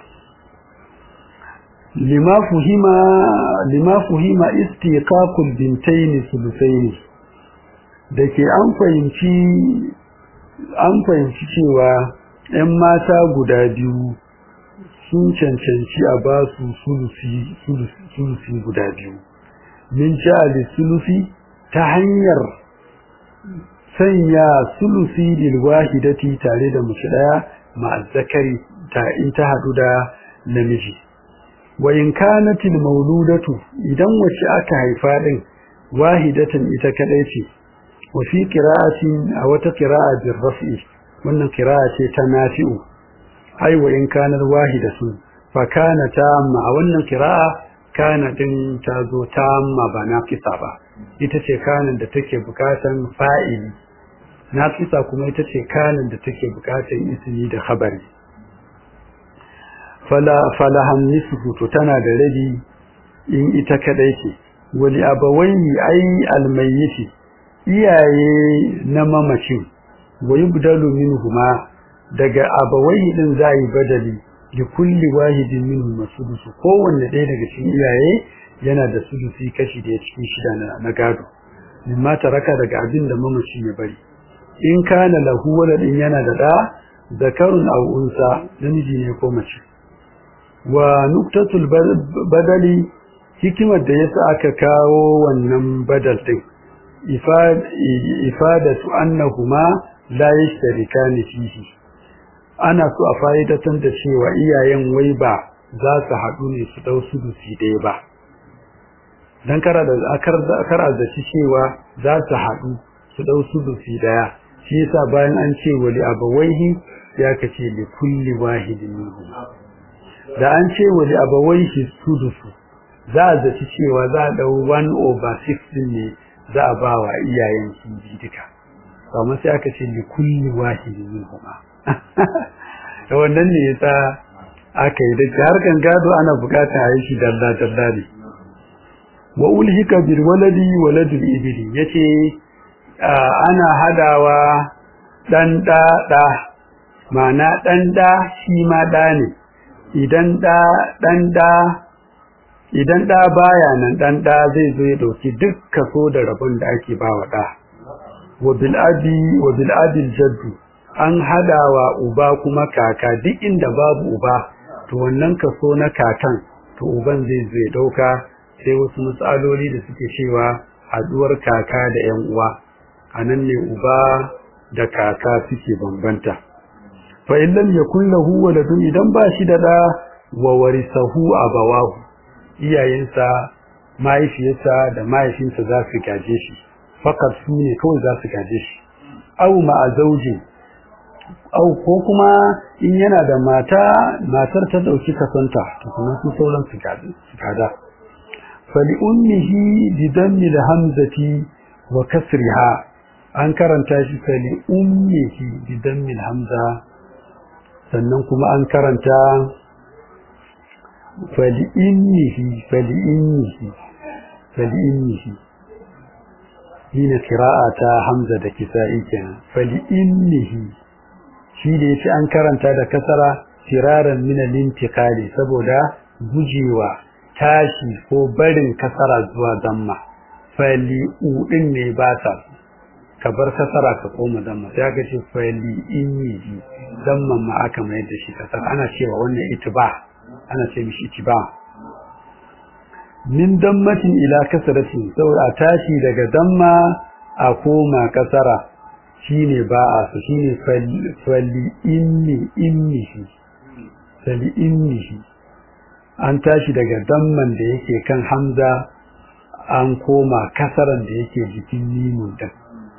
lima fuhima lima fuhima istiqaqul bintayn sulusaini dake an fahimci an fahimci cewa 'yan mata guda biyu sun cancanci a ba su sulusi sulusi guda biyu min ja'ali sulusi ta hanyar sanya sulusi lil wahidati tare da mace daya ma'azzakari ta in ta hadu da namiji wa in kanat al mauludatu idan wace aka haifa din wahidatan ita kadai ce wa fi qira'atin a wata qira'a bil raf'i wannan qira'a ce ta nafi'u ai wa in kanat wahidatu fa kana tamma a wannan qira'a kana din ta zo tamma ba naqisa ba ita ce kanan da take bukatan fa'ili naqisa kuma ita ce kanin da take bukatar ismi da khabari fala falahan nisfu to tana da rabi in ita kadai ce wali abawayhi ay almayyiti iyaye na mamacin wayubdalu minhuma daga abawayhi din zai badali li kulli wahidin minhum sudusu kowanne ɗaya daga cikin iyaye yana da sudusi kashi da cikin shida na gado mimma taraka daga abin da mamaci ya bari in kana lahu waladin yana da da zakarun aw unsa namiji ne ko mace wa nuktatul badali hikimar da yasa aka kawo wannan badal din ifadatu annahuma la yashtarikani fihi ana so a fa'idatan da cewa iyayen wai ba za su haɗu ne su dau sudusi ɗaya ba dan kara da akar akar da cewa za su haɗu su dau sudusi ɗaya shi yasa bayan an ce wali abawaihi ya kace li kulli wahidin minhum da an ce wali abawaihi sudusu za a zaci cewa za a dau one over six din ne za a ba wa iyayen su duka amma sai aka ce li kulli wahidin minhum da wannan ne yasa aka yi da harkan gado ana bukata a yi shi dalla dalla ne wa ulhika bil waladi waladul ibli yace ana hadawa dan da da ma'ana dan da shi ma da ne idan da dan da idan da baya nan dan da zai zo ya dauki duk kaso da rabon da ake bawa da wa bil abi wa bil abil jaddu an hadawa uba kuma kaka duk inda babu uba to wannan kaso na kakan to uban zai zo ya dauka sai wasu matsaloli da suke cewa haduwar kaka da yan uwa anan ne uba da kaka suke bambanta fa in lam yakul lahu waladun idan ba shi da da wa warisahu abawahu iyayensa mahaifiyarsa da mahaifinsa za su gaje shi fakat su ne kawai za su gaje shi au ma'a zaujin au ko kuma in yana da mata matar ta dauki kasanta to kuma su sauran su gaje su gada fali ummihi bi dammi hamzati wa kasriha an karanta shi fali ummihi bi dammi hamza sannan kuma an karanta fali innihi fali innihi fali innihi hina qira'ata hamza da kisa'i kenan fali innihi shi da yace an karanta da kasara firaran min al-intiqali saboda gujewa tashi ko barin kasara zuwa damma fali udin ne ba ta ka bar kasara ka koma damma sai aka ce fali innihi damman ma aka mai da shi kasara ana cewa wannan itba ana ce mishi itiba min dammatin ila kasratin saboda tashi daga damma a koma kasara shine ba a su shine fali inni innihi fali innihi an tashi daga damman da yake kan hamza an koma kasaran da yake jikin mimun din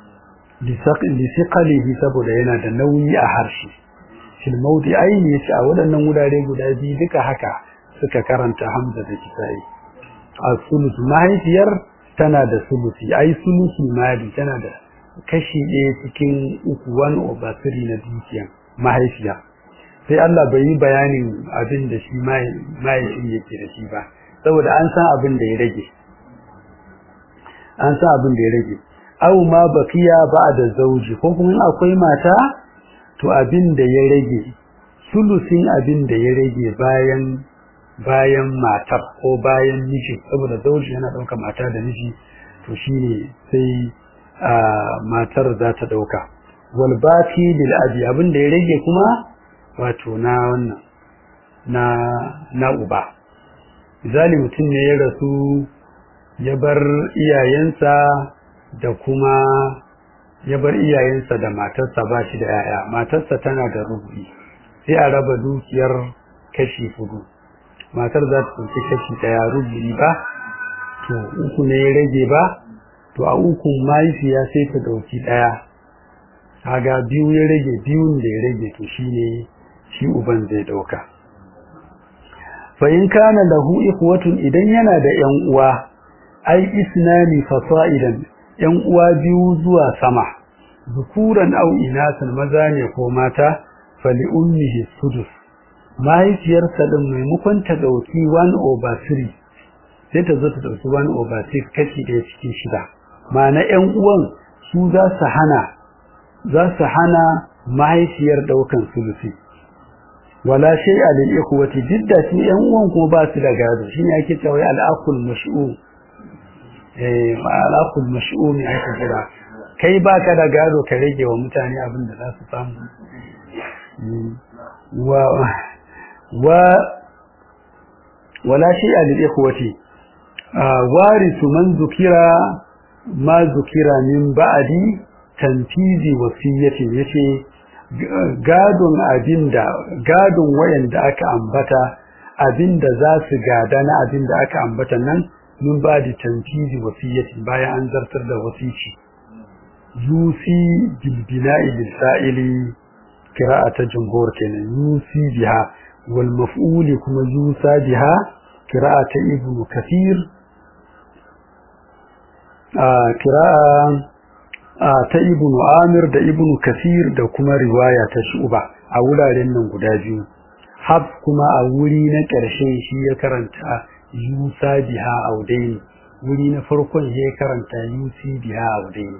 lisiqalihi saboda yana da nauyi a harshe fil mawdi'aini yace a wadannan wurare guda biyu duka haka suka karanta hamza da kisai as-sulus mahaifiyar tana da sulusi ai sulusi mali tana da kashi ɗaya cikin uku one over three na dukiyan mahaifiya sai Allah bai yi bayanin abin da shi mahaifin yake da shi ba saboda an san abin da ya rage an san abin da ya rage aw ma bakiya ba'da zauji ko kuma akwai mata to abin da ya rage sulusin abin da ya rage bayan bayan matar ko bayan miji saboda zauji yana dauka mata da miji to shine sai matar za ta dauka wal baqi lil abi abin da ya rage kuma wato na wannan na na uba misali mutum ne ya rasu ya bar iyayensa da kuma ya bar iyayensa da matarsa ba shi da yaya matarsa tana da rubu'i sai a raba dukiyar kashi hudu matar za ta ɗauki kashi ɗaya rubu'i ba to uku ne ya rage ba to a uku mahaifiya sai ta ɗauki ɗaya kaga biyu ya rage biyun da ya rage to shine shi uban zai ɗauka fa in kana lahu ikhwatun idan yana da ƴan uwa ai isnani fasa'idan ƴan uwa biyu zuwa sama zukuran au inasan maza ne ko mata fali ummihi sudus mahaifiyarsa din maimakon ta dauki one over three sai ta zo ta dauki one over six kashi ɗaya cikin shida ma'ana ƴan uwan su za su hana za su hana mahaifiyar daukan sulusi wala shay'a lil ikhwati jidda shi ƴan uwan ko ba su da gado shine ake cewa al-aqul mash'u eh al-aqul mash'u ne ake kira kai baka da gado ka rage wa mutane abin da za su samu wa wa wala shay'a lil ikhwati warisu man zukira ma zukira min ba'di tanfizi wasiyyati yace gadon abinda gadon wayanda aka ambata abinda za su gada na abinda aka ambata nan min ba'di tanfizi wasiyyati bayan an zartar da wasici yusi bil bina'i bil fa'ili qira'ata jumhur kenan yusi biha wal maf'ul kuma yusa biha qira'ata ibn kathir a qira'a ta ibn amir da ibn kathir da kuma riwaya ta shu'ba a wuraren nan guda biyu hab kuma a wuri na ƙarshe shi ya karanta yusa biha audaini wuri na farkon ya karanta yusi biha audaini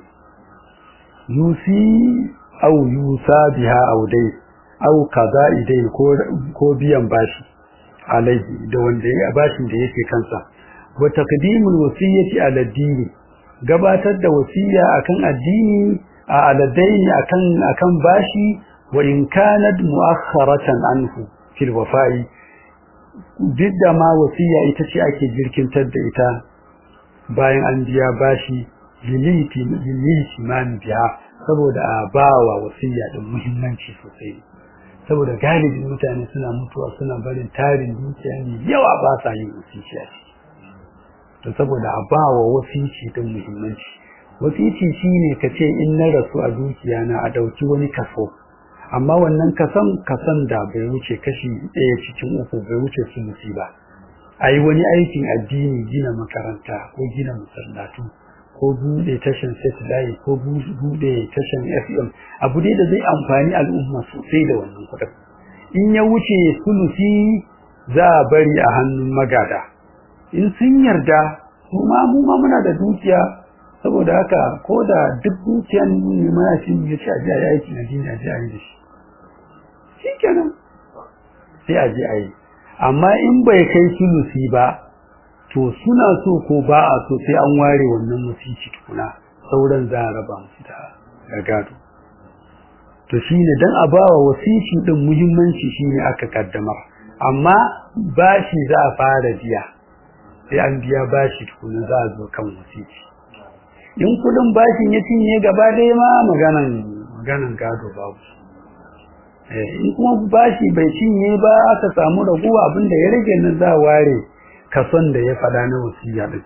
yusi au yusa biha audai au qada'i dai ko ko biyan bashi alaihi da wanda ya bashin da yake kansa wa taqdimul wasiyyati ala dini gabatar da wasiya akan addini a aladaini akan akan bashi wa in kanat mu'akhkharatan anhu fil wafa'i didda ma wasiya ita ce ake jirkintar da ita bayan an biya bashi liliti liliti man biya saboda a bawa wasiya din muhimmanci sosai saboda galibin mutane suna mutuwa suna barin tarin dukiya ne yawa ba sa yin wasiya to saboda a bawa wasici din muhimmanci wasici shine kace in na rasu a dukiya na a dauki wani kaso amma wannan kasan kasan da bai wuce kashi ɗaya cikin uku bai wuce sulusi ba ayi wani aikin addini gina makaranta ko gina masallatu ko bude tashan satellite ko bude tashan F M abu dai da zai amfani al'umma sosai da wannan kudin in ya wuce sulusi za a bari a hannun magada in sun yarda kuma mu ma muna da dukiya saboda haka ko da duk dukiyan ne ma shi ya ci aje ayi aiki na dini aje ayi da shi shikenan sai aje ayi amma in bai kai sulusi ba to suna so ko ba a so sai an ware wannan musici tukuna sauran za a raba musu da gado to shine dan a bawa wasici din muhimmanci shine aka kaddamar amma bashi za a fara biya sai an biya bashi tukuna za a zo kan wasici in kudin bashin ya cinye gaba ɗaya ma maganan maganan gado babu eh in kuma bashi bai cinye ba aka samu raguwa abinda ya rage nan za a ware kason da ya fada na wasiya din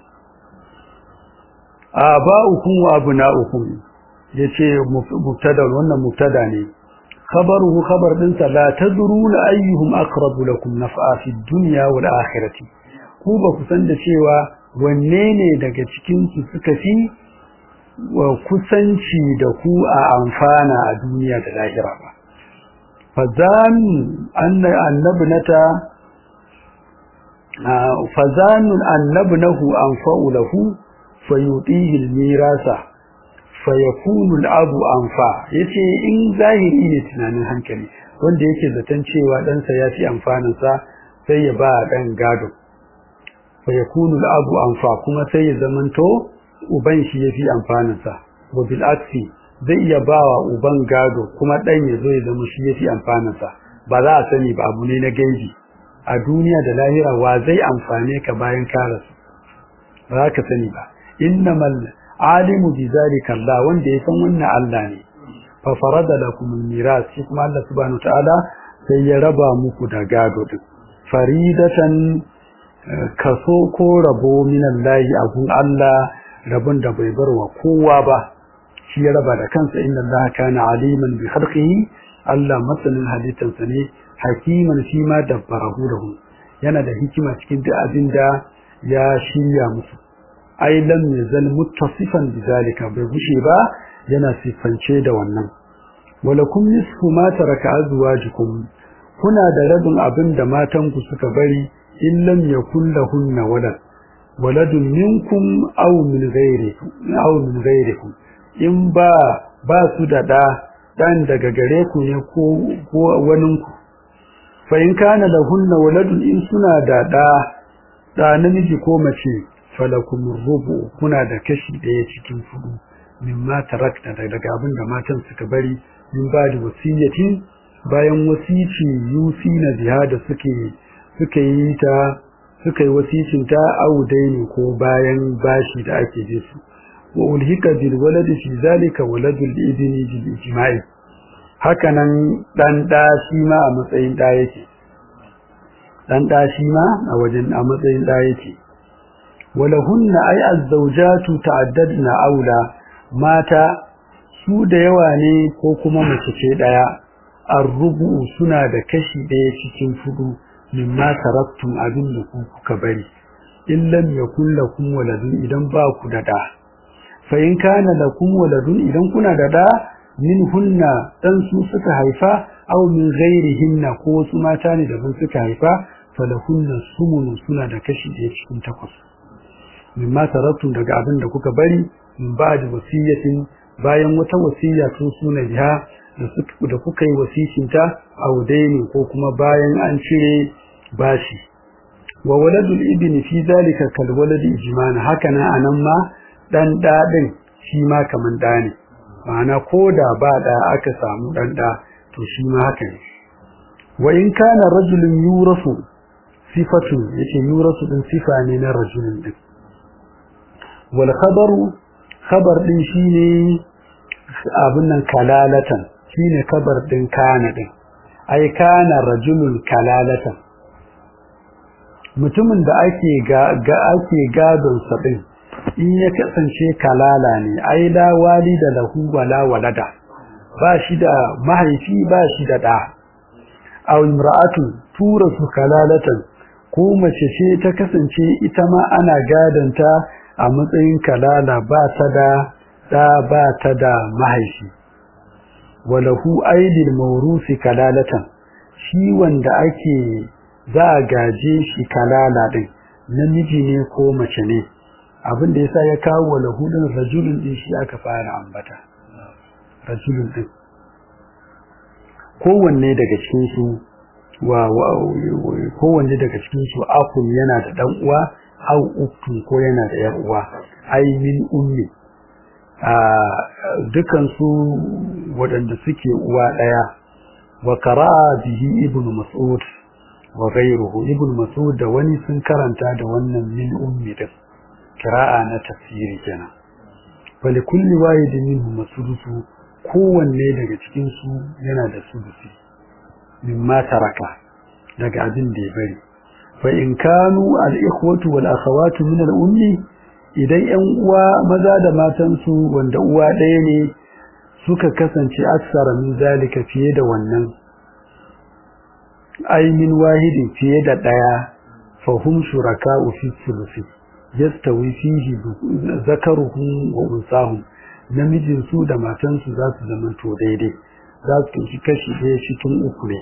aba'ukum wa abna'ukum yace mubtada wannan mubtada ne khabaruhu khabar din sa la tadruna ayyuhum aqrabu lakum naf'a fi dunya wal akhirati ku ba ku san da cewa wanne ne daga cikin su suka fi kusanci da ku a amfana a duniya da lahira ba fazan anna annabnata fazanun annabnahu anfa'u lahu fayutihi almirasa fayakunu alabu anfa yace in zahiri ne tunanin hankali wanda yake zaton cewa dan sa yafi amfanin sa sai ya ba dan gado fayakunu alabu anfa kuma sai ya zamanto uban shi yafi amfanin sa wa bil aksi zai iya bawa uban gado kuma dan ya zo ya zama shi yafi amfanin sa ba za a sani ba abu ne na gaibi a duniya da lahira wa zai amfane ka bayan ka rasu ba za ka sani ba innamal alimu bi zalika Allah wanda ya san wannan Allah ne fa farada lakum al-miras kuma Allah subhanahu ta'ala sai ya raba muku da gado din faridatan kaso ko rabo min Allah abun Allah rabon da bai barwa kowa ba shi ya raba da kansa inna Allah kana aliman bi khalqihi Allah masanin halittansa ne hakiman shi ma dabbarahu lahu yana da hikima cikin duk abin da ya shirya musu ai lam yazal muttasifan bizalika bai gushe ba yana sifance da wannan walakum nisfu ma taraka azwajukum kuna da rabin abin da matan ku suka bari in lam yakul lahunna walad waladun minkum aw min ghayrikum aw min ghayrikum in ba ba su da da dan daga gare ku ne ko ko waninku fa in kana lahunna waladun in suna da da da namiji ko mace falakum rubu kuna da kashi daya cikin fudu mimma tarakta daga abin da matan suka bari min ba da wasiyyatin bayan wasici yusina zihada suke suka yi ta suka yi wasicin ta audaini ko bayan bashi da ake ji su wa ulhika bil waladi fi zalika waladul ibni bil ijma'i hakanan dan da shi ma a matsayin da yake dan da shi ma a wajen a matsayin da yake walahunna ay az-zawjatu ta'addadna aula mata su da yawa ne ko kuma mace ce daya ar-rubu suna da kashi daya cikin fudu mimma taraktum abin da ku kuka bari in lam yakul lakum waladun idan ba ku da da fa in kana lakum waladun idan kuna da da min hunna dan su suka haifa aw min ghairihinna ko su mata ne da ban suka haifa falahunna sumun suna da kashi daya cikin takwas mimma taraktum daga abin da kuka bari min ba'd wasiyatin bayan wata wasiya tun suna biha da kuka yi wasicinta a wudaini ko kuma bayan an cire bashi wa waladul ibni fi zalika kal waladi ijman haka nan anan ma dan dadin shi ma kaman da ne ma'ana koda ba da aka samu dan da to shi ma haka ne wa in kana rajulun yurasu sifatu yace yurasu din sifa ne na rajulun din wal khabaru khabar din shine abun nan kalalatan shine kabar din kana din ai kana rajulul kalalatan mutumin da ake ga, ga ake gadon sa din in ya kasance kalala ne ai la walida lahu wala walada ba shi da mahaifi ba shi da da aw imra'atu turasu kalalatan ko mace ce ta kasance ita ma ana gadanta a matsayin kalala ba ta da da ba ta da mahaifi walahu aidil mawrusi kalalatan shi wanda ake za a gaje shi kalala din namiji ne ko mace ne abin da yasa ya kawo walahu din rajulun din shi aka fara ambata rajulun din kowanne daga cikin su wa kowanne daga cikin su akun yana da dan uwa au ukun ko yana da yar uwa ai min ummi a dukan su wadanda suke uwa daya wa qara'a bihi ibnu mas'ud wa ghayruhu ibnu mas'ud da wani sun karanta da wannan min ummi din qira'a na tafsiri kenan fa li kulli wahidin minhum sudusu kowanne daga cikin su yana da sudusi mimma taraka daga abin da ya bari fa in kanu al-ikhwatu wal akhawatu min al-ummi idan ƴan uwa maza da matan su wanda uwa ɗaya ne suka kasance aksara min zalika fiye da wannan ay min wahidin fiye da ɗaya fa hum shuraka'u fi thuluthi yastawi fihi zakaruhum wa unsahum namijin su da matan su za su zama to daidai za su ci kashi ɗaya cikin uku ne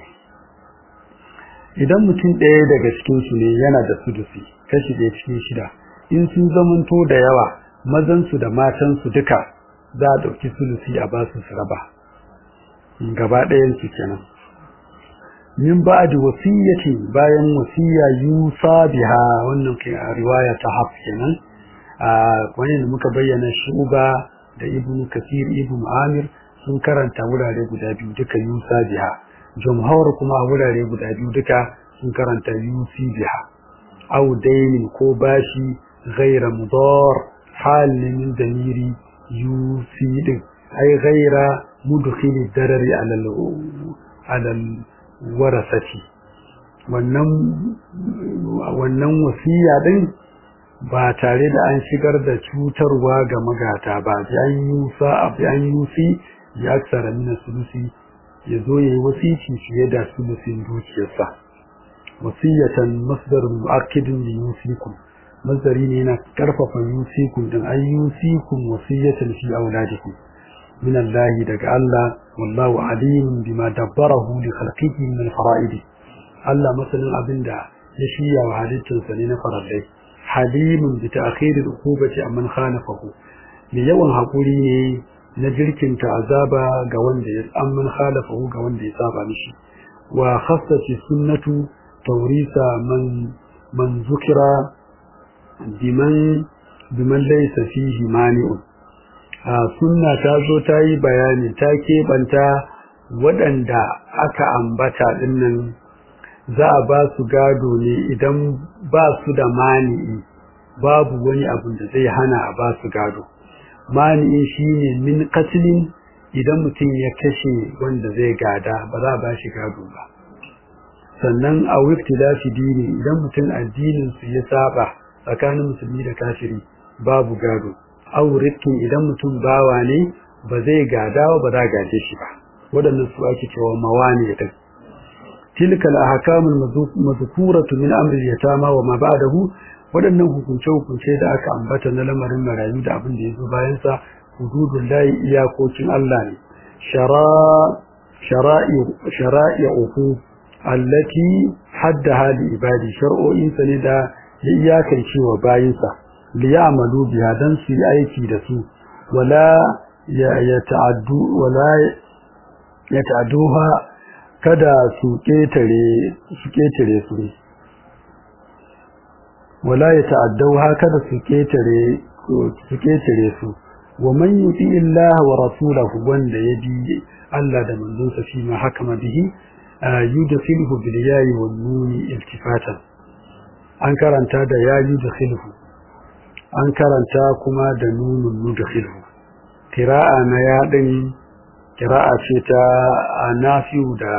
idan mutum ɗaya daga cikin su ne yana da sudusi kashi ɗaya cikin shida in sun zamanto da yawa mazan su da matan su duka za a ɗauki sudusi a ba su raba gaba ɗayan su kenan min ba'di wasiyyati bayan wasiya yusa biha wannan kai riwaya ta haf kenan a wannan da muka bayyana shuba da ibnu kasir ibnu amir sun karanta wurare guda biyu duka yusa biha jumhur kuma wurare guda biyu duka sun karanta yusi biha aw dainin ko bashi ghayra mudar hal min damiri yusi din ay ghayra mudkhil darari ala ala warasati wannan wannan wasiya din ba tare da an shigar da cutarwa ga magata ba an yusa an yusi ya aksara min sulusi yazo yayi wasici fiye da sulusin dukiyarsa wasiyatan masdar muakkidin li yusikum masdari ne na karfafa yusikum din ayyusikum wasiyatan fi auladikum min Allah daga Allah wallahu alim bima dabbarahu li khalqihi min al-fara'id Allah masalan abinda ya shiya wa halittunsa ne na faradai halimun bi ta'khir al-uqubati amman khalafahu me yawan hakuri ne na jirkinta azaba ga wanda ya amman khalafahu ga wanda ya saba mishi wa khassati sunnatu tawrisa man man zukira biman biman laysa fihi mani'un sunna ta zo ta yi bayani ta keɓanta waɗanda aka ambata dinnan za a ba su gado ne idan ba su da mani'i babu wani abu da zai hana a ba su gado mani'in shine min qatlin idan mutum ya kashe wanda zai gada ba za a ba shi gado ba sannan a wiftilafi dini idan mutum addinin su ya saba tsakanin musulmi da kafiri babu gado aw rikin idan mutum bawa ne ba zai gada ba za gaje shi ba wadannan su ake cewa mawani din tilka al-ahkamul madhkuratu min amri al-yatama wa ma ba'dahu wadannan hukunce hukunce da aka ambata na lamarin marayu da abin da yazo bayan sa hududullahi iyakokin Allah ne shara shara'i shara'i'uhu allati haddaha li ibadi shar'o'in sa ne da iyakan cewa bayin sa liya'malu biha dan su yi aiki da su wala ya ta'addu wala ya ta'adduha kada su ketare su ketare su wala ya ta'adduha kada su ketare su ketare su wa man yuti illaha wa rasulahu wanda yabi Allah da manzonsa shi ma hakama bihi yudkhiluhu bil ya'i wan nun iltifatan an karanta da ya yudkhiluhu an karanta kuma da nunun nudkhiluhu qira'a na yadin qira'a ce ta Nafi'u da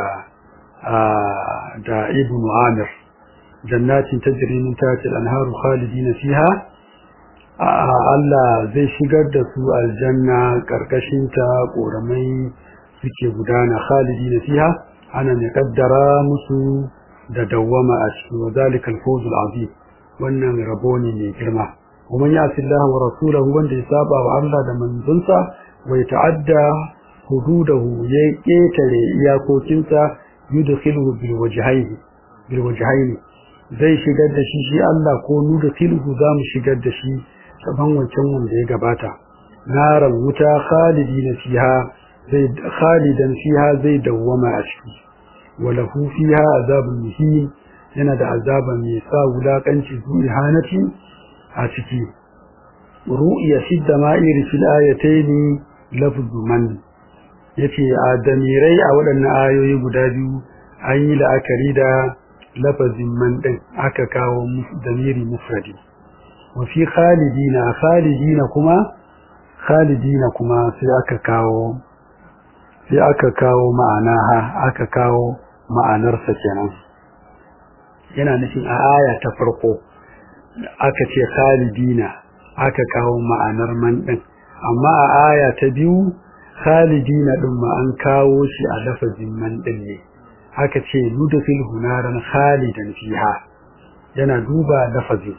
da Ibn Amir jannatin tajri min tahtiha al-anharu khalidina fiha Allah zai shigar da su aljanna karkashin ta koramai suke gudana khalidina fiha ana ne kaddara musu da dawwama a cikin wazalikal fawzul azim wannan rabo ne mai girma ومن يعص الله ورسوله وان يسابع الله da manzonsa wa ta'adda hududahu ya ketare iyakokinsa yudkhiluhu bil wajhayni bil wajhayni zai shigar da shi shi Allah ko nudkhiluhu zamu shigar da shi saban wancan wanda ya gabata naran wuta khalidina fiha zai khalidan fiha zai dawwama a ciki walahu fiha azabun muhin yana da azaban mai sa wulakanci zuwa hanati a ciki ru'ya fi dama'ir fil ayatayn lafzu man yace a damirai a waɗannan ayoyi guda biyu an yi la'akari da lafazin man din aka kawo damiri mufradi wa fi khalidina khalidina kuma khalidina kuma sai aka kawo sai aka kawo ma'ana ha aka kawo ma'anarsa kenan yana nufin a aya ta farko aka ce khalidina aka kawo ma'anar man din amma a aya ta biyu khalidina din ma an kawo shi a lafazin man din ne aka ce nudfil hunaran khalidan fiha yana duba lafazin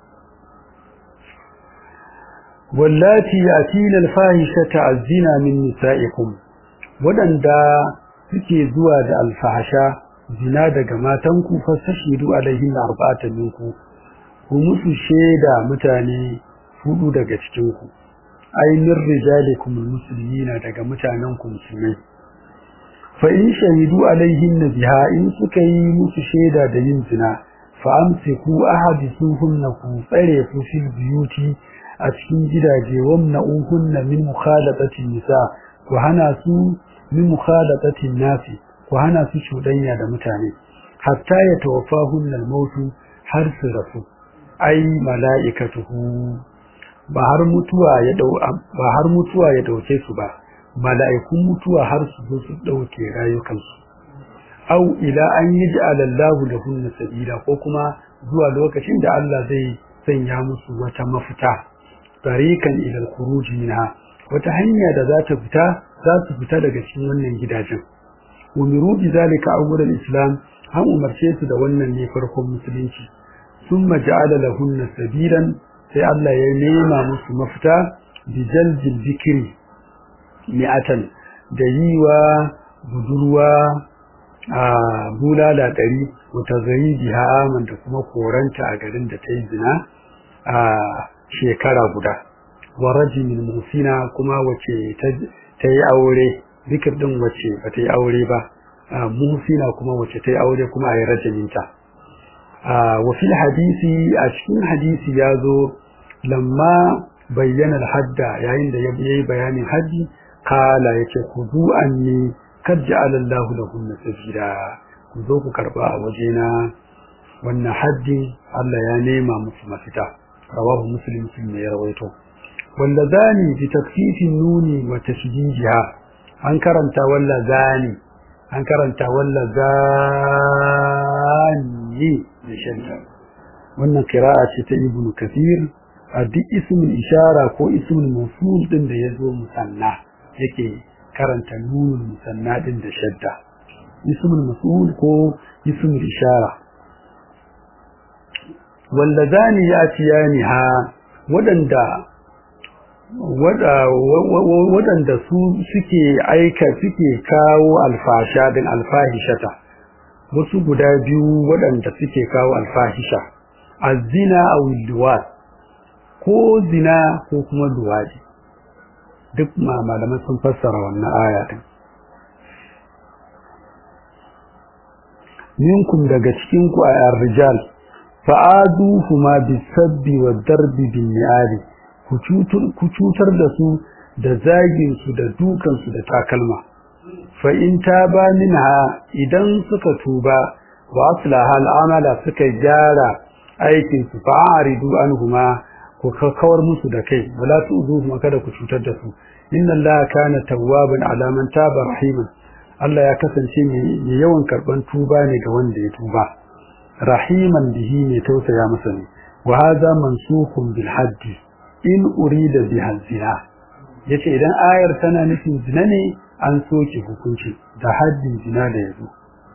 wallati yatina alfahishata azina min nisaikum wadanda suke zuwa da alfahasha zina daga matanku fasashidu alaihin arba'atan minku ku musu shaida mutane hudu daga cikin ku ainin rijalikum almuslimina daga mutanen ku musulmai fa in shahidu alaihin biha in suka yi musu shaida da yin zina fa amsiku ahadisuhunna ku tsare su fil biyuti a cikin gidaje wamna'uhunna min mukhalatati nisa ku hana su min mukhalatati nasi ku hana su cudanya da mutane hatta ya tawaffahunna al-maut har su rasu ai mala'ikatuhu ba har mutuwa ya dau ba har mutuwa ya dauke su ba mala'ikun mutuwa har su zo su dauke rayukansu au ila an yaj'ala Allahu lahunna sabila ko kuma zuwa lokacin da Allah zai sanya musu wata mafita tariqan ila al-khuruj minha wata hanya da za ta fita za su fita daga cikin wannan gidajen umiru bi zalika awwal al-islam an umarce su da wannan ne farkon musulunci thumma ja'ala lahunna sabilan sai Allah ya nema musu mafita bi jaljil bikri mi'atan da yiwa budurwa a bulala ɗari wata zai biha aman da kuma koranta a garin da ta yi zina a shekara guda wa rajimin musina kuma wace ta yi aure zikir din wace ba ta yi aure ba musina kuma wace ta yi aure kuma a yi rajiminta wa fil hadisi a cikin hadisi ya zo lamma bayyana hadda yayin da ya yi bayanin haddi kala yace khudu anni kad ja'ala Allahu lahum sabila ku zo ku karba a wajena wannan haddi Allah ya nema musu mafita rawahu muslim sun ne rawaito wallazani bi takfifin nuni wa tashjijiha an karanta wallazani an karanta wallazani da shadda wannan qira'a ce ta ibnu kathir a duk ismul ishara ko ismul mawsul din da yazo musanna yake karanta nunul musanna din da shadda ismul mawsul ko ismul ishara wallazani yatiyaniha wadanda wadanda su suke aika suke kawo alfasha din alfahishata wasu guda biyu wadanda suke kawo alfahisha azina aw liwat ko zina ko kuma luwadi duk malaman sun fassara wannan aya din minkum daga cikin ku ayar rijal fa'aduhuma bisabbi wadarbi bin ni'ali ku cutar ku cutar da su da zagin su da dukan su da takalma fa in taba minha idan suka tuba wa aslaha al'amala suka gyara aikin su fa'aridu anhuma ku kawar musu da kai wala tu'duhum kada ku cutar da su inna allaha kana tawwaban ala man taba rahiman Allah ya kasance mai yawan karban tuba ne ga wanda ya tuba rahiman bihi ne tausaya masa ne wa hadha mansukhun bil haddi in urida biha zina yace idan ayar tana nufin zina ne an soke hukunci da haddin zina da yazo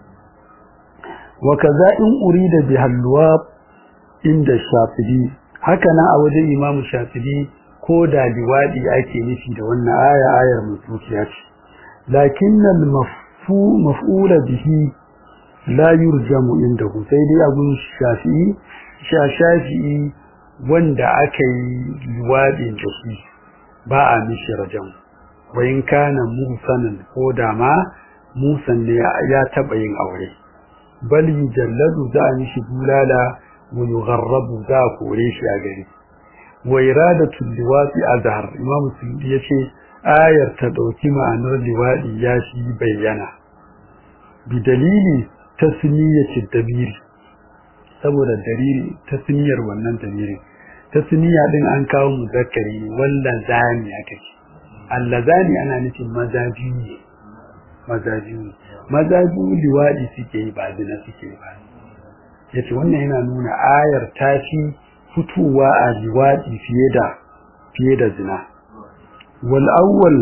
wa kaza in urida biha luwab inda shafi'i haka nan a wajen imamu shafi'i ko da liwadi ake nufi da wannan aya ayar mutukiya ce lakinnal maffu maf'ula bihi la yurjamu indahu sai dai abun shafi'i shafi'i wanda aka yi liwadi da shi ba a mishi rajam wa in kana musanan ko da ma musan ne ya taba yin aure bal yujalladu za a mishi bulala wa yugharrabu za a kore shi a gari wa iradatu liwati azhar imam suyuti yace ayar ta dauki ma'anar liwadi ya shi bayyana bi dalili tasniyati dabiri saboda dalili tasniyar wannan dabiri tasniya din an kawo muzakkari ne wallan zani aka ce allazani ana nufin mazaji ne mazaji mazaji liwadi suke yi ba zina suke yi ba yace wannan yana nuna ayar ta fi fitowa a liwadi fiye da fiye da zina wal awwal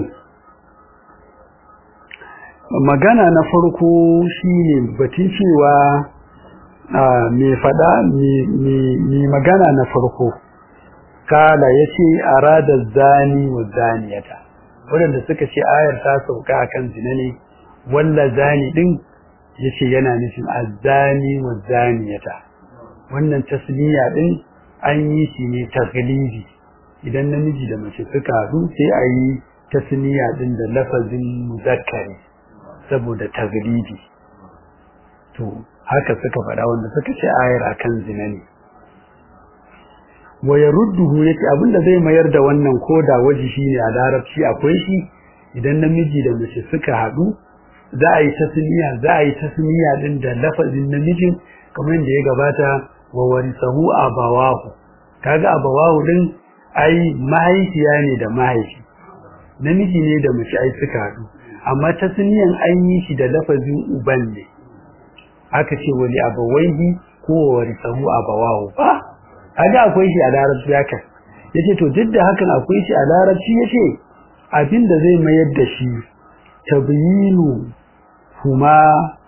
magana na farko shine batun cewa me fada me magana na farko kala yace arada zani wa zaniyata wanda suka ce ayar ta sauka akan zina ne walla zani din yace yana nufin azani wa zaniyata wannan tasniya din an yi shi ne taglibi idan namiji da mace suka haɗu sai a yi tasniya din da lafazin muzakkari saboda taglibi to haka suka faɗa wanda suka ce ayar akan zina ne wa yarudduhu yake abinda zai mayar da wannan koda waji shine a larabci akwai shi idan namiji da mace suka haɗu za a yi tasniya za a yi tasniya din da lafazin namijin kamar yadda ya gabata wa warisahu abawahu kaga abawahu din ai mahaifiya ne da mahaifi namiji ne da mace ai suka haɗu amma tasniyan an yi shi da lafazin uban ne aka ce wali abawaihi ko warisahu abawahu ba kaga akwai shi a larabci haka yace to duk da hakan akwai shi a larabci yace abinda zai mayar da shi tabyinu kuma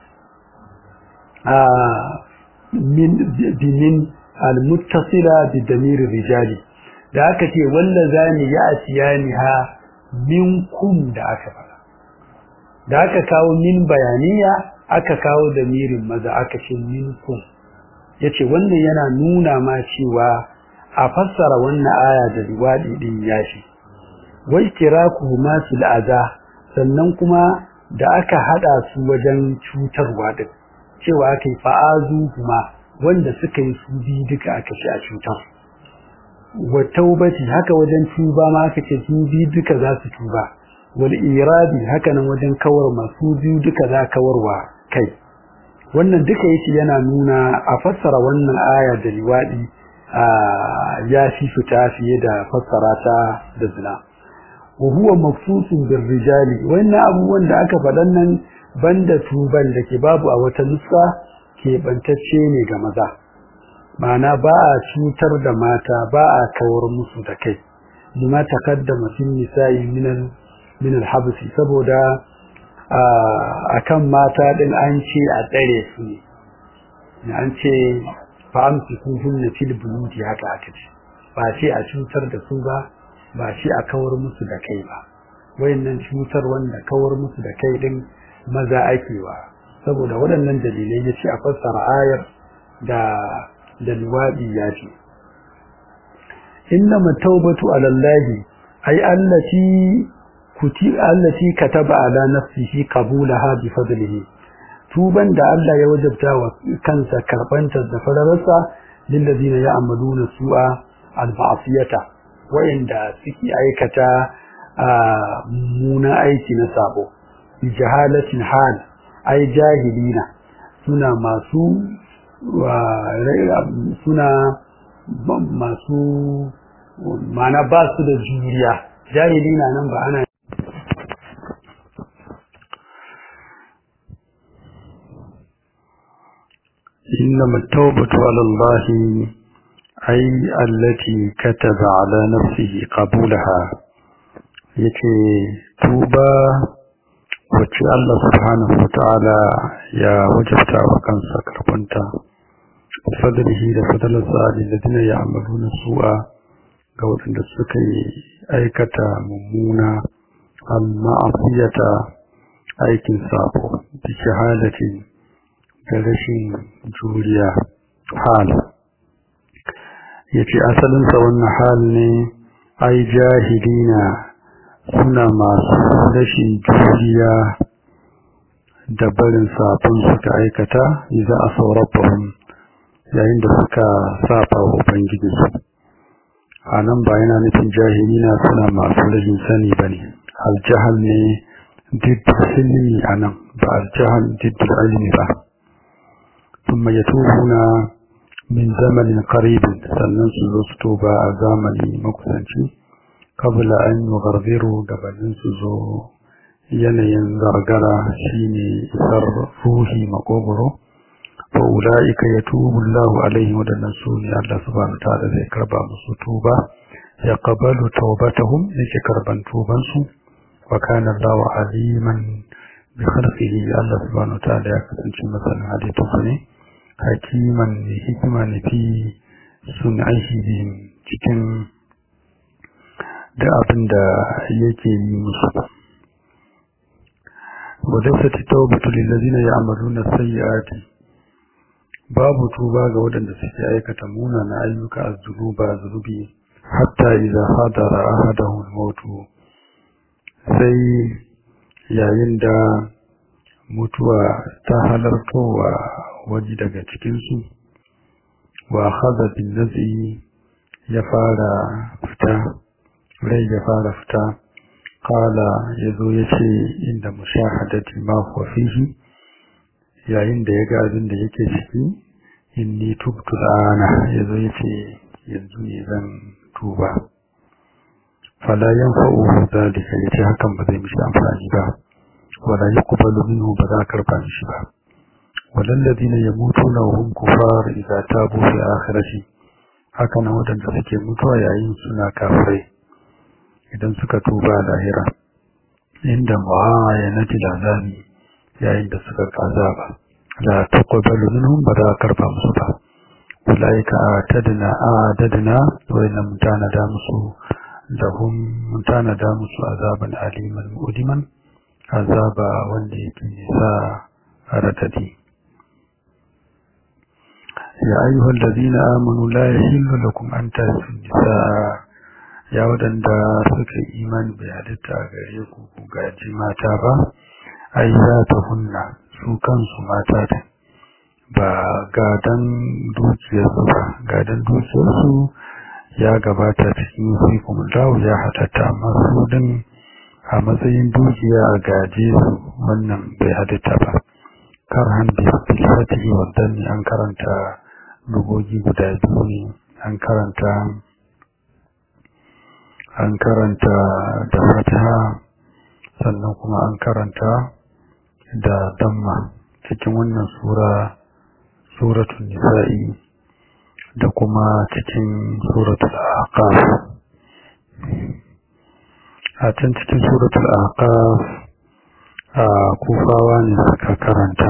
a min binin almuttasila bi damir rijali da aka ce wallazani ya'tiyani ha minkum da aka fara da aka kawo min bayaniya aka kawo damirin maza aka ce minkum yace wannan yana nuna ma cewa a fassara wannan aya da riwadi din yashi wai kiraku ma sil aza sannan kuma da aka hada su wajen cutarwa din cewa kai fa'azu kuma wanda suka yi su bi duka aka ce a cutar wa taubati haka wajen tuba ma aka ce su bi duka za su tuba wal iradi haka nan wajen kawar masu biyu duka za kawarwa kai wannan duka yace yana nuna a fassara wannan aya da liwadi ya fi fita fiye da fassara ta da zina wa huwa mafsusun bir rijali wannan abubuwan da aka faɗan nan banda tuban da ke babu a wata nuska ke bantacce ne ga maza ma'ana ba a cutar da mata ba a kawar musu da kai lima taqaddama fil nisa'i min min al-habsi saboda akan mata din an ce a tsare su ne an ce fa amsiku hunna fil buyuti haka aka ce ba ce a cutar da su ba ba shi a kawar musu da kai ba wayannan cutar wanda kawar musu da kai din maza ake wa saboda waɗannan dalilai ya ce a fassara ayar da da luwadi ya ce inna matawbatu ala allahi ay allati kuti allati kataba ala nafsihi qabulaha bi fadlihi tuban da Allah ya wajabta wa kansa karbanta da fararsa lil ladina ya'maluna su'a al-ma'siyata wa'inda suke aikata muna aiki na sabo bi jahalatin hal ay jahilina suna masu suna masu mana ba su da juriya jahilina nan ba ana إنما التوبة على الله أي التي كتب على نفسه قبولها يكي توبة وكي الله سبحانه وتعالى يا وجبت وكان سكربنت بفضله لفضل الزاد الذين يعملون السوء قول عند السكي أيكة ممونة المعصية أيكن سابو بشهادة da rashin juriya hal yace asalinsa wannan hal ne ai jahilina suna masu rashin juriya da barin sabon suka aikata idza asawrabahum yayin da suka saba wa ubangiji su anan ba yana nufin jahilina suna masu rashin sani bane aljahal ne diddul ilmi anan ba aljahal diddul ilmi ba ثم يتوبون من زمن قريب sannan su zo su tuba a zamani makusanci kabla an yughriru gabanin su zo yanayin gargara shine isar ruhi makogoro fa ulaika yatubu Allahu alaihi wa sallam Allah subhanahu wa ta'ala zai karba musu tuba ya qabalu tawbatahum yake karban tuban su wa kana Allahu aliman bi khalqihi Allah subhanahu wa ta'ala ya kasance masalan hadithu ne hakiman ne hikima ne fi sun aishi cikin da abin da yake yi musu wadda ta taubatu lillazina ya'maluna sayyi'ati babu tuba ga wadanda suke aikata munana ayyuka az-zunuba zunubi hatta idza hadara ahadahu al-maut sai yayin da mutuwa ta halartowa waje daga cikinsu wa haza bin nazi ya fara fita rai ya fara fita kala ya zo ya ce inda mushahadati ma huwa fihi yayin da ya ga abin da yake ciki inni tubtu ana ya zo ya ce yanzu ne zan tuba fala yanfa'u zalika yace hakan ba zai mishi amfani ba wala yuqbalu minhu ba za karba mishi ba والذين يموتون وهم كفار إذا تابوا في آخرته هكذا ودن suke mutuwa yayin suna kafirai idan suka tuba lahira inda mu'ayyanati azabi yayin da suka kazaba la taqbalu minhum bada karba musu ba ulaika atadna adadna wa inna mutana da musu lahum mutana da musu azaban aliman mudiman azaba wanda yake sa haratati يا أيها الذين آمنوا لا يحل لكم أن ترثوا النساء يا ودن دا سكي إيمان بهدتا غريكو غاجي ماتا با أي ذاتهن سوكان سماتات با غادن دوكيسو با غادن دوكيسو يا gabata cikin hukum dawo ya hatatta masu din a matsayin dukiya a gaje su wannan bai hadatta ba karhan bi fatihi wa dani an karanta lugogi guda biyu ne an karanta an karanta da fataha sannan kuma an karanta da damma cikin wannan sura suratul nisa'i da kuma cikin suratul ahqaf a can cikin suratul ahqaf a kufawa ne suka karanta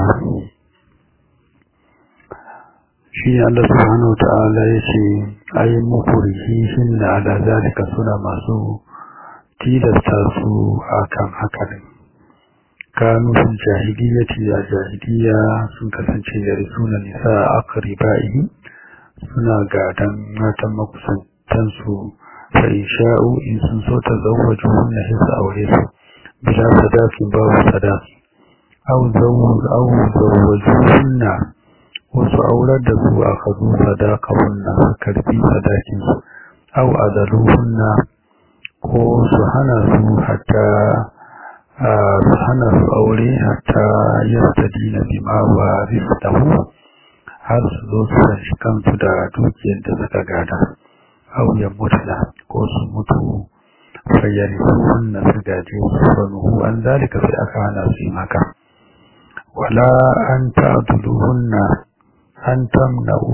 shi Allah subhanahu wata'ala ya ce ai mukurihin da ala zalika suna masu tilasta su akan haka ne kanu sun jahiliyyati ya jahiliya sun kasance da risuna nisa aqribaihi suna gadan matan makusantansu fa sha'u in sun so ta zawwaju na hisa aure su bila sadakin babu sadaki aw zawwaju aw zawwajuhunna wasu aurar da su a kazu sadaqahunna karbi sadakin su aw adaluhunna ko su hana su hatta su hana su aure hatta yastadina bima wa rizqahu har su zo su shi kansu da dukiyar da suka gada aw ya mutla ko su mutu fayyari sunna su gaje su fanuhu an zalika sai aka hana su yin haka wala an ta'duluhunna an tamna'u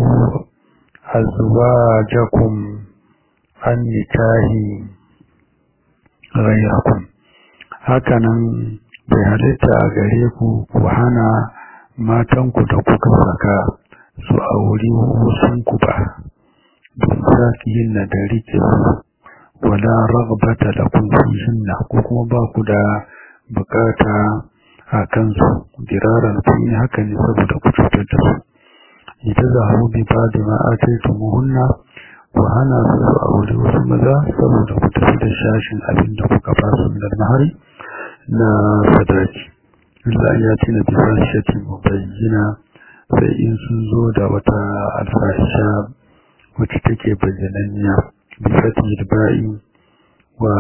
azwajakum an nikahi ghayrakum hakanan bai halitta a gare ku ku hana matanku da kuka saka su auri wasunku ba don saki yin na da rike wala ragbata da kun fihinna ko kuma ba ku da bukata a kansu diraran kun yi haka ne saboda ku cutar da su ita za a bi ba da ma'ataitumuhunna ku hana su su auri wasu maza saboda ku tafi da shashin abin da kuka ba su da mahari na sadaki illa ya tina bi fashatin mubayyina sai in sun zo da wata alfahisha wacce take bayyananniya bi fatil ba'i wa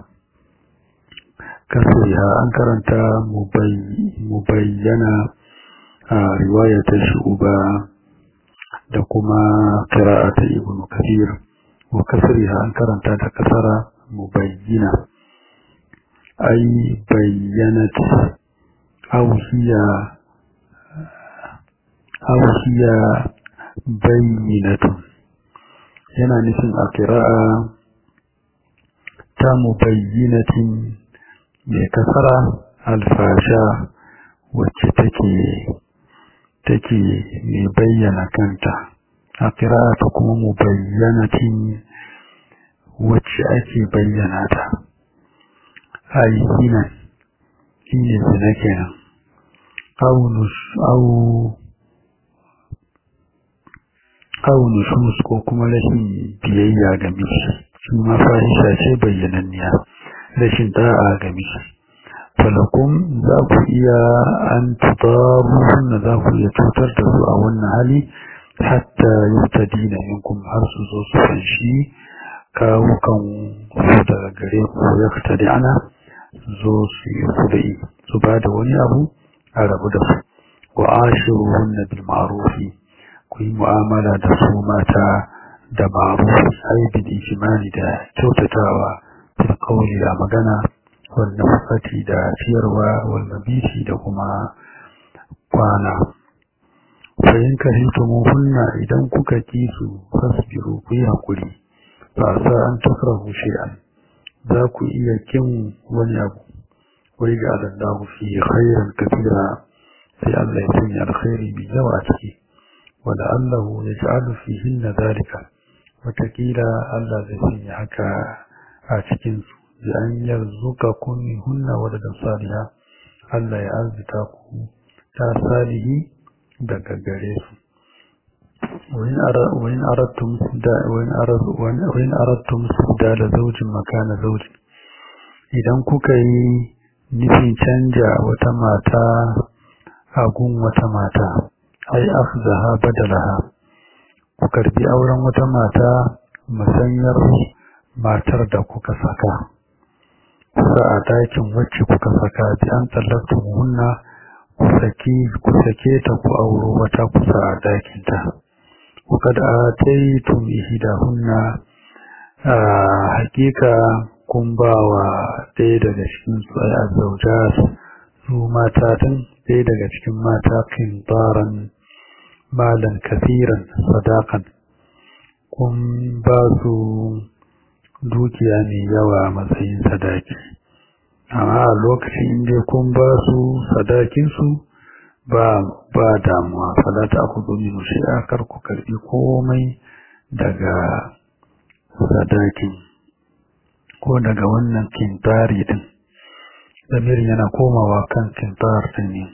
kasriha an karanta mubayyana a riwaya ta shu'ba da kuma qira'ata ibn kathir wa kasriha an karanta da kasara mubayyina ay bayyanat aw hiya aw hiya bayyinatun yana nufin a qira'a ta mubayyinatin mai kasara alfasha wacce take take mai bayyana kanta a qira'a ta kuma mubayyanatin wacce ake bayyana ta ai ina shine zina kenan aw nus aw aw nusus ko kuma rashin biyayya ga miji shi ma fahisha ce bayyananniya rashin da'a ga miji falakum za ku iya an tudaruhun za ku iya cutar da su a wannan hali hatta yutadina minkum har su zo su fanshi kawukan su daga gare ku ya fitadi ana zo su yi kudai su ba da wani abu a rabu da su wa ashiruhunna bil ma'rufi ku yi mu'amala da su mata da ma'rufi ai bil ijmali da kyautatawa fil qawli a magana wal nafaqati da ciyarwa wal mabiti da kuma kwana fa in karitumuhunna idan kuka ki su fasbiru ku yi hakuri fa sa an takrahu shay'an za ku iya kin wani abu wai ga Allah fi khairan kathira sai Allah ya sanya alkhairi bi yawa ciki wala Allah ya ja'alu fihinna dalika watakila Allah zai sanya haka a cikin su bi an yarzuka kun hunna waladan saliha Allah ya arzuta ku ta salihi daga gare su وإن وإن أردتم وإن أرد وإن أردتم استبدال زوج مكان زوج idan kuka yi nufin canja wata mata a gun wata mata ai akhzaha badalaha ku karbi auren wata mata musanyar matar da kuka saka kusa a dakin wacce kuka saka bi an tallafta hunna ku saki ku sake ta ku auro wata kusa a dakin ta وقد آتيتم إحداهن حقيقة kun ba wa ɗaya daga cikin su ai azzawjat su mata din ɗaya daga cikin mata kintaran malan kafiran sadakan kun ba su dukiya mai yawa a matsayin sadaki amma a lokacin da kun ba su sadakin su ba ba damuwa fala ta aku domin shi'a kar ku karbi komai daga sadakin ko daga wannan kintari din zamir yana komawa kan kintar din ne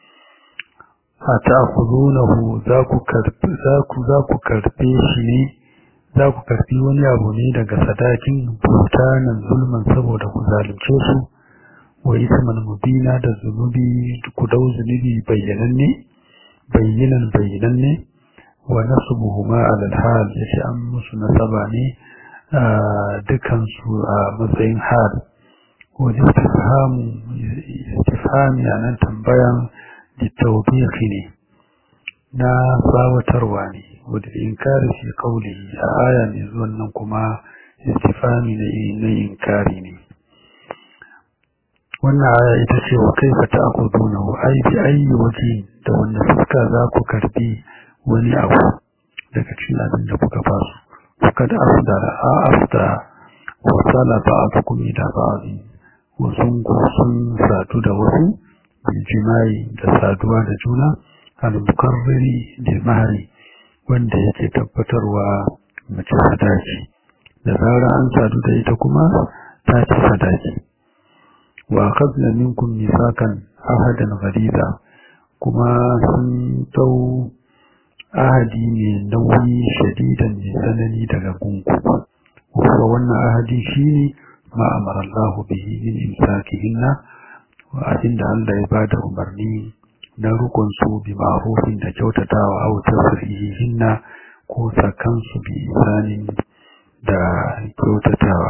ata'khudunahu za ku karbi za ku za ku karbe shi ne za ku karbi wani abu ne daga sadakin butanan zulman saboda ku zalunce su wa isman mubina da zunubi ku dau zunubi bayyananne bayyanan bayyananne wa nasbuhuma ala al-hal yace an musu nasaba ne dukansu a matsayin hal wajen istifhami a nan tambayan da taubihi ne na tsawatarwa ne wadda inkari shi kauli a aya mai zuwan nan kuma istifhami na inkari ne wannan aya ita ce wa kai fata aku duna wa ai bi ayi waje da wanda fuska za ku karbi wani abu daga cikin abin da kuka fasu وقد أفضل أفضل وصل بعضكم إلى بعض وسنكو سن سادو دا وسو بالجماع دا سادوا دا جونا المقرر للمهر wanda yake tabbatarwa mace sadaki da zara an sadu da ita kuma ta ci sadaki wa akhadna minkum mithaqan ahadan ghaliza kuma sun dau ahadi ne nauyi shadidan ne tsanani daga gunku kuma wannan ahadi shine ma amara Allah bihi min imsakihinna wa abinda Allah ya bada umarni na rukun su bi ma'rufin da kyautatawa au tasrihihinna ko sakan su bi isanin da kyautatawa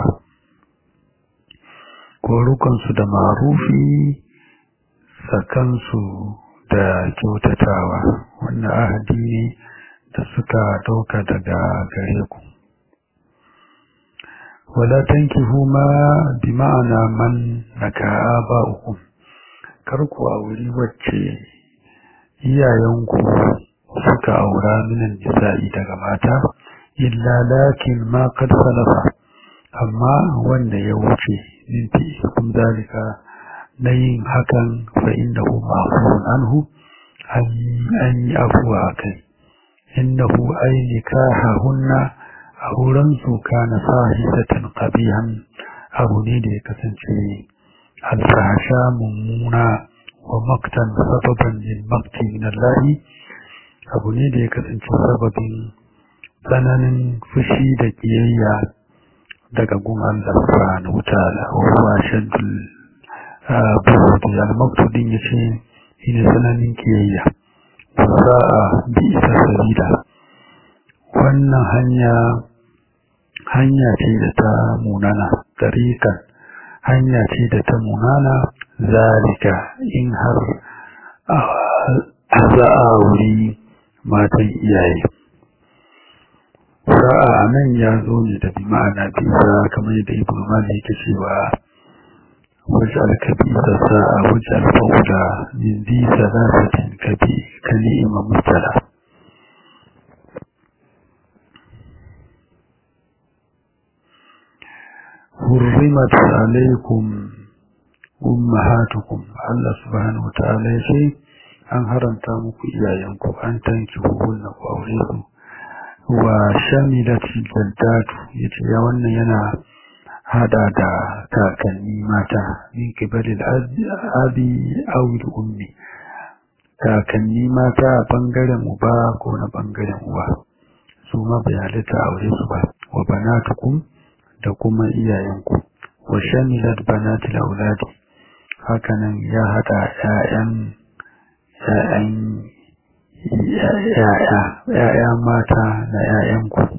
ko rukun su da ma'rufi sakan su da kyautatawa wannan ahadi ne da suka dauka daga gare ku wala tankihu ma bi ma'ana man naka aba'ukum kar ku auri wacce iyayenku suka aura minan nisa'i daga mata illa lakin ma qad salafa amma wanda ya wuce min fi kun dalika na yin hakan fa innahu ma'furun anhu an yi afuwa a kai innahu ay nikahahunna auren su kana sahihatan qabihan abu ne da ya kasance alfahasha mummuna wa maktan sababan lil makti min Allah abu ne da ya kasance sababin tsananin fushi da kiyayya daga gun Allah subhanahu wa ta'ala wa huwa shaddul buhudi al-maktudin yace shine tsananin kiyayya sa'a bi isa sabila wannan hanya hanya ce da ta munana tariqan hanya ce da ta munana zalika in har za a wuri matan iyaye sa'a nan ya zo ne da bi ma'ana bisa kamar yadda ibn malik yake cewa واجعل كبير ساعة واجعل فوضى من ذي ثلاثة كبير كلمة مبتلى حرمت عليكم أمهاتكم الله سبحانه وتعالى شيء أن هرمت مكو إيايانكم أن تنكحوهن وأوليكم وشملت الجلدات يتياون ينا hada da kakanni mata min kibalil abi aw ummi kakanni mata a bangaren uba ko na bangaren uwa su ma bai halitta aure su ba wa banatukum da kuma iyayenku wa shamilat banatil auladi hakanan ya hada ƴaƴan ƴaƴan ƴaƴa ƴaƴa mata na ƴaƴanku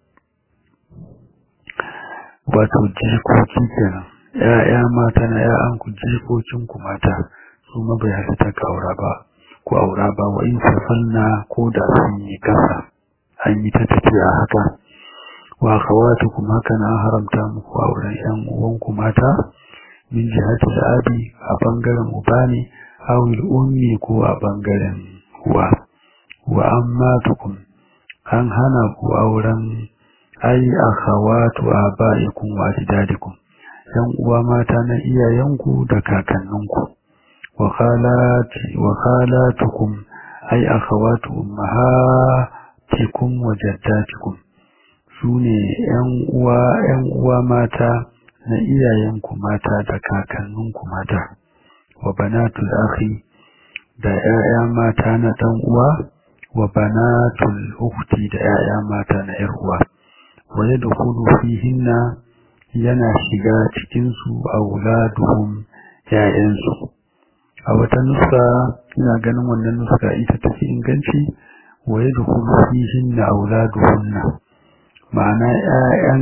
wato jikoki kenan ƴaƴa mata na ƴaƴanku jikokinku mata su ma bai halitta ka aura ba ku aura ba wa in safanna ko da sun yi kasa an yi ta tafiya haka. Wa akhawatukum haka na haramta muku auren yan uwanku mata min jihati abi a bangaren uba ne aw ummi ko a bangaren uwa. Wa ammatukum an hana ku auren ai akhawatu abaikum wa ajdadikum yan uwa mata na iyayenku da kakanninku. Wa khalati wa khalatukum ai akhawatu ummahatikum wa jaddatikum sune yan uwa yan uwa mata na iyayenku mata da kakanninku mata. Wa banatul akhi da 'ya'ya mata na dan uwa. Wa banatul ukhti da 'ya'ya mata na 'yar uwa. Wa yadkhulu fihinna yana shiga cikin su auladuhum 'ya'yansu. A wata nuska ina ganin wannan nuska ita tafi inganci. Wa yadkhulu fihinna auladuhunna ma'ana 'ya'yan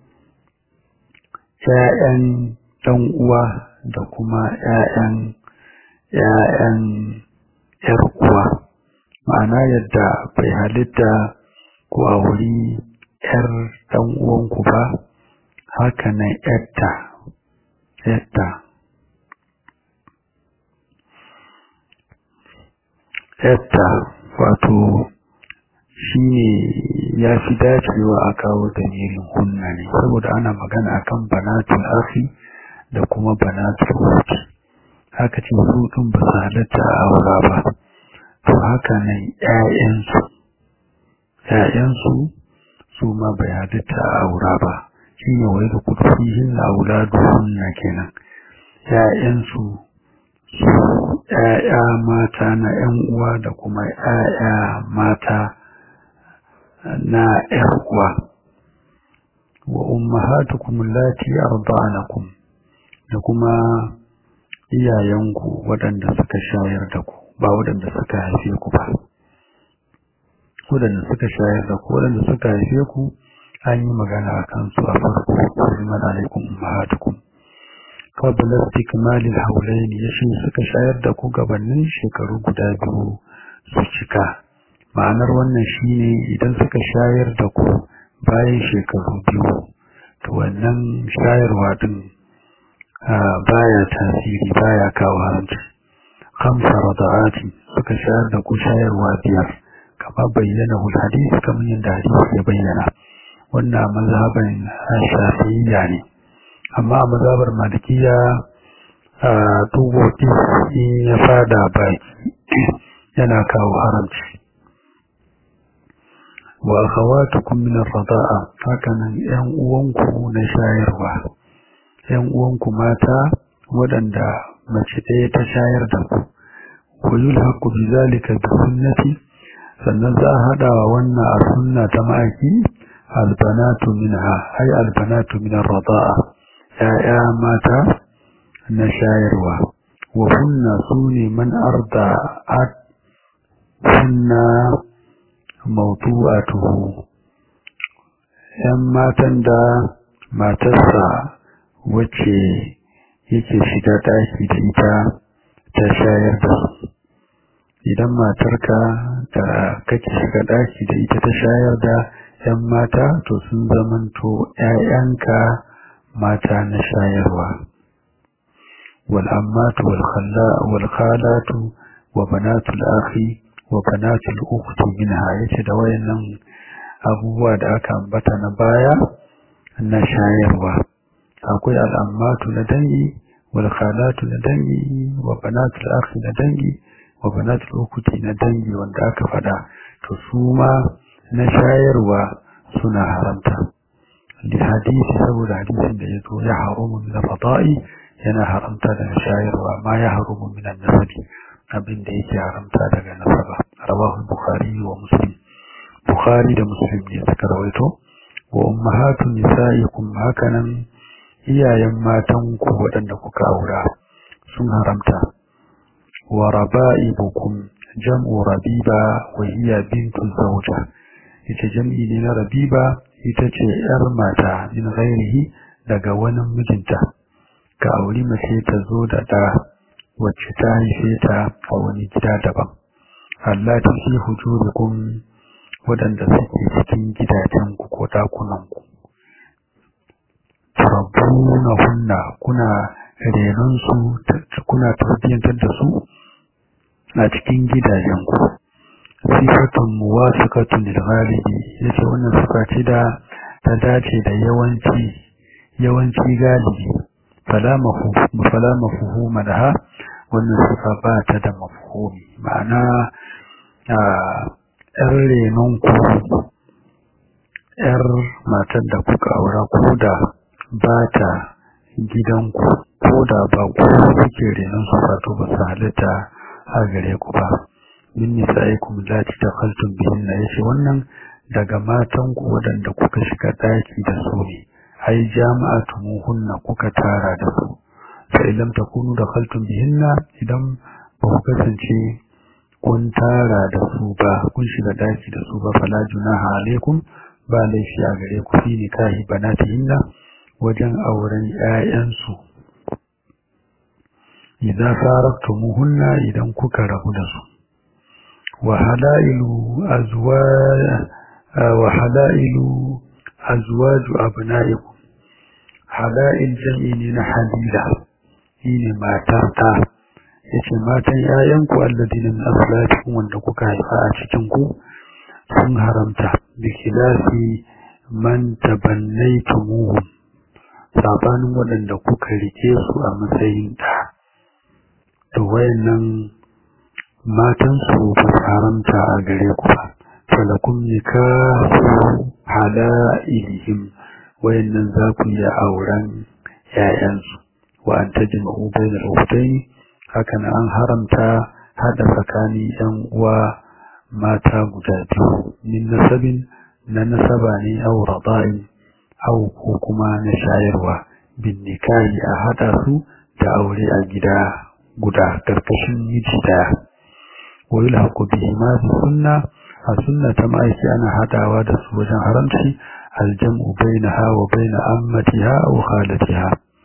‘ya'yan ɗan uwa da kuma ‘ya'yan ‘ya'yan ‘yar uwa, ma'ana yadda bai halitta ku auri ‘yar ɗan uwanku ba, haka nan ‘yarta, ‘yarta, ‘yarta wato shi ne ya fi dacewa a kawo dalilin hunna ne saboda ana magana akan banatul akhi da kuma banatul ukhti haka ce su din ba su halatta a aura ba to haka nan ƴaƴansu ƴaƴansu su ma bai halatta a aura ba shine wai da kudufihin auladuhunna kenan ƴaƴansu su ƴaƴa mata na ƴan uwa da kuma ƴaƴa mata na ‘yar uwa. Wa ummahatukum allati arda'anakum da kuma iyayenku waɗanda suka shayar da ku ba waɗanda suka haife ku ba waɗanda suka shayar da ku waɗanda suka haife ku an yi magana a kansu a farko hurrimat alaikum ummahatukum qabla istikmal al-hawlayn yashi suka shayar da ku gabanin shekaru guda biyu su cika. Ma'anar wannan shine idan suka shayar da ku bayan shekaru biyu to wannan shayarwa din baya tasiri baya kawo haramci. Khamsa rada'ati suka shayar da ku shayarwa biyar kama bayyana hul hadisi kamar yadda hadisi ya bayyana. Wannan mazhaban Shafi'iyya ne amma a mazhabar Malikiya tugo in ya fada baki yana kawo haramci. Wa akhawatukum min ar-rida'a hakanan ƴan uwanku na shayarwa ƴan uwanku mata waɗanda mace ɗaya ta shayar da ku wa yulhaqu bizalika bi sunnati sannan za a hada wannan a sunna ta ma'aki albanatu minha ay albanatu min ar-rida'a ya'ya mata na shayarwa wa hunna suni man arda'at hunna mawdu'atuhu yan matan da matarsa wacce yake shiga daki da ita ta shayar da su idan matarka da kake shiga daki da ita ta shayar da yan mata to sun zamanto ƴaƴanka mata na shayarwa wal ammatu wal khalla wal khalatu wa banatul akhi wa banatul ukhti minha yace da wayannan abubuwa da aka ambata na baya na shayarwa akwai al'ammatu na dangi wal khalatu na dangi wa banatul akhi na dangi wa banatul ukhti na dangi wanda aka fada to su ma na shayarwa suna haramta da hadisi saboda hadisin da yazo ya haramu min al-fada'i yana haramta daga shayarwa ma ya haramu min an-nasabi abin da yake haramta daga nasaba rawahu bukhari wa muslim bukhari da muslim ne suka rawaito wa ummahatu nisaikum hakanan iyayen matan ku wadanda kuka aura sun haramta wa raba'ibukum jam'u rabiba wa hiya bintu zawja ita jam'i ne na rabiba ita ce yar mata min ghairihi daga wani mijinta ka auri mace ta zo da da wacce ta haife ta a wani gida daban Allah ta fi hujurikum waɗanda suke cikin gidajenku ko ɗakunanku. Turabbunahunna kuna renon su, kuna tarbiyyantar da su a cikin gidajenku. Sifatun muwafiqatun lil ghalibi, yace wannan sifa ce da ta dace da yawanci yawanci galibi. Fala mafhum fala mafhum laha, wannan sifa ba ta da mafhumi, ma'ana a yar renon ku, yar matar da kuka aura ko da ba ta gidanku, ko da ba ku kuke renon su, fato ba su halitta a gare ku ba. Min nisa'ikum lati dakhaltum bihinna, yace wannan daga matan ku wadanda kuka shiga daki da su ne, ai jama'atumuhunna kuka tara da su. Fa idan takunu dakhaltum bihinna, idan ba ku kasance kun tara da su ba, kun shiga daki da su ba, fala junaha alaikum, ba laifi a gare ku fi nikahi banatihinna, wajen auren ƴaƴansu. Idan faraktumuhunna, idan kuka rabu da su. وحلائل أزواج وحلائل أزواج أبنائكم، حلائل جمعين حليلة إن ما ترتا، yace matan ƴaƴanku alladina min aslatikum, wanda kuka haifa a cikin ku, sun haramta bi khilafi man tabannaytumuhum, sabanin waɗanda kuka rike su a matsayin ɗa. To wayannan matan su ba su haramta a gare ku ba. Falakum nikahu halailihim, wayannan za ku yi auren ƴaƴansu. Wa an tajma'u bainal ukhtayn, hakan an haramta hada tsakanin ƴan uwa mata guda biyu, min nasabin, na nasaba ne, aw rada'in, aw ko kuma na shayarwa, bin nikahi a hada su da aure a gida guda karkashin miji daya. ويلحق بهما بسنة، السنة مأيكي أنا هداوا دس وجن حرمشي الجمع بينها وبين أمتها أو خالتها.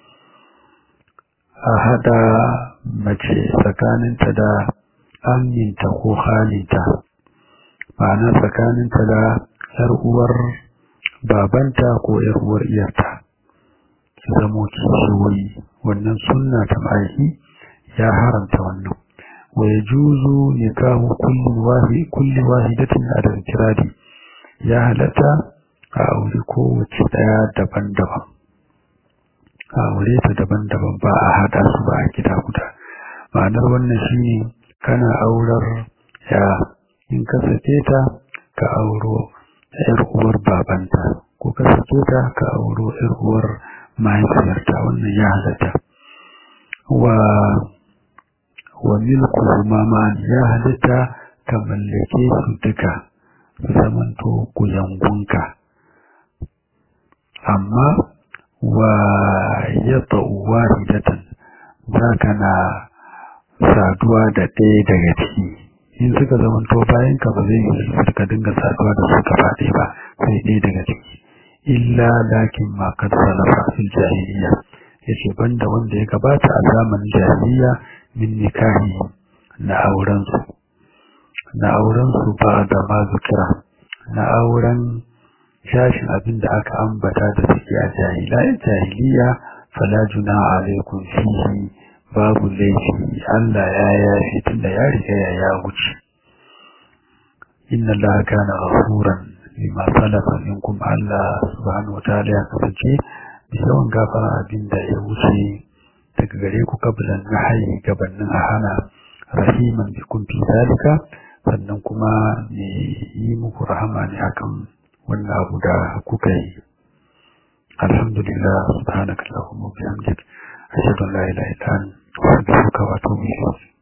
أهدا مجي سكان تدا أمين تخو خالتا، معنى سكان تدا إرور بابنتا كو إرور إيرتا، زموكي شوي ونن سنة مأيكي يا حرمت ونن. ويجوز نكاح كل واحد كل واحدة على الانفراد، يا هلتا أولي كووچ دaya daban-daban, aure ta daban-daban, ba a hada su ba a gida guda. Ma'anar wannan shine kana aurar ya, in ka sake ta ka auro yar uwar babanta, ko ka sake ta ka auro yar uwar mahaifiyarta, wannan ya halatta. wa wa milkuhuma ma'an, ya halitta ka mallake su duka, su zamanto kuyangunka. Amma wa yata'u wahidatan, za ka na saduwa da ɗaya daga ciki. In suka zamanto bayan ka, ba zai yi suka dinga saduwa da su gaba ɗaya ba, sai ɗaya daga ciki. Illa lakin ma kad salafa fil jahiliya, yace banda wanda ya gabata a zamanin jahiliya, min nikahi, na aurensu, na aurensu ba da ma zikira, na auren shashin abin da aka ambata da suke a jahiliya. Fala junaha alaikum fihi, babu laifi, Allah ya yafi tunda ya riga ya wuce. Inna Allah kana ghafuran lima salafa minkum, Allah subhanahu wa ta'ala ya kasance da yawan gafara abin da ya wuce daga gare ku, kablan nahyi, gabanin a hana, rahiman bikum fi zalika, sannan kuma ne yi muku rahama ne akan wannan abu da kuka yi. Alhamdulillah, subhanakallahumma wa bihamdik, ashhadu an la ilaha illa anta, astaghfiruka wa atubu ilayk.